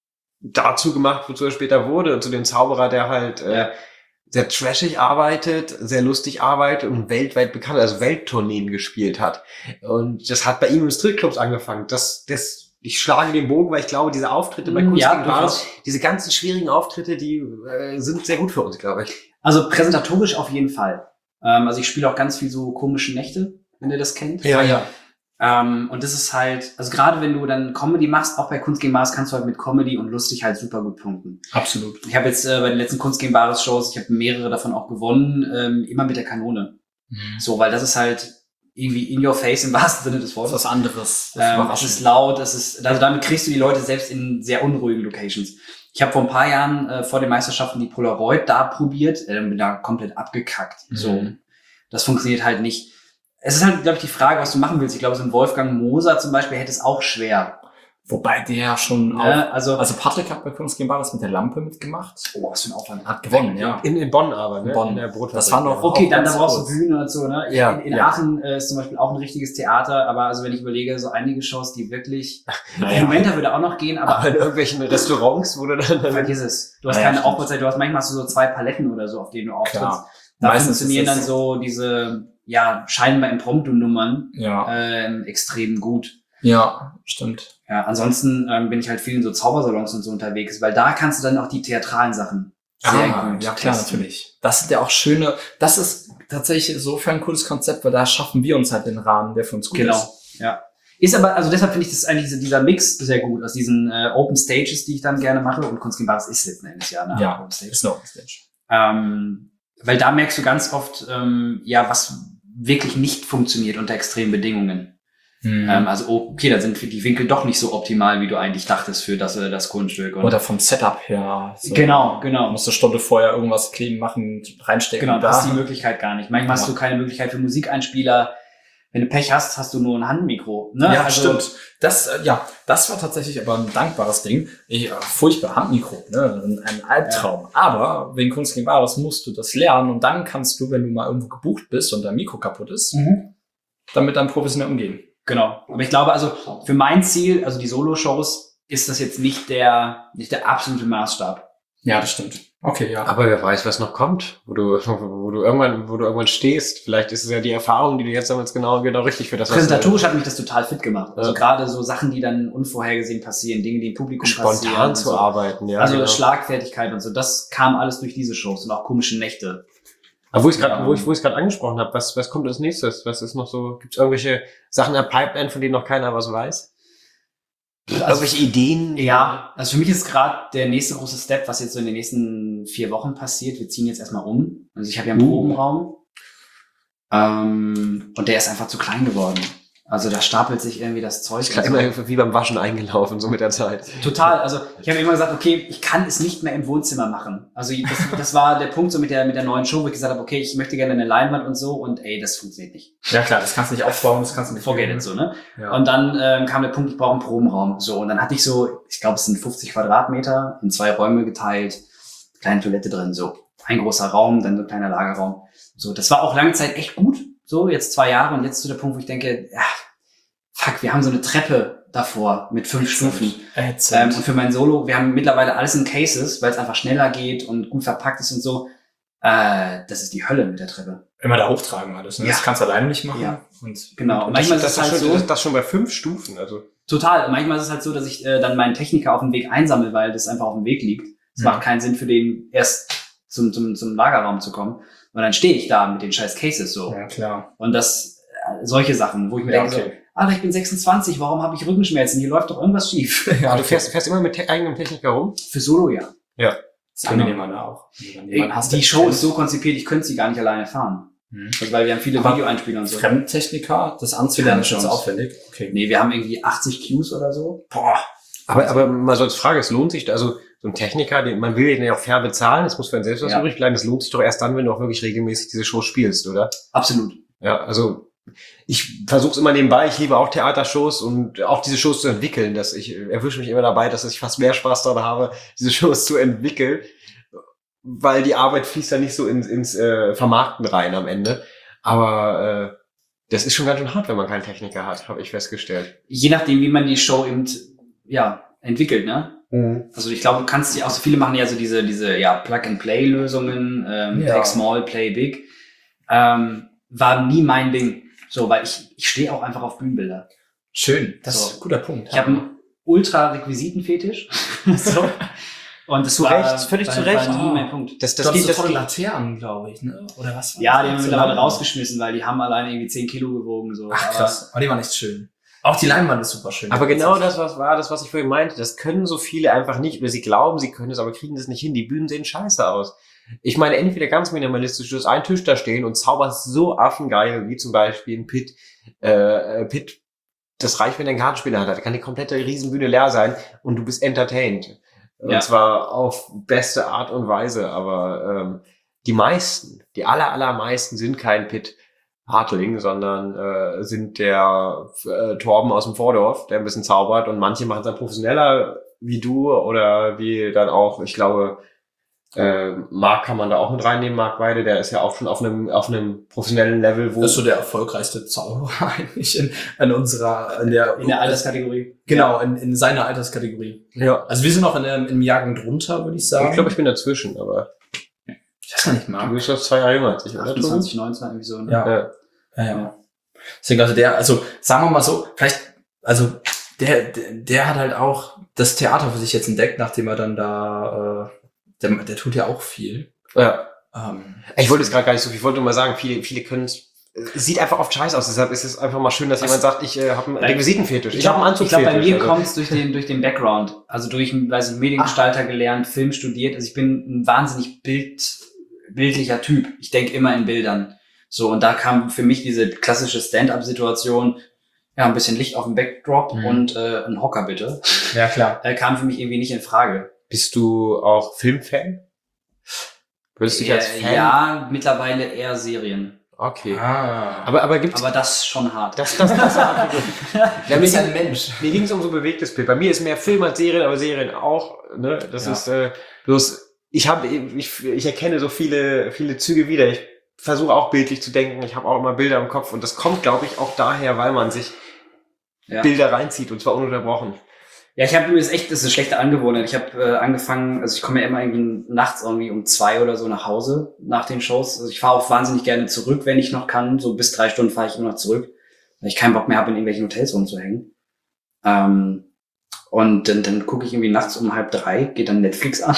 Speaker 1: dazu gemacht, wozu er später wurde, und zu dem Zauberer, der halt äh,
Speaker 3: Ja.
Speaker 1: sehr trashig arbeitet, sehr lustig arbeitet und weltweit bekannt, also Welttourneen gespielt hat. Und das hat bei ihm im Stripclubs angefangen. Das, das, ich schlage den Bogen, weil ich glaube, diese Auftritte bei Kunst
Speaker 3: Ja,
Speaker 1: gegen Bares,
Speaker 3: durchaus.
Speaker 1: diese ganzen schwierigen Auftritte, die äh, sind sehr gut für uns, glaube ich.
Speaker 3: Also präsentatorisch auf jeden Fall. Ähm, also ich spiele auch ganz viel so komische Nächte, wenn ihr das kennt.
Speaker 1: ja.
Speaker 3: Ähm, und das ist halt, also gerade wenn du dann Comedy machst, auch bei Kunst gegen Bares, kannst du halt mit Comedy und lustig halt super gut punkten.
Speaker 2: Absolut.
Speaker 3: Ich habe jetzt äh, bei den letzten Kunst gegen Bares Shows, ich habe mehrere davon auch gewonnen, ähm, immer mit der Kanone.
Speaker 2: Mhm.
Speaker 3: So, weil das ist halt irgendwie in your face im wahrsten Sinne des
Speaker 2: Das ist
Speaker 3: Wortes.
Speaker 2: was anderes. Das ist
Speaker 3: Ähm, es
Speaker 2: überraschend.
Speaker 3: ist laut, es ist, also damit kriegst du die Leute selbst in sehr unruhigen Locations. Ich habe vor ein paar Jahren äh, vor den Meisterschaften die Polaroid da probiert, äh, bin da komplett abgekackt.
Speaker 2: Mhm.
Speaker 3: So, das funktioniert halt nicht. Es ist halt, glaube ich, die Frage, was du machen willst. Ich glaube, so ein Wolfgang Moser zum Beispiel hätte es auch schwer.
Speaker 2: Wobei der schon auch,
Speaker 3: Ne? Also,
Speaker 2: also Patrick hat bei Kunst gegen Bares mit der Lampe mitgemacht.
Speaker 3: oh, was für ein Aufwand.
Speaker 2: Hat gewonnen, ja.
Speaker 1: In, in Bonn aber, ne?
Speaker 2: In Bonn.
Speaker 1: In der Brotfabrik.
Speaker 2: Das war noch-
Speaker 3: Okay,
Speaker 2: auch
Speaker 3: dann da
Speaker 2: ganz
Speaker 3: brauchst du
Speaker 2: kurz.
Speaker 3: Bühne und so, ne?
Speaker 1: Ja,
Speaker 3: in in
Speaker 1: ja.
Speaker 3: Aachen äh, ist zum Beispiel auch ein richtiges Theater, aber also wenn ich überlege, so einige Shows, die wirklich,
Speaker 2: Naja.
Speaker 3: Monumenta würde auch noch gehen, aber
Speaker 1: Aber in irgendwelchen Restaurants, wo du dann...
Speaker 3: vergiss es. Du hast
Speaker 2: Naja,
Speaker 3: keine
Speaker 2: stimmt.
Speaker 3: Aufbauzeit, du hast manchmal hast du so zwei Paletten oder so, auf denen du auftrittst.
Speaker 2: Klar.
Speaker 3: Da
Speaker 2: Meistens
Speaker 3: funktionieren
Speaker 2: ist es-
Speaker 3: dann so diese, ja, scheinbar Impromptu-Nummern
Speaker 2: Ja.
Speaker 3: ähm, extrem gut.
Speaker 2: Ja, stimmt.
Speaker 3: Ja, ansonsten ähm, bin ich halt viel in so Zaubersalons und so unterwegs, weil da kannst du dann auch die theatralen Sachen sehr
Speaker 2: Ah,
Speaker 3: gut
Speaker 2: ja, klar,
Speaker 3: testen.
Speaker 2: natürlich. Das sind ja auch schöne, das ist tatsächlich insofern ein cooles Konzept, weil da schaffen wir uns halt den Rahmen, der für uns gut
Speaker 3: Genau,
Speaker 2: ist.
Speaker 3: ja. Ist aber, also deshalb finde ich das eigentlich, diese- dieser Mix sehr gut aus diesen äh, Open Stages, die ich dann gerne mache, und Kunst gegen Bares ist letzten Endes ja eine
Speaker 2: Ja,
Speaker 3: Open Stage.
Speaker 2: ist eine Open Stage.
Speaker 3: Ähm, weil da merkst du ganz oft, ähm, ja, was wirklich nicht funktioniert unter extremen Bedingungen.
Speaker 2: Mhm.
Speaker 3: Ähm, also, oh, okay, da sind die Winkel doch nicht so optimal, wie du eigentlich dachtest für das, äh, das Kunststück. Und
Speaker 2: Oder vom Setup her. So.
Speaker 3: genau,
Speaker 2: Du
Speaker 3: genau.
Speaker 2: musst eine Stunde vorher irgendwas kleben, machen, reinstecken.
Speaker 3: Genau,
Speaker 2: da.
Speaker 3: das ist die Möglichkeit gar nicht. Manchmal hast
Speaker 2: Ja.
Speaker 3: du keine Möglichkeit für Musikeinspieler. Wenn du Pech hast, hast du nur ein Handmikro. Ne?
Speaker 2: Ja,
Speaker 3: Also,
Speaker 2: stimmt. Das, äh, ja, das war tatsächlich aber ein dankbares Ding. Ich, äh, furchtbar, Handmikro, ne? Ein, ein Albtraum. Aber wegen Kunst gegen Bares musst du das lernen, und dann kannst du, wenn du mal irgendwo gebucht bist und dein Mikro kaputt ist,
Speaker 3: Mhm.
Speaker 2: damit dann professionell umgehen.
Speaker 3: Genau. Aber ich glaube, also für mein Ziel, also die Solo-Shows, ist das jetzt nicht der, nicht der absolute Maßstab.
Speaker 2: Ja, das stimmt. Okay, ja.
Speaker 1: Aber wer weiß, was noch kommt, wo du, wo du irgendwann, wo du irgendwann stehst. Vielleicht ist es ja die Erfahrung, die du jetzt damals genau, genau richtig für das was-
Speaker 3: Präsentatorisch hat mich das total fit gemacht. Also
Speaker 1: Ja.
Speaker 3: gerade so Sachen, die dann unvorhergesehen passieren, Dinge, die im Publikum passieren.
Speaker 1: spontan
Speaker 3: und
Speaker 1: zu
Speaker 3: so.
Speaker 1: arbeiten, ja.
Speaker 3: Also
Speaker 1: genau.
Speaker 3: Schlagfertigkeit und so, das kam alles durch diese Shows und auch komische Nächte.
Speaker 1: Aber wo ich gerade,
Speaker 3: Ja.
Speaker 1: wo ich, wo ich gerade angesprochen habe, was, was kommt als nächstes? Was ist noch so? Gibt es irgendwelche Sachen in der Pipeline, von denen noch keiner was weiß? Irgendwelche Ideen?
Speaker 3: Ja, also für mich ist gerade der nächste große Step, was jetzt so in den nächsten vier Wochen passiert. Wir ziehen jetzt erstmal um. Also ich habe ja einen
Speaker 1: Uh.
Speaker 3: Probenraum. Ähm, und der ist einfach zu klein geworden. Also da stapelt sich irgendwie das Zeug.
Speaker 1: Ich bin immer wie beim Waschen eingelaufen, so mit der Zeit.
Speaker 3: Total. Also ich habe immer gesagt, okay, ich kann es nicht mehr im Wohnzimmer machen. Also das, das war der Punkt so mit der mit der neuen Show, wo ich gesagt habe, okay, ich möchte gerne eine Leinwand und so und ey, das funktioniert nicht.
Speaker 2: Ja klar, das kannst du nicht aufbauen, das kannst du nicht.
Speaker 3: Forget it so, ne?
Speaker 2: Ja.
Speaker 3: Und dann ähm, kam der Punkt, ich brauche einen Probenraum. So, und dann hatte ich so, ich glaube, es sind fünfzig Quadratmeter, in zwei Räume geteilt, kleine Toilette drin, so. Ein großer Raum, dann so ein kleiner Lagerraum. So, das war auch lange Zeit echt gut. So, jetzt zwei Jahre und jetzt zu der Punkt, wo ich denke, ja, fuck, wir haben so eine Treppe davor mit fünf Stufen. Ähm, und für mein Solo, wir haben mittlerweile alles in Cases, weil es einfach schneller geht und gut verpackt ist und so. Äh, das ist die Hölle mit der Treppe.
Speaker 2: Immer da hochtragen alles, ne?
Speaker 3: Ja.
Speaker 2: Das kannst du alleine nicht machen.
Speaker 3: Ja.
Speaker 2: Und
Speaker 3: Genau. Und
Speaker 1: Das,
Speaker 3: manchmal
Speaker 1: das,
Speaker 3: ist es
Speaker 1: das,
Speaker 3: halt
Speaker 1: schon,
Speaker 3: so.
Speaker 1: das, das schon bei fünf Stufen, also.
Speaker 3: Total. Und manchmal ist es halt so, dass ich äh, dann meinen Techniker auf dem Weg einsammle, weil das einfach auf dem Weg liegt. Es
Speaker 2: Ja.
Speaker 3: macht keinen Sinn für den erst zum, zum, zum Lagerraum zu kommen. Und dann stehe ich da mit den scheiß Cases so.
Speaker 2: Ja, klar.
Speaker 3: Und das, äh, solche Sachen, wo ich mir
Speaker 2: Ja,
Speaker 3: denke,
Speaker 2: okay.
Speaker 3: so, Alter, ich bin sechsundzwanzig, warum habe ich Rückenschmerzen? Hier läuft doch irgendwas schief.
Speaker 1: Ja, du fährst, fährst immer mit te eigenem Techniker rum?
Speaker 3: Für Solo, ja.
Speaker 1: Ja.
Speaker 2: Das ist angenehmer da auch. Wenn jemand hast,
Speaker 3: Die
Speaker 2: der
Speaker 3: Show
Speaker 2: kennt.
Speaker 3: ist so konzipiert, ich könnte sie gar nicht alleine fahren.
Speaker 2: Mhm.
Speaker 3: Also, weil wir haben viele
Speaker 2: Aber
Speaker 3: Videoeinspieler und so.
Speaker 2: Fremdtechniker, das anzulernen ist schon so
Speaker 3: Chance.
Speaker 2: aufwendig. Okay.
Speaker 3: Nee, wir haben irgendwie achtzig Qs oder so.
Speaker 2: Boah.
Speaker 1: Aber, aber mal so als Frage, es lohnt sich, also so ein Techniker, den, man will den ja auch fair bezahlen, es muss für einen selbst was
Speaker 3: Ja.
Speaker 1: übrig bleiben, es lohnt sich doch erst dann, wenn du auch wirklich regelmäßig diese Show spielst, oder?
Speaker 3: Absolut.
Speaker 1: Ja, also ich versuche es immer nebenbei, ich liebe auch Theatershows und auch diese Shows zu entwickeln, dass ich erwische mich immer dabei, dass ich fast mehr Spaß daran habe, diese Shows zu entwickeln, weil die Arbeit fließt dann nicht so ins, ins äh, Vermarkten rein am Ende. Aber äh, das ist schon ganz schön hart, wenn man keinen Techniker hat, habe ich festgestellt.
Speaker 3: Je nachdem, wie man die Show eben, ja, entwickelt, ne?
Speaker 1: Mhm.
Speaker 3: Also ich glaube, du kannst die auch so viele machen ja so diese, diese, ja, Plug-and-Play-Lösungen, ähm,
Speaker 2: Ja.
Speaker 3: Take Small, Play Big. Ähm, war nie mein Ding. So, weil ich, ich stehe auch einfach auf Bühnenbilder.
Speaker 2: Schön. Das
Speaker 3: So.
Speaker 2: ist ein guter Punkt.
Speaker 3: Ich habe einen Ultra-Requisiten-Fetisch. so. Und das
Speaker 1: Zu
Speaker 3: war,
Speaker 1: Recht, völlig
Speaker 3: war,
Speaker 1: zu Recht.
Speaker 3: war nie mein Punkt.
Speaker 1: Das,
Speaker 2: Das
Speaker 1: das
Speaker 2: gibt
Speaker 1: geht,
Speaker 2: so
Speaker 1: das
Speaker 2: tolle
Speaker 1: geht.
Speaker 2: Laternen, glaube ich, ne? Oder was? war
Speaker 3: Ja,
Speaker 2: das?
Speaker 3: die haben wir
Speaker 2: So
Speaker 3: mittlerweile
Speaker 2: lange.
Speaker 3: rausgeschmissen, weil die haben alleine irgendwie zehn Kilo gewogen. So.
Speaker 2: Ach
Speaker 3: Aber-
Speaker 2: krass. Aber die war nicht schön. Auch die Leinwand ist super schön.
Speaker 1: Aber genau das was war das, was ich vorhin meinte. Das können so viele einfach nicht. Oder sie glauben, sie können es, aber kriegen das nicht hin. Die Bühnen sehen scheiße aus. Ich meine, entweder ganz minimalistisch, du hast einen Tisch da stehen und zauberst so affengeil, wie zum Beispiel ein Pit. Äh, Pit, das reicht, wenn der einen Kartenspieler hat. Da kann die komplette Riesenbühne leer sein und du bist entertained. Und
Speaker 3: Ja.
Speaker 1: zwar auf beste Art und Weise. Aber ähm, die meisten, die aller, allermeisten sind kein Pit Hartling, sondern äh, sind der äh, Torben aus dem Vordorf, der ein bisschen zaubert, und manche machen es dann professioneller wie du oder wie dann auch, ich glaube, äh, Marc kann man da auch mit reinnehmen, Marc Weide, der ist ja auch schon auf einem auf einem professionellen Level, wo
Speaker 2: das ist so der erfolgreichste Zauberer eigentlich in, in unserer, in der,
Speaker 3: In der Alterskategorie.
Speaker 2: Genau, in, in seiner Alterskategorie.
Speaker 1: ja,
Speaker 2: Also wir sind noch in dem, im Jahrgang drunter, würde ich sagen.
Speaker 1: ich glaube, ich bin dazwischen, aber
Speaker 2: ich weiß gar nicht
Speaker 1: du
Speaker 2: mal.
Speaker 1: bist jetzt zwei Jahre jünger als ich, oder?
Speaker 3: achtundzwanzig, neunzehn, irgendwie so. Ne?
Speaker 2: Ja.
Speaker 1: Ja.
Speaker 2: Ja, ja. Deswegen, also der, also sagen wir mal so, vielleicht, also der, der, der hat halt auch das Theater für sich jetzt entdeckt, nachdem er dann da, äh, der, der tut ja auch viel.
Speaker 1: Ja.
Speaker 2: Ähm,
Speaker 1: Ich wollte jetzt gerade gar nicht so viel, ich wollte nur mal sagen, viele, viele können es, es sieht einfach oft scheiße aus, deshalb ist es einfach mal schön, dass
Speaker 3: Was?
Speaker 1: jemand sagt, ich äh, habe einen
Speaker 3: Bei-
Speaker 1: Requisitenfetisch, ich,
Speaker 3: Ich
Speaker 1: habe
Speaker 3: glaube,
Speaker 1: einen
Speaker 3: ich glaub, bei
Speaker 1: Anzugfetisch.
Speaker 3: mir
Speaker 1: also.
Speaker 3: kommt es durch den, durch den Background. Also durch, weiß ich, Mediengestalter gelernt, Film studiert. Also ich bin ein wahnsinnig Bild, bildlicher Typ. Ich denke immer in Bildern. So, und da kam für mich diese klassische Stand-up-Situation, ja, ein bisschen Licht auf dem Backdrop
Speaker 2: Mhm.
Speaker 3: und äh, ein Hocker bitte.
Speaker 2: ja, klar.
Speaker 3: Äh, kam für mich irgendwie nicht in Frage.
Speaker 1: Bist du auch Filmfan? Würdest du dich als
Speaker 3: Äh,
Speaker 1: Fan?
Speaker 3: ja, mittlerweile eher Serien.
Speaker 1: Okay.
Speaker 2: Ah.
Speaker 1: Aber, aber gibt's,
Speaker 3: Aber das ist schon hart.
Speaker 1: das, das, das, ja,
Speaker 2: du
Speaker 1: mir
Speaker 2: bist ein
Speaker 1: ging-
Speaker 2: Mensch.
Speaker 1: mir ging es um so ein bewegtes Bild. Bei mir ist mehr Film als Serien, aber Serien auch, ne, das
Speaker 2: Ja.
Speaker 1: ist, äh, bloß, ich habe, ich, ich erkenne so viele, viele Züge wieder. Ich versuche auch bildlich zu denken. Ich habe auch immer Bilder im Kopf und das kommt, glaube ich, auch daher, weil man sich
Speaker 3: Ja.
Speaker 1: Bilder reinzieht und zwar ununterbrochen.
Speaker 3: Ja, ich habe übrigens echt, das ist eine schlechte Angewohnheit. Ich habe äh, angefangen, also ich komme ja immer irgendwie nachts irgendwie um zwei oder so nach Hause nach den Shows. Also ich fahre auch wahnsinnig gerne zurück, wenn ich noch kann. So bis drei Stunden fahre ich immer noch zurück, weil ich keinen Bock mehr habe, in irgendwelchen Hotels rumzuhängen. Ähm, und dann, dann gucke ich irgendwie nachts um halb drei, geht dann Netflix an.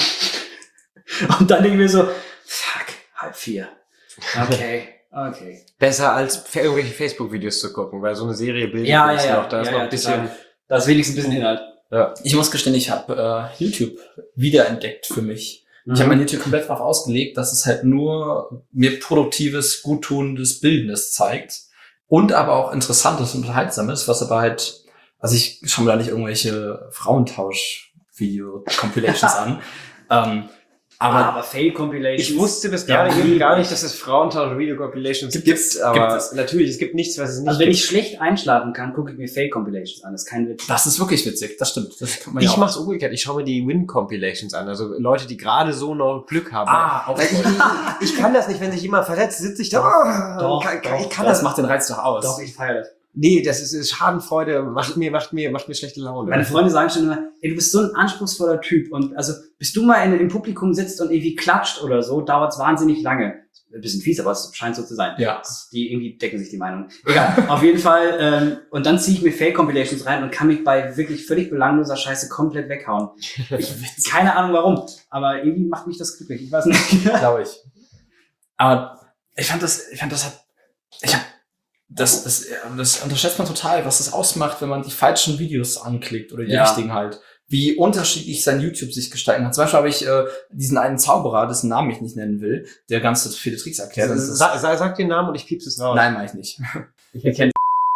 Speaker 3: Und dann denke ich mir so, fuck, halb vier. Okay, okay.
Speaker 1: Besser als für irgendwelche Facebook-Videos zu gucken, weil so eine Serie bildet
Speaker 3: Ja,
Speaker 1: uns
Speaker 3: ja, ja.
Speaker 1: noch, da ist
Speaker 3: ja,
Speaker 1: noch
Speaker 3: ja,
Speaker 1: ein bisschen,
Speaker 3: total. Da ist wenigstens ein bisschen Inhalt.
Speaker 1: ja.
Speaker 2: Ich muss gestehen, ich habe äh, YouTube wiederentdeckt für mich. Ich
Speaker 3: Mhm.
Speaker 2: habe mein YouTube komplett darauf ausgelegt, dass es halt nur mir produktives, guttunendes Bildendes zeigt. und aber auch Interessantes und Unterhaltsames, was aber halt, also ich schaue mir da nicht irgendwelche Frauentausch-Video-Compilations an, ähm, aber,
Speaker 3: ah, aber Fail-Compilations.
Speaker 1: Ich wusste bis gerade
Speaker 3: Ja,
Speaker 1: eben gar nicht, dass es Frauentausch-Video-Compilations gibt,
Speaker 2: Gibt's,
Speaker 1: aber
Speaker 2: gibt es.
Speaker 1: natürlich, es gibt nichts, was es nicht
Speaker 3: Also wenn
Speaker 1: gibt.
Speaker 3: ich schlecht einschlafen kann, gucke ich mir Fail-Compilations an. Das ist kein Witz.
Speaker 2: das ist wirklich witzig, das stimmt. Das kann man ja
Speaker 1: Ich
Speaker 2: auch.
Speaker 1: mach's umgekehrt, ich schaue mir die Win-Compilations an, also Leute, die gerade so noch Glück haben.
Speaker 2: Ah, auch
Speaker 1: Weil ich, ich, ich kann das nicht, wenn sich jemand verletzt, sitze ich da.
Speaker 3: Doch,
Speaker 1: kann,
Speaker 3: doch,
Speaker 1: ich kann
Speaker 2: das
Speaker 1: das.
Speaker 2: macht den Reiz doch aus.
Speaker 3: Doch, ich feiere das.
Speaker 1: Nee, das ist, ist Schadenfreude, macht mir, macht mir, macht mir schlechte Laune.
Speaker 3: Meine Freunde sagen schon immer, ey, du bist so ein anspruchsvoller Typ. Und also, bis du mal in, im Publikum sitzt und irgendwie klatscht oder so, dauert's wahnsinnig lange. Ein bisschen fies, aber es scheint so zu sein.
Speaker 2: Ja.
Speaker 3: Die irgendwie decken sich die Meinungen. Egal, auf jeden Fall. Ähm, und dann ziehe ich mir Fail-Compilations rein und kann mich bei wirklich völlig belangloser Scheiße komplett weghauen. Ich, keine Ahnung warum, aber irgendwie macht mich das glücklich. Ich weiß nicht.
Speaker 2: Glaube ich. Aber ich fand das, ich fand das hat, ich hab, das, das, das unterschätzt man total, was das ausmacht, wenn man die falschen Videos anklickt oder die
Speaker 3: Ja.
Speaker 2: richtigen halt. Wie unterschiedlich sein YouTube sich gestalten kann. Zum Beispiel habe ich äh, diesen einen Zauberer, dessen Namen ich nicht nennen will, der ganz viele Tricks erklärt. Das ist,
Speaker 1: Sag, sag, sag den Namen und ich piep's es raus.
Speaker 2: nein, mache ich nicht.
Speaker 3: Ich erkenne.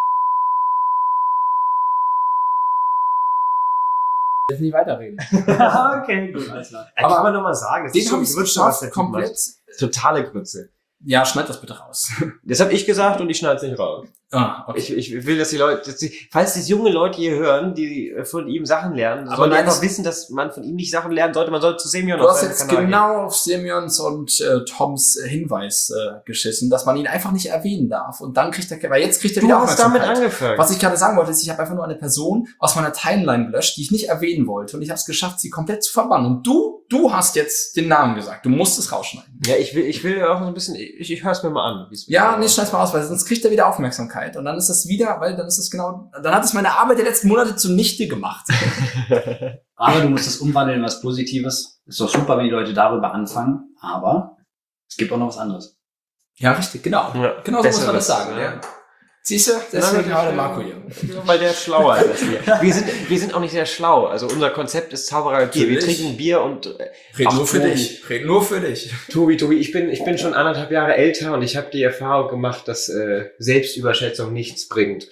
Speaker 2: Ich will nicht weiterreden.
Speaker 3: Okay, gut, alles klar.
Speaker 1: Aber kann man nur mal sagen, das
Speaker 2: Den
Speaker 1: ist so
Speaker 2: habe ich
Speaker 1: Grütze, was der
Speaker 2: geschafft,
Speaker 1: Typ macht.
Speaker 2: komplett.
Speaker 1: Totale Grütze.
Speaker 2: Ja, schneid das bitte raus.
Speaker 1: Das habe ich gesagt und ich schneid's nicht raus.
Speaker 2: Ah, okay.
Speaker 1: Ich, ich will, dass die Leute, dass die, falls die junge Leute hier hören, die von ihm Sachen lernen,
Speaker 2: Aber
Speaker 1: sollen die
Speaker 2: nein,
Speaker 1: einfach
Speaker 2: das-
Speaker 1: wissen, dass man von ihm nicht Sachen lernen sollte. Man sollte zu Semyon
Speaker 2: Du
Speaker 1: auf
Speaker 2: hast
Speaker 1: seinen
Speaker 2: jetzt
Speaker 1: Kanal
Speaker 2: genau auf Semyons und äh, Toms äh, Hinweis äh, geschissen, dass man ihn einfach nicht erwähnen darf. Und dann kriegt er, weil jetzt kriegt er
Speaker 1: gehen.
Speaker 2: wieder
Speaker 1: Du hast damit
Speaker 2: Aufmerksamkeit.
Speaker 1: angefangen.
Speaker 2: Was ich gerade sagen wollte, ist, ich habe einfach nur eine Person aus meiner Timeline gelöscht, die ich nicht erwähnen wollte. Und ich habe es geschafft, sie komplett zu verbannen. Und du, du hast jetzt den Namen gesagt. Du musst es rausschneiden.
Speaker 1: Ja, ich will, ich will auch so ein bisschen, ich, ich höre es mir mal an. wie's-
Speaker 2: Ja, nee, schneid's mal aus, weil sonst kriegt er wieder Aufmerksamkeit. Und dann ist es wieder, weil dann ist es genau, dann hat es meine Arbeit der letzten Monate zunichte gemacht.
Speaker 3: Aber du musst es umwandeln in was Positives. Ist doch super, wenn die Leute darüber anfangen. Aber es gibt auch noch was anderes.
Speaker 2: Ja, richtig, genau.
Speaker 1: Ja,
Speaker 2: Genau so muss man das
Speaker 1: besseres,
Speaker 2: sagen.
Speaker 1: ja.
Speaker 2: Ja. Siehst du, deswegen
Speaker 1: Nein,
Speaker 2: gerade
Speaker 1: das-
Speaker 2: Marco hier.
Speaker 1: Weil der ist schlauer als wir. Wir sind, wir sind auch nicht sehr schlau. Also unser Konzept ist Zauberer Bier. Wir
Speaker 2: Natürlich.
Speaker 1: trinken Bier und äh,
Speaker 2: Red
Speaker 1: Ach,
Speaker 2: nur für
Speaker 1: Tobi.
Speaker 2: dich. Red nur für dich.
Speaker 1: Tobi, Tobi, ich bin, ich bin schon anderthalb Jahre älter und ich habe die Erfahrung gemacht, dass äh, Selbstüberschätzung nichts bringt.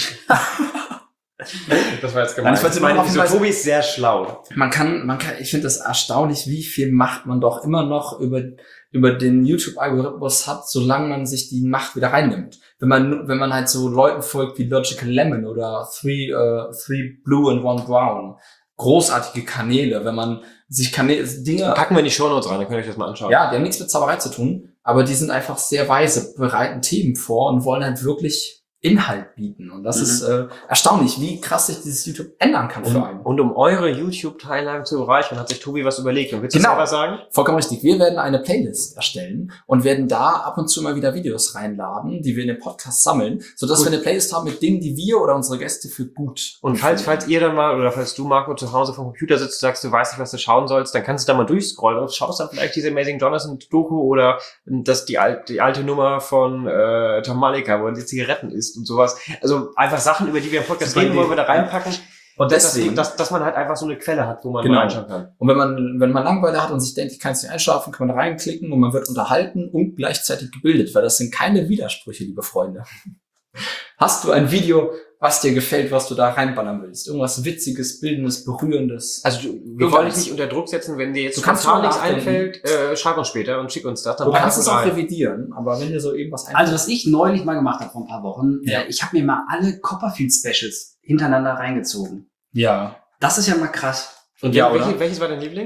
Speaker 1: Das war jetzt gemein.
Speaker 2: Nein, ich wollte
Speaker 1: Ich
Speaker 2: nur
Speaker 1: meine,
Speaker 2: darauf
Speaker 1: wieso,
Speaker 2: hinweisen-
Speaker 1: Tobi ist sehr schlau.
Speaker 2: Man kann, man kann, ich finde das erstaunlich, wie viel Macht man doch immer noch über, über den YouTube-Algorithmus hat, solange man sich die Macht wieder reinnimmt. Wenn man, wenn man halt so Leuten folgt wie Logical Lemon oder Three, uh, Three Blue and One Brown. Großartige Kanäle, wenn man sich Kanäle, Dinge,
Speaker 1: Packen wir in die Shownotes rein, dann könnt ihr euch das mal anschauen.
Speaker 2: ja, die haben nichts mit Zauberei zu tun, aber die sind einfach sehr weise, bereiten Themen vor und wollen halt wirklich Inhalt bieten. Und das
Speaker 3: Mhm.
Speaker 2: ist äh, erstaunlich, wie krass sich dieses YouTube ändern kann für einen.
Speaker 1: Um, und um eure YouTube-Teilnahme zu bereichern, hat sich Tobi was überlegt. Und willst du
Speaker 2: Genau.
Speaker 1: das selber sagen?
Speaker 2: Vollkommen richtig. Wir werden eine Playlist erstellen und werden da ab und zu mal wieder Videos reinladen, die wir in den Podcast sammeln, sodass
Speaker 1: Gut.
Speaker 2: wir eine Playlist haben mit Dingen, die wir oder unsere Gäste für gut
Speaker 1: Und falls,
Speaker 2: finden.
Speaker 1: falls ihr dann mal, oder falls du, Marco, zu Hause vom Computer sitzt und sagst, du weißt nicht, was du schauen sollst, dann kannst du da mal durchscrollen und schaust dann vielleicht diese Amazing Jonathan-Doku oder das, die, alte, die alte Nummer von äh, Tom Malika, wo er die Zigaretten isst und sowas. Also einfach Sachen, über die wir im Podcast
Speaker 2: Super
Speaker 1: reden, wollen
Speaker 2: Idee.
Speaker 1: wir da reinpacken.
Speaker 2: Und deswegen,
Speaker 1: Dass, dass, dass man halt einfach so eine Quelle hat, wo man
Speaker 2: Genau.
Speaker 1: mal reinschauen kann.
Speaker 2: und wenn man, wenn man Langeweile hat und sich denkt, ich kann jetzt nicht einschlafen, kann man da reinklicken und man wird unterhalten und gleichzeitig gebildet, weil das sind keine Widersprüche, liebe Freunde. Hast du ein Video, was dir gefällt, was du da reinballern willst? Irgendwas Witziges, Bildendes, Berührendes?
Speaker 1: Also du, wir
Speaker 2: Irgendwas.
Speaker 1: wollen dich nicht unter Druck setzen, wenn dir jetzt
Speaker 2: Du kannst
Speaker 1: spontan
Speaker 2: mal
Speaker 1: nichts
Speaker 2: nachdenken.
Speaker 1: einfällt, äh, schreib uns später und schick uns das. Dann
Speaker 2: Du
Speaker 1: packen
Speaker 2: kannst
Speaker 1: wir
Speaker 2: es auch
Speaker 1: rein.
Speaker 2: revidieren, aber wenn dir so irgendwas einfällt.
Speaker 3: Also was ich neulich mal gemacht habe vor ein paar Wochen,
Speaker 2: Ja.
Speaker 3: äh, ich habe mir mal alle Copperfield-Specials hintereinander reingezogen.
Speaker 2: ja.
Speaker 3: Das ist ja mal krass.
Speaker 1: Und
Speaker 2: Ja,
Speaker 1: welche,
Speaker 2: oder?
Speaker 1: welches war dein Liebling?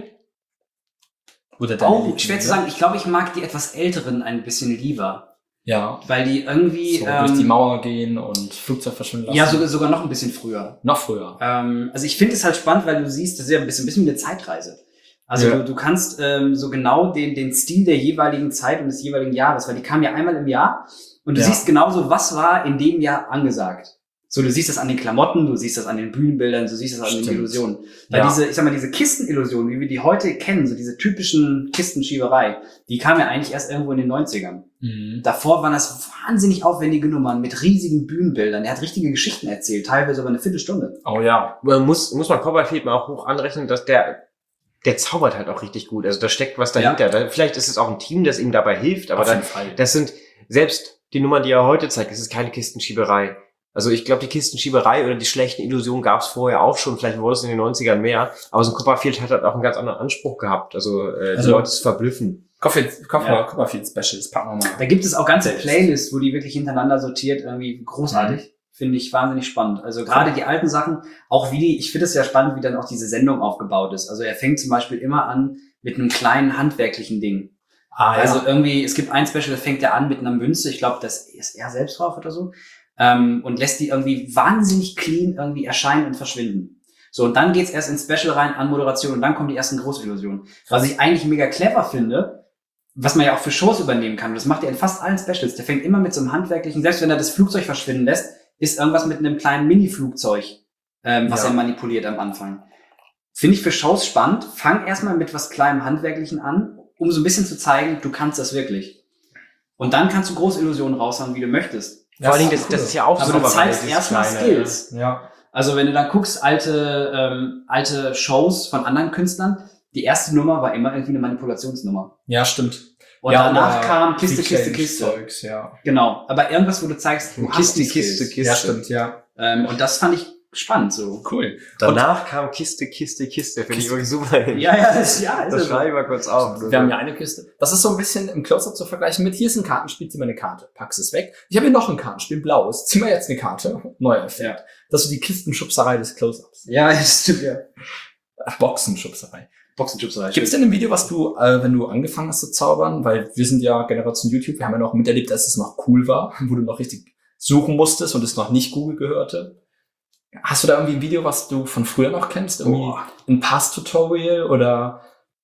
Speaker 2: Oder deine
Speaker 3: Auch
Speaker 2: Lieblinge?
Speaker 3: schwer zu sagen. Ich glaube, ich mag die etwas älteren ein bisschen lieber,
Speaker 2: Ja.
Speaker 3: weil die irgendwie
Speaker 2: So
Speaker 3: ähm,
Speaker 2: durch die Mauer gehen und Flugzeug verschwinden lassen.
Speaker 3: ja sogar, sogar noch ein bisschen früher.
Speaker 2: Noch früher.
Speaker 3: Ähm, also ich finde es halt spannend, weil du siehst, das ist ja ein bisschen, ein bisschen wie eine Zeitreise. Also
Speaker 1: Ja.
Speaker 3: du, du kannst ähm, so genau den, den Stil der jeweiligen Zeit und des jeweiligen Jahres, weil die kam ja einmal im Jahr und du
Speaker 2: Ja.
Speaker 3: siehst genauso, was war in dem Jahr angesagt. So, du siehst das an den Klamotten, du siehst das an den Bühnenbildern, du siehst das an
Speaker 2: Stimmt.
Speaker 3: den Illusionen. Weil
Speaker 2: Ja.
Speaker 3: diese, ich sag mal, diese Kistenillusionen, wie wir die heute kennen, so diese typischen Kistenschieberei, die kam ja eigentlich erst irgendwo in den neunzigern.
Speaker 2: Mhm.
Speaker 3: Davor waren das wahnsinnig aufwendige Nummern mit riesigen Bühnenbildern. Er hat richtige Geschichten erzählt, teilweise über eine Viertelstunde.
Speaker 2: Oh ja.
Speaker 1: Man muss, muss man Copperfield mal auch hoch anrechnen, dass der, der zaubert halt auch richtig gut. Also da steckt was dahinter. Da, vielleicht ist es auch ein Team, das ihm dabei hilft, aber
Speaker 2: Auf
Speaker 1: dann,
Speaker 2: jeden Fall.
Speaker 1: das sind selbst die Nummer, die er heute zeigt, das ist keine Kistenschieberei. Also ich glaube, die Kistenschieberei oder die schlechten Illusionen gab es vorher auch schon, vielleicht wurde es in den neunzigern mehr, aber so ein Copperfield hat halt auch einen ganz anderen Anspruch gehabt, also äh, die
Speaker 2: Also-
Speaker 1: Leute zu verblüffen.
Speaker 2: Copperfield,
Speaker 3: Ja.
Speaker 2: Copperfield Specials, packen wir mal.
Speaker 3: Da gibt es auch ganze Playlists, wo die wirklich hintereinander sortiert, irgendwie großartig. Finde ich wahnsinnig spannend. Also gerade die alten Sachen, auch wie die, ich finde es ja spannend, wie dann auch diese Sendung aufgebaut ist. Also er fängt zum Beispiel immer an mit einem kleinen handwerklichen Ding.
Speaker 2: Ah,
Speaker 3: Also irgendwie, es gibt ein Special, da fängt er an mit einer Münze, ich glaube, das ist er selbst drauf oder so, ähm, und lässt die irgendwie wahnsinnig clean irgendwie erscheinen und verschwinden. So, und dann geht's erst ins Special rein an Moderation und dann kommen die ersten Großillusionen. Was ich eigentlich mega clever finde, was man ja auch für Shows übernehmen kann, das macht er in fast allen Specials, der fängt immer mit so einem handwerklichen, selbst wenn er das Flugzeug verschwinden lässt, ist irgendwas mit einem kleinen Mini-Flugzeug, ähm, was
Speaker 2: Ja.
Speaker 3: er manipuliert am Anfang. Finde ich für Shows spannend, fang erstmal mit was kleinem Handwerklichen an, um so ein bisschen zu zeigen, du kannst das wirklich. Und dann kannst du Großillusionen raushauen, wie du möchtest.
Speaker 1: Vor allen Dingen, das,
Speaker 2: cool.
Speaker 1: das ist ja auch
Speaker 3: Aber du
Speaker 1: Zauberei,
Speaker 3: zeigst
Speaker 1: dieses
Speaker 3: erstmal
Speaker 1: kleine,
Speaker 3: Skills.
Speaker 2: Ja.
Speaker 3: Also wenn du dann guckst, alte, ähm, alte Shows von anderen Künstlern, die erste Nummer war immer irgendwie eine Manipulationsnummer.
Speaker 2: Ja, stimmt.
Speaker 3: Und
Speaker 2: ja,
Speaker 3: danach
Speaker 2: oder
Speaker 3: kam Kiste, Kiste,
Speaker 2: Change
Speaker 3: Kiste.
Speaker 2: Zeugs, ja.
Speaker 3: Genau. Aber irgendwas, wo du zeigst, du
Speaker 1: Ja.
Speaker 3: hast
Speaker 1: Kiste,
Speaker 3: die Skills.
Speaker 1: Kiste, Kiste.
Speaker 2: Ja, stimmt, ja.
Speaker 3: Ähm, und das fand ich spannend so.
Speaker 2: Cool.
Speaker 1: Danach kam Kiste, Kiste, Kiste. Finde ich wirklich super.
Speaker 3: Ja, ja, das, ja, ist
Speaker 1: Das
Speaker 3: es so.
Speaker 1: schreibe ich mal kurz auf.
Speaker 2: Wir haben ja eine Kiste. Das ist so ein bisschen im Close-Up zu vergleichen mit, hier ist ein Kartenspiel, zieh mal eine Karte, packst es weg. Ich habe hier noch ein Kartenspiel, blaues, zieh mal jetzt eine Karte, neuer Effekt.
Speaker 3: Ja.
Speaker 2: Das ist so die Kistenschubserei des Close-Ups.
Speaker 3: Ja, das stimmt, ja.
Speaker 2: Ach, Boxenschubserei.
Speaker 3: Boxenschubserei.
Speaker 2: Gibt es denn ein Video, was du, äh, wenn du angefangen hast zu zaubern, weil wir sind ja Generation YouTube, wir haben ja noch miterlebt, dass es noch cool war, wo du noch richtig suchen musstest und es noch nicht Google gehörte. Hast du da irgendwie ein Video, was du von früher noch kennst? Irgendwie
Speaker 3: Boah.
Speaker 2: ein Pass-Tutorial oder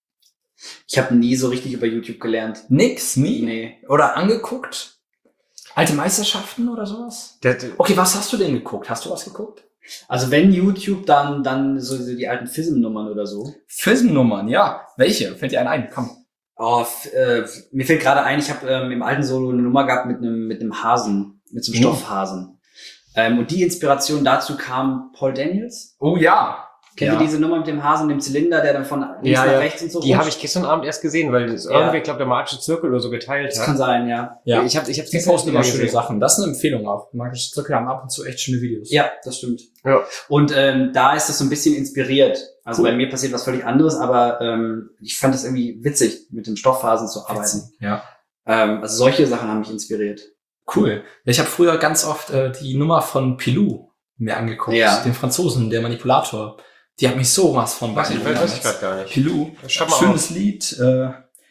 Speaker 3: Ich habe nie so richtig über YouTube gelernt.
Speaker 2: nix, nie?
Speaker 3: Nee.
Speaker 2: Oder angeguckt? Alte Meisterschaften oder sowas?
Speaker 1: Der,
Speaker 2: Okay, was hast du denn geguckt? Hast du was geguckt?
Speaker 3: Also wenn YouTube, dann, dann so, so die alten Fism-Nummern oder so.
Speaker 2: Filmnummern, ja. Welche? Fällt dir einen ein? Komm.
Speaker 3: Oh, f- äh, mir fällt gerade ein, ich habe ähm, im alten Solo eine Nummer gehabt mit einem mit einem Hasen, mit so einem
Speaker 2: Mhm.
Speaker 3: Stoffhasen. Ähm, und die Inspiration dazu kam Paul Daniels.
Speaker 2: Oh ja.
Speaker 3: Kennt
Speaker 2: Ja.
Speaker 3: ihr diese Nummer mit dem Hasen, dem Zylinder, der dann von links
Speaker 1: Ja,
Speaker 3: nach
Speaker 1: ja.
Speaker 3: rechts und so
Speaker 1: die habe
Speaker 3: rutscht?
Speaker 1: ich gestern Abend erst gesehen, weil das
Speaker 3: Ja.
Speaker 1: irgendwie, ich glaube, der magische Zirkel oder so geteilt
Speaker 3: Das
Speaker 1: hat.
Speaker 3: kann sein, ja.
Speaker 2: Ja.
Speaker 1: Ich habe ich hab's
Speaker 2: Die
Speaker 1: gestern
Speaker 2: posten immer
Speaker 1: wieder
Speaker 2: schöne
Speaker 1: gesehen.
Speaker 2: Sachen. Das ist eine Empfehlung auch. Magische Zirkel haben ab und zu echt schöne Videos.
Speaker 3: Ja, das stimmt.
Speaker 1: Ja.
Speaker 3: Und ähm, da ist das so ein bisschen inspiriert. Also
Speaker 2: Cool.
Speaker 3: bei mir passiert was völlig anderes, aber ähm, ich fand das irgendwie witzig, mit dem Stoffhasen zu arbeiten.
Speaker 2: Ja.
Speaker 3: Ähm, also solche Sachen haben mich inspiriert.
Speaker 2: Cool. Ich habe früher ganz oft äh, die Nummer von Pilou mir angeguckt.
Speaker 3: Ja.
Speaker 2: Den Franzosen, der Manipulator. Die hat mich sowas von
Speaker 1: Weiß ich,
Speaker 2: beeindruckt
Speaker 1: weiß ich
Speaker 2: damals.
Speaker 1: gerade gar nicht.
Speaker 2: Pilou.
Speaker 1: Schreib mal
Speaker 2: Schönes Lied. Äh,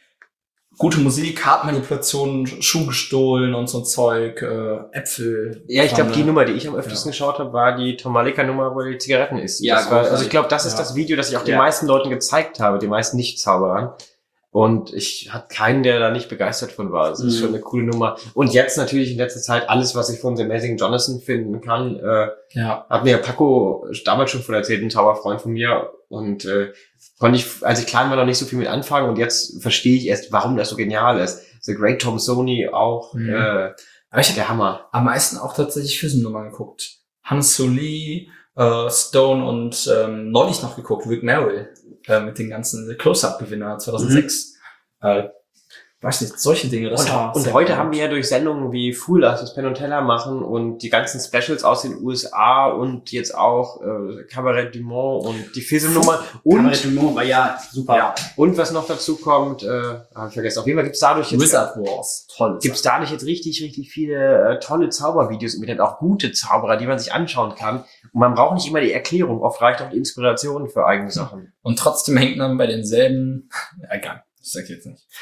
Speaker 2: gute Musik, Kartenmanipulation, Schuh gestohlen und so ein Zeug, äh, Äpfel.
Speaker 1: Ja, ich glaube,
Speaker 2: Pfanne.
Speaker 1: die Nummer, die ich am öftesten geschaut habe, war die Tom Malika-Nummer, wo er die Zigaretten isst.
Speaker 3: Ja,
Speaker 1: das war, also
Speaker 3: großartig.
Speaker 1: ich glaube, das ist
Speaker 2: Ja.
Speaker 1: das Video, das ich auch den
Speaker 3: Ja.
Speaker 1: meisten Leuten gezeigt habe, den meisten Nicht-Zauberern. Und ich hatte keinen, der da nicht begeistert von war. Das ist
Speaker 3: Mhm.
Speaker 1: schon eine coole Nummer. Und jetzt natürlich in letzter Zeit alles, was ich von The Amazing Jonathan finden kann, äh,
Speaker 2: Ja.
Speaker 1: hat mir Paco damals schon von erzählt, ein Zauberfreund von mir. Und äh, konnte ich, als ich klein war, noch nicht so viel mit anfangen. Und jetzt verstehe ich erst, warum das so genial ist. The Great Tom Sony auch,
Speaker 2: Mhm.
Speaker 1: äh,
Speaker 2: Aber ich habe
Speaker 1: der Hammer.
Speaker 2: am meisten auch tatsächlich Füßennummern geguckt. Hans Soli, äh, Stone und ähm, neulich noch geguckt, Rick Merrill, äh, mit den ganzen Close-Up-Gewinner zweitausendsechs. Äh, weiß nicht, solche Dinge. Das
Speaker 1: Und,
Speaker 2: war
Speaker 1: und
Speaker 2: sehr
Speaker 1: heute
Speaker 2: cool.
Speaker 1: haben wir ja durch Sendungen wie Fool Us, das Penn und Teller machen und die ganzen Specials aus den U S A und jetzt auch äh, Cabaret du Monde und die Fism-Nummer und,
Speaker 3: Cabaret du Monde war ja super.
Speaker 1: ja, und was noch dazu kommt, äh, hab ich vergessen, auf jeden Fall gibt's dadurch jetzt
Speaker 2: Wizard Wars. Toll.
Speaker 1: gibt's dadurch jetzt richtig, richtig viele äh, tolle Zaubervideos im Internet, auch gute Zauberer, die man sich anschauen kann. Und man braucht nicht immer die Erklärung, oft reicht auch die Inspiration für eigene Sachen.
Speaker 2: Und trotzdem hängt man bei denselben. Ja, egal. Das sag ich jetzt nicht.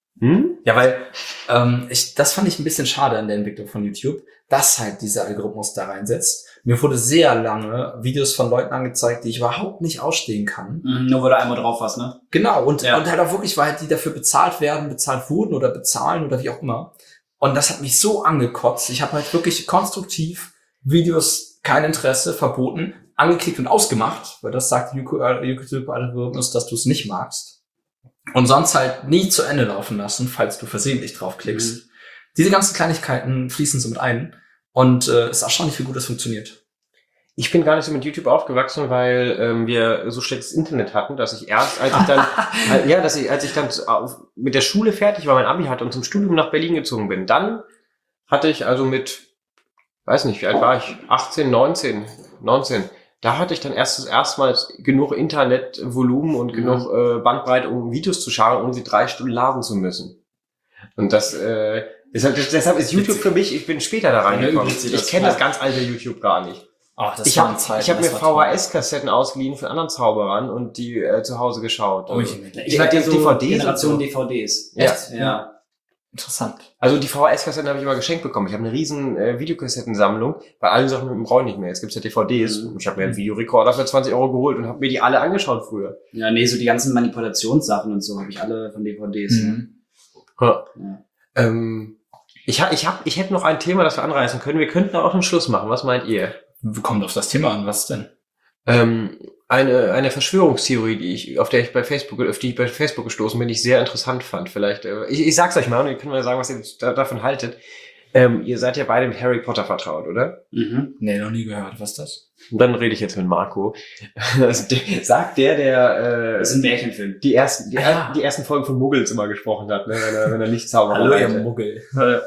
Speaker 1: Hm?
Speaker 2: Ja, weil ähm, ich, das fand ich ein bisschen schade an der Entwicklung von YouTube, dass halt dieser Algorithmus da reinsetzt. Mir wurde sehr lange Videos von Leuten angezeigt, die ich überhaupt nicht ausstehen kann.
Speaker 3: Mhm, nur wo du einmal drauf warst, ne?
Speaker 2: Genau, und,
Speaker 3: Ja.
Speaker 2: und halt auch wirklich, weil halt die dafür bezahlt werden, bezahlt wurden oder bezahlen oder wie auch immer. Und das hat mich so angekotzt. Ich habe halt wirklich konstruktiv Videos, kein Interesse, verboten, angeklickt und ausgemacht, weil das sagt YouTube-Algorithmus, dass du es nicht magst. Und sonst halt nie zu Ende laufen lassen, falls du versehentlich draufklickst.
Speaker 3: Mhm.
Speaker 2: Diese ganzen Kleinigkeiten fließen so mit ein. Und äh, es ist erstaunlich, wie gut das funktioniert.
Speaker 1: Ich bin gar nicht so mit YouTube aufgewachsen, weil ähm, wir so schlechtes Internet hatten, dass ich erst, als ich dann, äh, ja, dass ich, als ich dann auf, mit der Schule fertig war, mein Abi hatte und zum Studium nach Berlin gezogen bin, dann hatte ich also mit, weiß nicht, wie alt war ich? achtzehn, neunzehn, neunzehn. Da hatte ich dann erst das erste Mal genug Internetvolumen und genug äh, Bandbreite, um Videos zu schauen, um sie drei Stunden laden zu müssen. Und das, äh, deshalb, deshalb ist YouTube für mich, ich bin später da reingekommen. Ich kenne das ganz alte YouTube gar nicht.
Speaker 2: Oh, das
Speaker 1: Ich
Speaker 2: war
Speaker 1: habe
Speaker 2: Zeit,
Speaker 1: ich hab mir
Speaker 2: das war
Speaker 1: V H S-Kassetten ausgeliehen von anderen Zauberern und die äh, zu Hause geschaut.
Speaker 2: toll.
Speaker 1: Also,
Speaker 2: Ui,
Speaker 3: Ich hatte so
Speaker 1: D V Ds
Speaker 3: Generation
Speaker 1: und so.
Speaker 3: D V Ds.
Speaker 1: Ja.
Speaker 2: Echt?
Speaker 3: Ja.
Speaker 2: Interessant.
Speaker 1: Also die V H S-Kassetten habe ich immer geschenkt bekommen. Ich habe eine riesen äh, Videokassettensammlung. Bei allen Sachen mit dem brauche ich nicht mehr. Jetzt gibt's ja D V Ds.
Speaker 3: Mhm.
Speaker 1: Ich habe mir einen Videorekorder für zwanzig Euro geholt und habe mir die alle angeschaut früher.
Speaker 3: Ja, nee, so die ganzen Manipulationssachen und so habe ich alle von D V Ds.
Speaker 2: Mhm.
Speaker 1: Ja.
Speaker 3: Ja.
Speaker 1: Ähm, ich hab, ich hab, ich hätte noch ein Thema, das wir anreißen können. Wir könnten auch einen Schluss machen. Was meint ihr?
Speaker 2: Kommt auf das Thema an, was denn?
Speaker 1: Ähm, eine, eine Verschwörungstheorie, die ich, auf der ich bei Facebook, auf die ich bei Facebook gestoßen bin, die ich sehr interessant fand. Vielleicht, äh, ich, ich sag's euch mal und ihr könnt mal sagen, was ihr da, davon haltet. Ähm, ihr seid ja beide mit Harry Potter vertraut, oder?
Speaker 3: Mhm.
Speaker 2: Nee, noch nie gehört. Was ist das?
Speaker 1: Und dann rede ich jetzt mit Marco. Also, der, sagt der, der äh,
Speaker 3: Das ist ein Märchenfilm.
Speaker 1: die ersten, die,
Speaker 2: Ah, ja.
Speaker 1: die ersten Folgen von Muggels immer gesprochen hat, ne, wenn er, wenn er nicht Zauberer
Speaker 2: Hallo, ihr
Speaker 1: meinte.
Speaker 2: Muggel.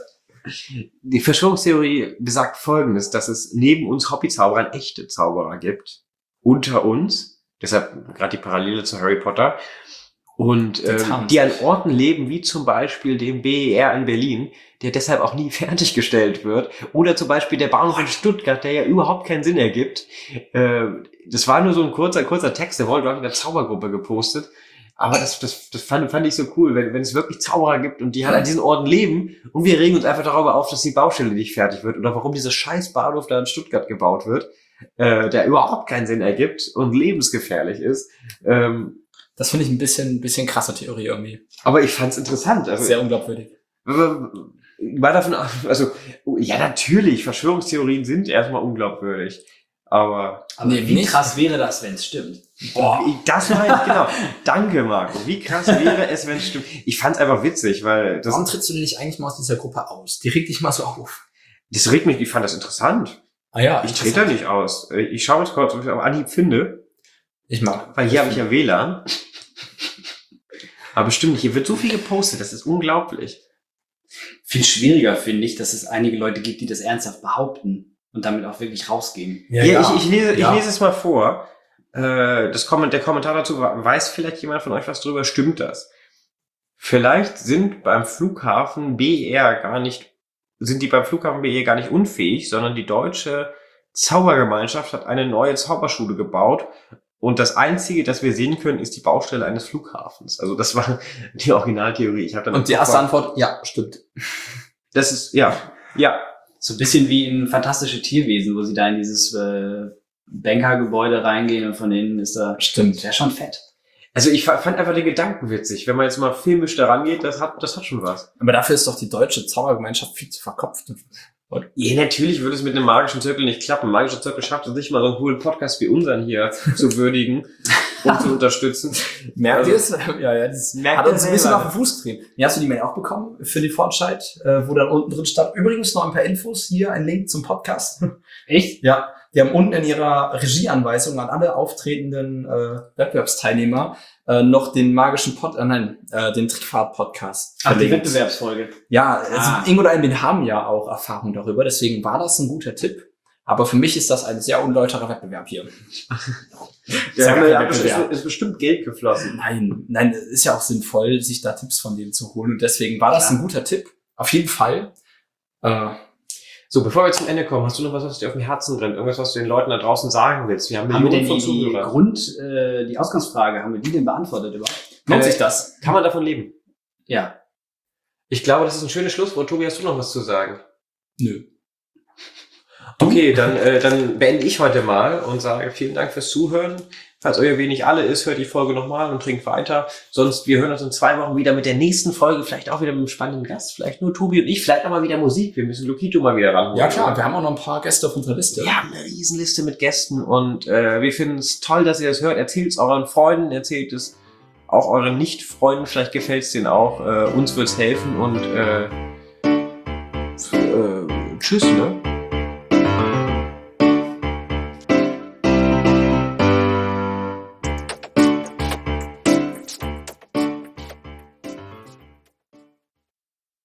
Speaker 1: Die Verschwörungstheorie besagt Folgendes, dass es neben uns Hobbyzauberern echte Zauberer gibt. Unter uns. Deshalb gerade die Parallele zu Harry Potter. Und ähm,
Speaker 2: tarnen
Speaker 1: die an
Speaker 2: sich.
Speaker 1: Orten leben, wie zum Beispiel dem B E R in Berlin, der deshalb auch nie fertiggestellt wird. Oder zum Beispiel der Bahnhof in Stuttgart, der ja überhaupt keinen Sinn ergibt. Äh, das war nur so ein kurzer, kurzer Text, der wurde, glaube ich, in der Zaubergruppe gepostet. Aber das, das, das fand, fand ich so cool, wenn, wenn es wirklich Zauberer gibt und die halt an diesen Orten leben und wir regen uns einfach darüber auf, dass die Baustelle nicht fertig wird oder warum dieser scheiß Bahnhof da in Stuttgart gebaut wird, äh, der überhaupt keinen Sinn ergibt und lebensgefährlich ist. Ähm,
Speaker 2: Das finde ich ein bisschen, ein bisschen krasse Theorie irgendwie.
Speaker 1: aber ich fand's interessant. Also,
Speaker 2: Sehr unglaubwürdig.
Speaker 1: war davon, also, ja, natürlich, Verschwörungstheorien sind erstmal unglaubwürdig. Aber,
Speaker 3: Aber
Speaker 2: Nee,
Speaker 3: wie
Speaker 2: nicht.
Speaker 3: krass wäre das, wenn es stimmt?
Speaker 1: boah, das war jetzt, genau. Danke, Marco. Wie krass wäre es, wenn es stimmt? Ich fand's einfach witzig, weil das,
Speaker 2: Warum trittst du denn nicht eigentlich mal aus dieser Gruppe aus? Die regt dich mal so auf.
Speaker 1: das regt mich, ich fand das interessant.
Speaker 2: Ah ja,
Speaker 1: Ich trete da nicht aus. Ich schaue jetzt kurz, ob ich es am Anhieb finde,
Speaker 2: Ich mag.
Speaker 1: weil hier habe ich ja W L A N. Aber stimmt nicht, hier wird so viel gepostet, das ist unglaublich.
Speaker 3: Viel schwieriger finde ich, dass es einige Leute gibt, die das ernsthaft behaupten und damit auch wirklich rausgehen.
Speaker 1: Ja, Ich, ich, lese,
Speaker 2: Ja.
Speaker 1: ich lese es mal vor. Äh, das Komment, der Kommentar dazu war, weiß vielleicht jemand von euch was drüber, stimmt das? Vielleicht sind beim Flughafen B E R gar nicht, sind die beim Flughafen B E R gar nicht unfähig, sondern die deutsche Zaubergemeinschaft hat eine neue Zauberschule gebaut und das Einzige, das wir sehen können, ist die Baustelle eines Flughafens. Also das war die Originaltheorie. Ich habe dann
Speaker 2: Und die erste Antwort, ja, stimmt.
Speaker 1: das ist, ja, ja,
Speaker 3: So ein bisschen wie in Fantastische Tierwesen, wo sie da in dieses äh, Bankergebäude reingehen und von innen ist da... Das
Speaker 2: Stimmt.
Speaker 3: wäre schon fett.
Speaker 1: also ich fa- fand einfach den Gedanken witzig. Wenn man jetzt mal filmisch da rangeht, das hat, das hat schon was.
Speaker 2: Aber dafür ist doch die deutsche Zaubergemeinschaft viel zu verkopft.
Speaker 1: Ja, natürlich würde es mit einem magischen Zirkel nicht klappen. Magischer Zirkel schafft es nicht mal so einen coolen Podcast wie unseren hier zu würdigen und zu unterstützen.
Speaker 2: Merkt
Speaker 1: Also-
Speaker 2: ihr es? Ja, ja, das
Speaker 1: Merkt
Speaker 2: hat
Speaker 1: ihr
Speaker 2: uns ein bisschen
Speaker 1: selber.
Speaker 2: auf den Fuß getrieben. Ja, hast du die Mail auch bekommen für die Fortschritt, äh, wo dann unten drin stand, übrigens noch ein paar Infos, hier ein Link zum Podcast.
Speaker 3: Echt?
Speaker 2: Ja, die haben unten in ihrer Regieanweisung an alle auftretenden äh, Wettbewerbsteilnehmer äh, noch den magischen Pod, äh, nein, äh, den Trickfahrt-Podcast
Speaker 3: Ach, die
Speaker 2: verlinkt.
Speaker 3: Wettbewerbsfolge.
Speaker 2: Ja,
Speaker 3: Ah.
Speaker 2: also Ingo und Albin haben ja auch Erfahrung darüber, deswegen war das ein guter Tipp. Aber für mich ist das ein sehr unlauterer Wettbewerb hier.
Speaker 1: Ja,
Speaker 2: Sag
Speaker 1: ja,
Speaker 2: kein
Speaker 1: ja, es ist,
Speaker 2: Wettbewerb.
Speaker 1: ist bestimmt Geld geflossen.
Speaker 2: Nein, nein, es ist ja auch sinnvoll, sich da Tipps von denen zu holen. Und deswegen war das
Speaker 3: Ja.
Speaker 2: ein guter Tipp. Auf jeden Fall. Äh,
Speaker 1: So, bevor wir zum Ende kommen, hast du noch was, was dir auf dem Herzen brennt? Irgendwas, was du den Leuten da draußen sagen willst? Wir haben
Speaker 3: Haben wir
Speaker 1: Millionen
Speaker 3: denn
Speaker 1: von
Speaker 3: die, die
Speaker 1: Zuhörern.
Speaker 3: Grund, äh, die Ausgangsfrage, haben wir die denn beantwortet überhaupt?
Speaker 2: lohnt
Speaker 1: Äh,
Speaker 2: sich das?
Speaker 1: Kann man davon leben?
Speaker 3: Ja.
Speaker 1: Ich glaube, das ist ein schönes Schlusswort. Tobi, hast du noch was zu sagen?
Speaker 2: Nö.
Speaker 1: Okay, dann, äh, dann beende ich heute mal und sage vielen Dank fürs Zuhören. Falls euer wenig alle ist, hört die Folge nochmal und trinkt weiter. Sonst, wir hören uns in zwei Wochen wieder mit der nächsten Folge, vielleicht auch wieder mit einem spannenden Gast, vielleicht nur Tobi und ich, vielleicht auch mal wieder Musik. Wir müssen Lukito mal wieder ranholen.
Speaker 2: Ja klar, wir haben auch noch ein paar Gäste auf unserer Liste.
Speaker 1: Wir haben eine Riesenliste mit Gästen und äh, wir finden es toll, dass ihr das hört. Erzählt es euren Freunden, erzählt es auch euren Nicht-Freunden, vielleicht gefällt es denen auch. Äh, uns wird's helfen und äh, f- äh, tschüss, ne?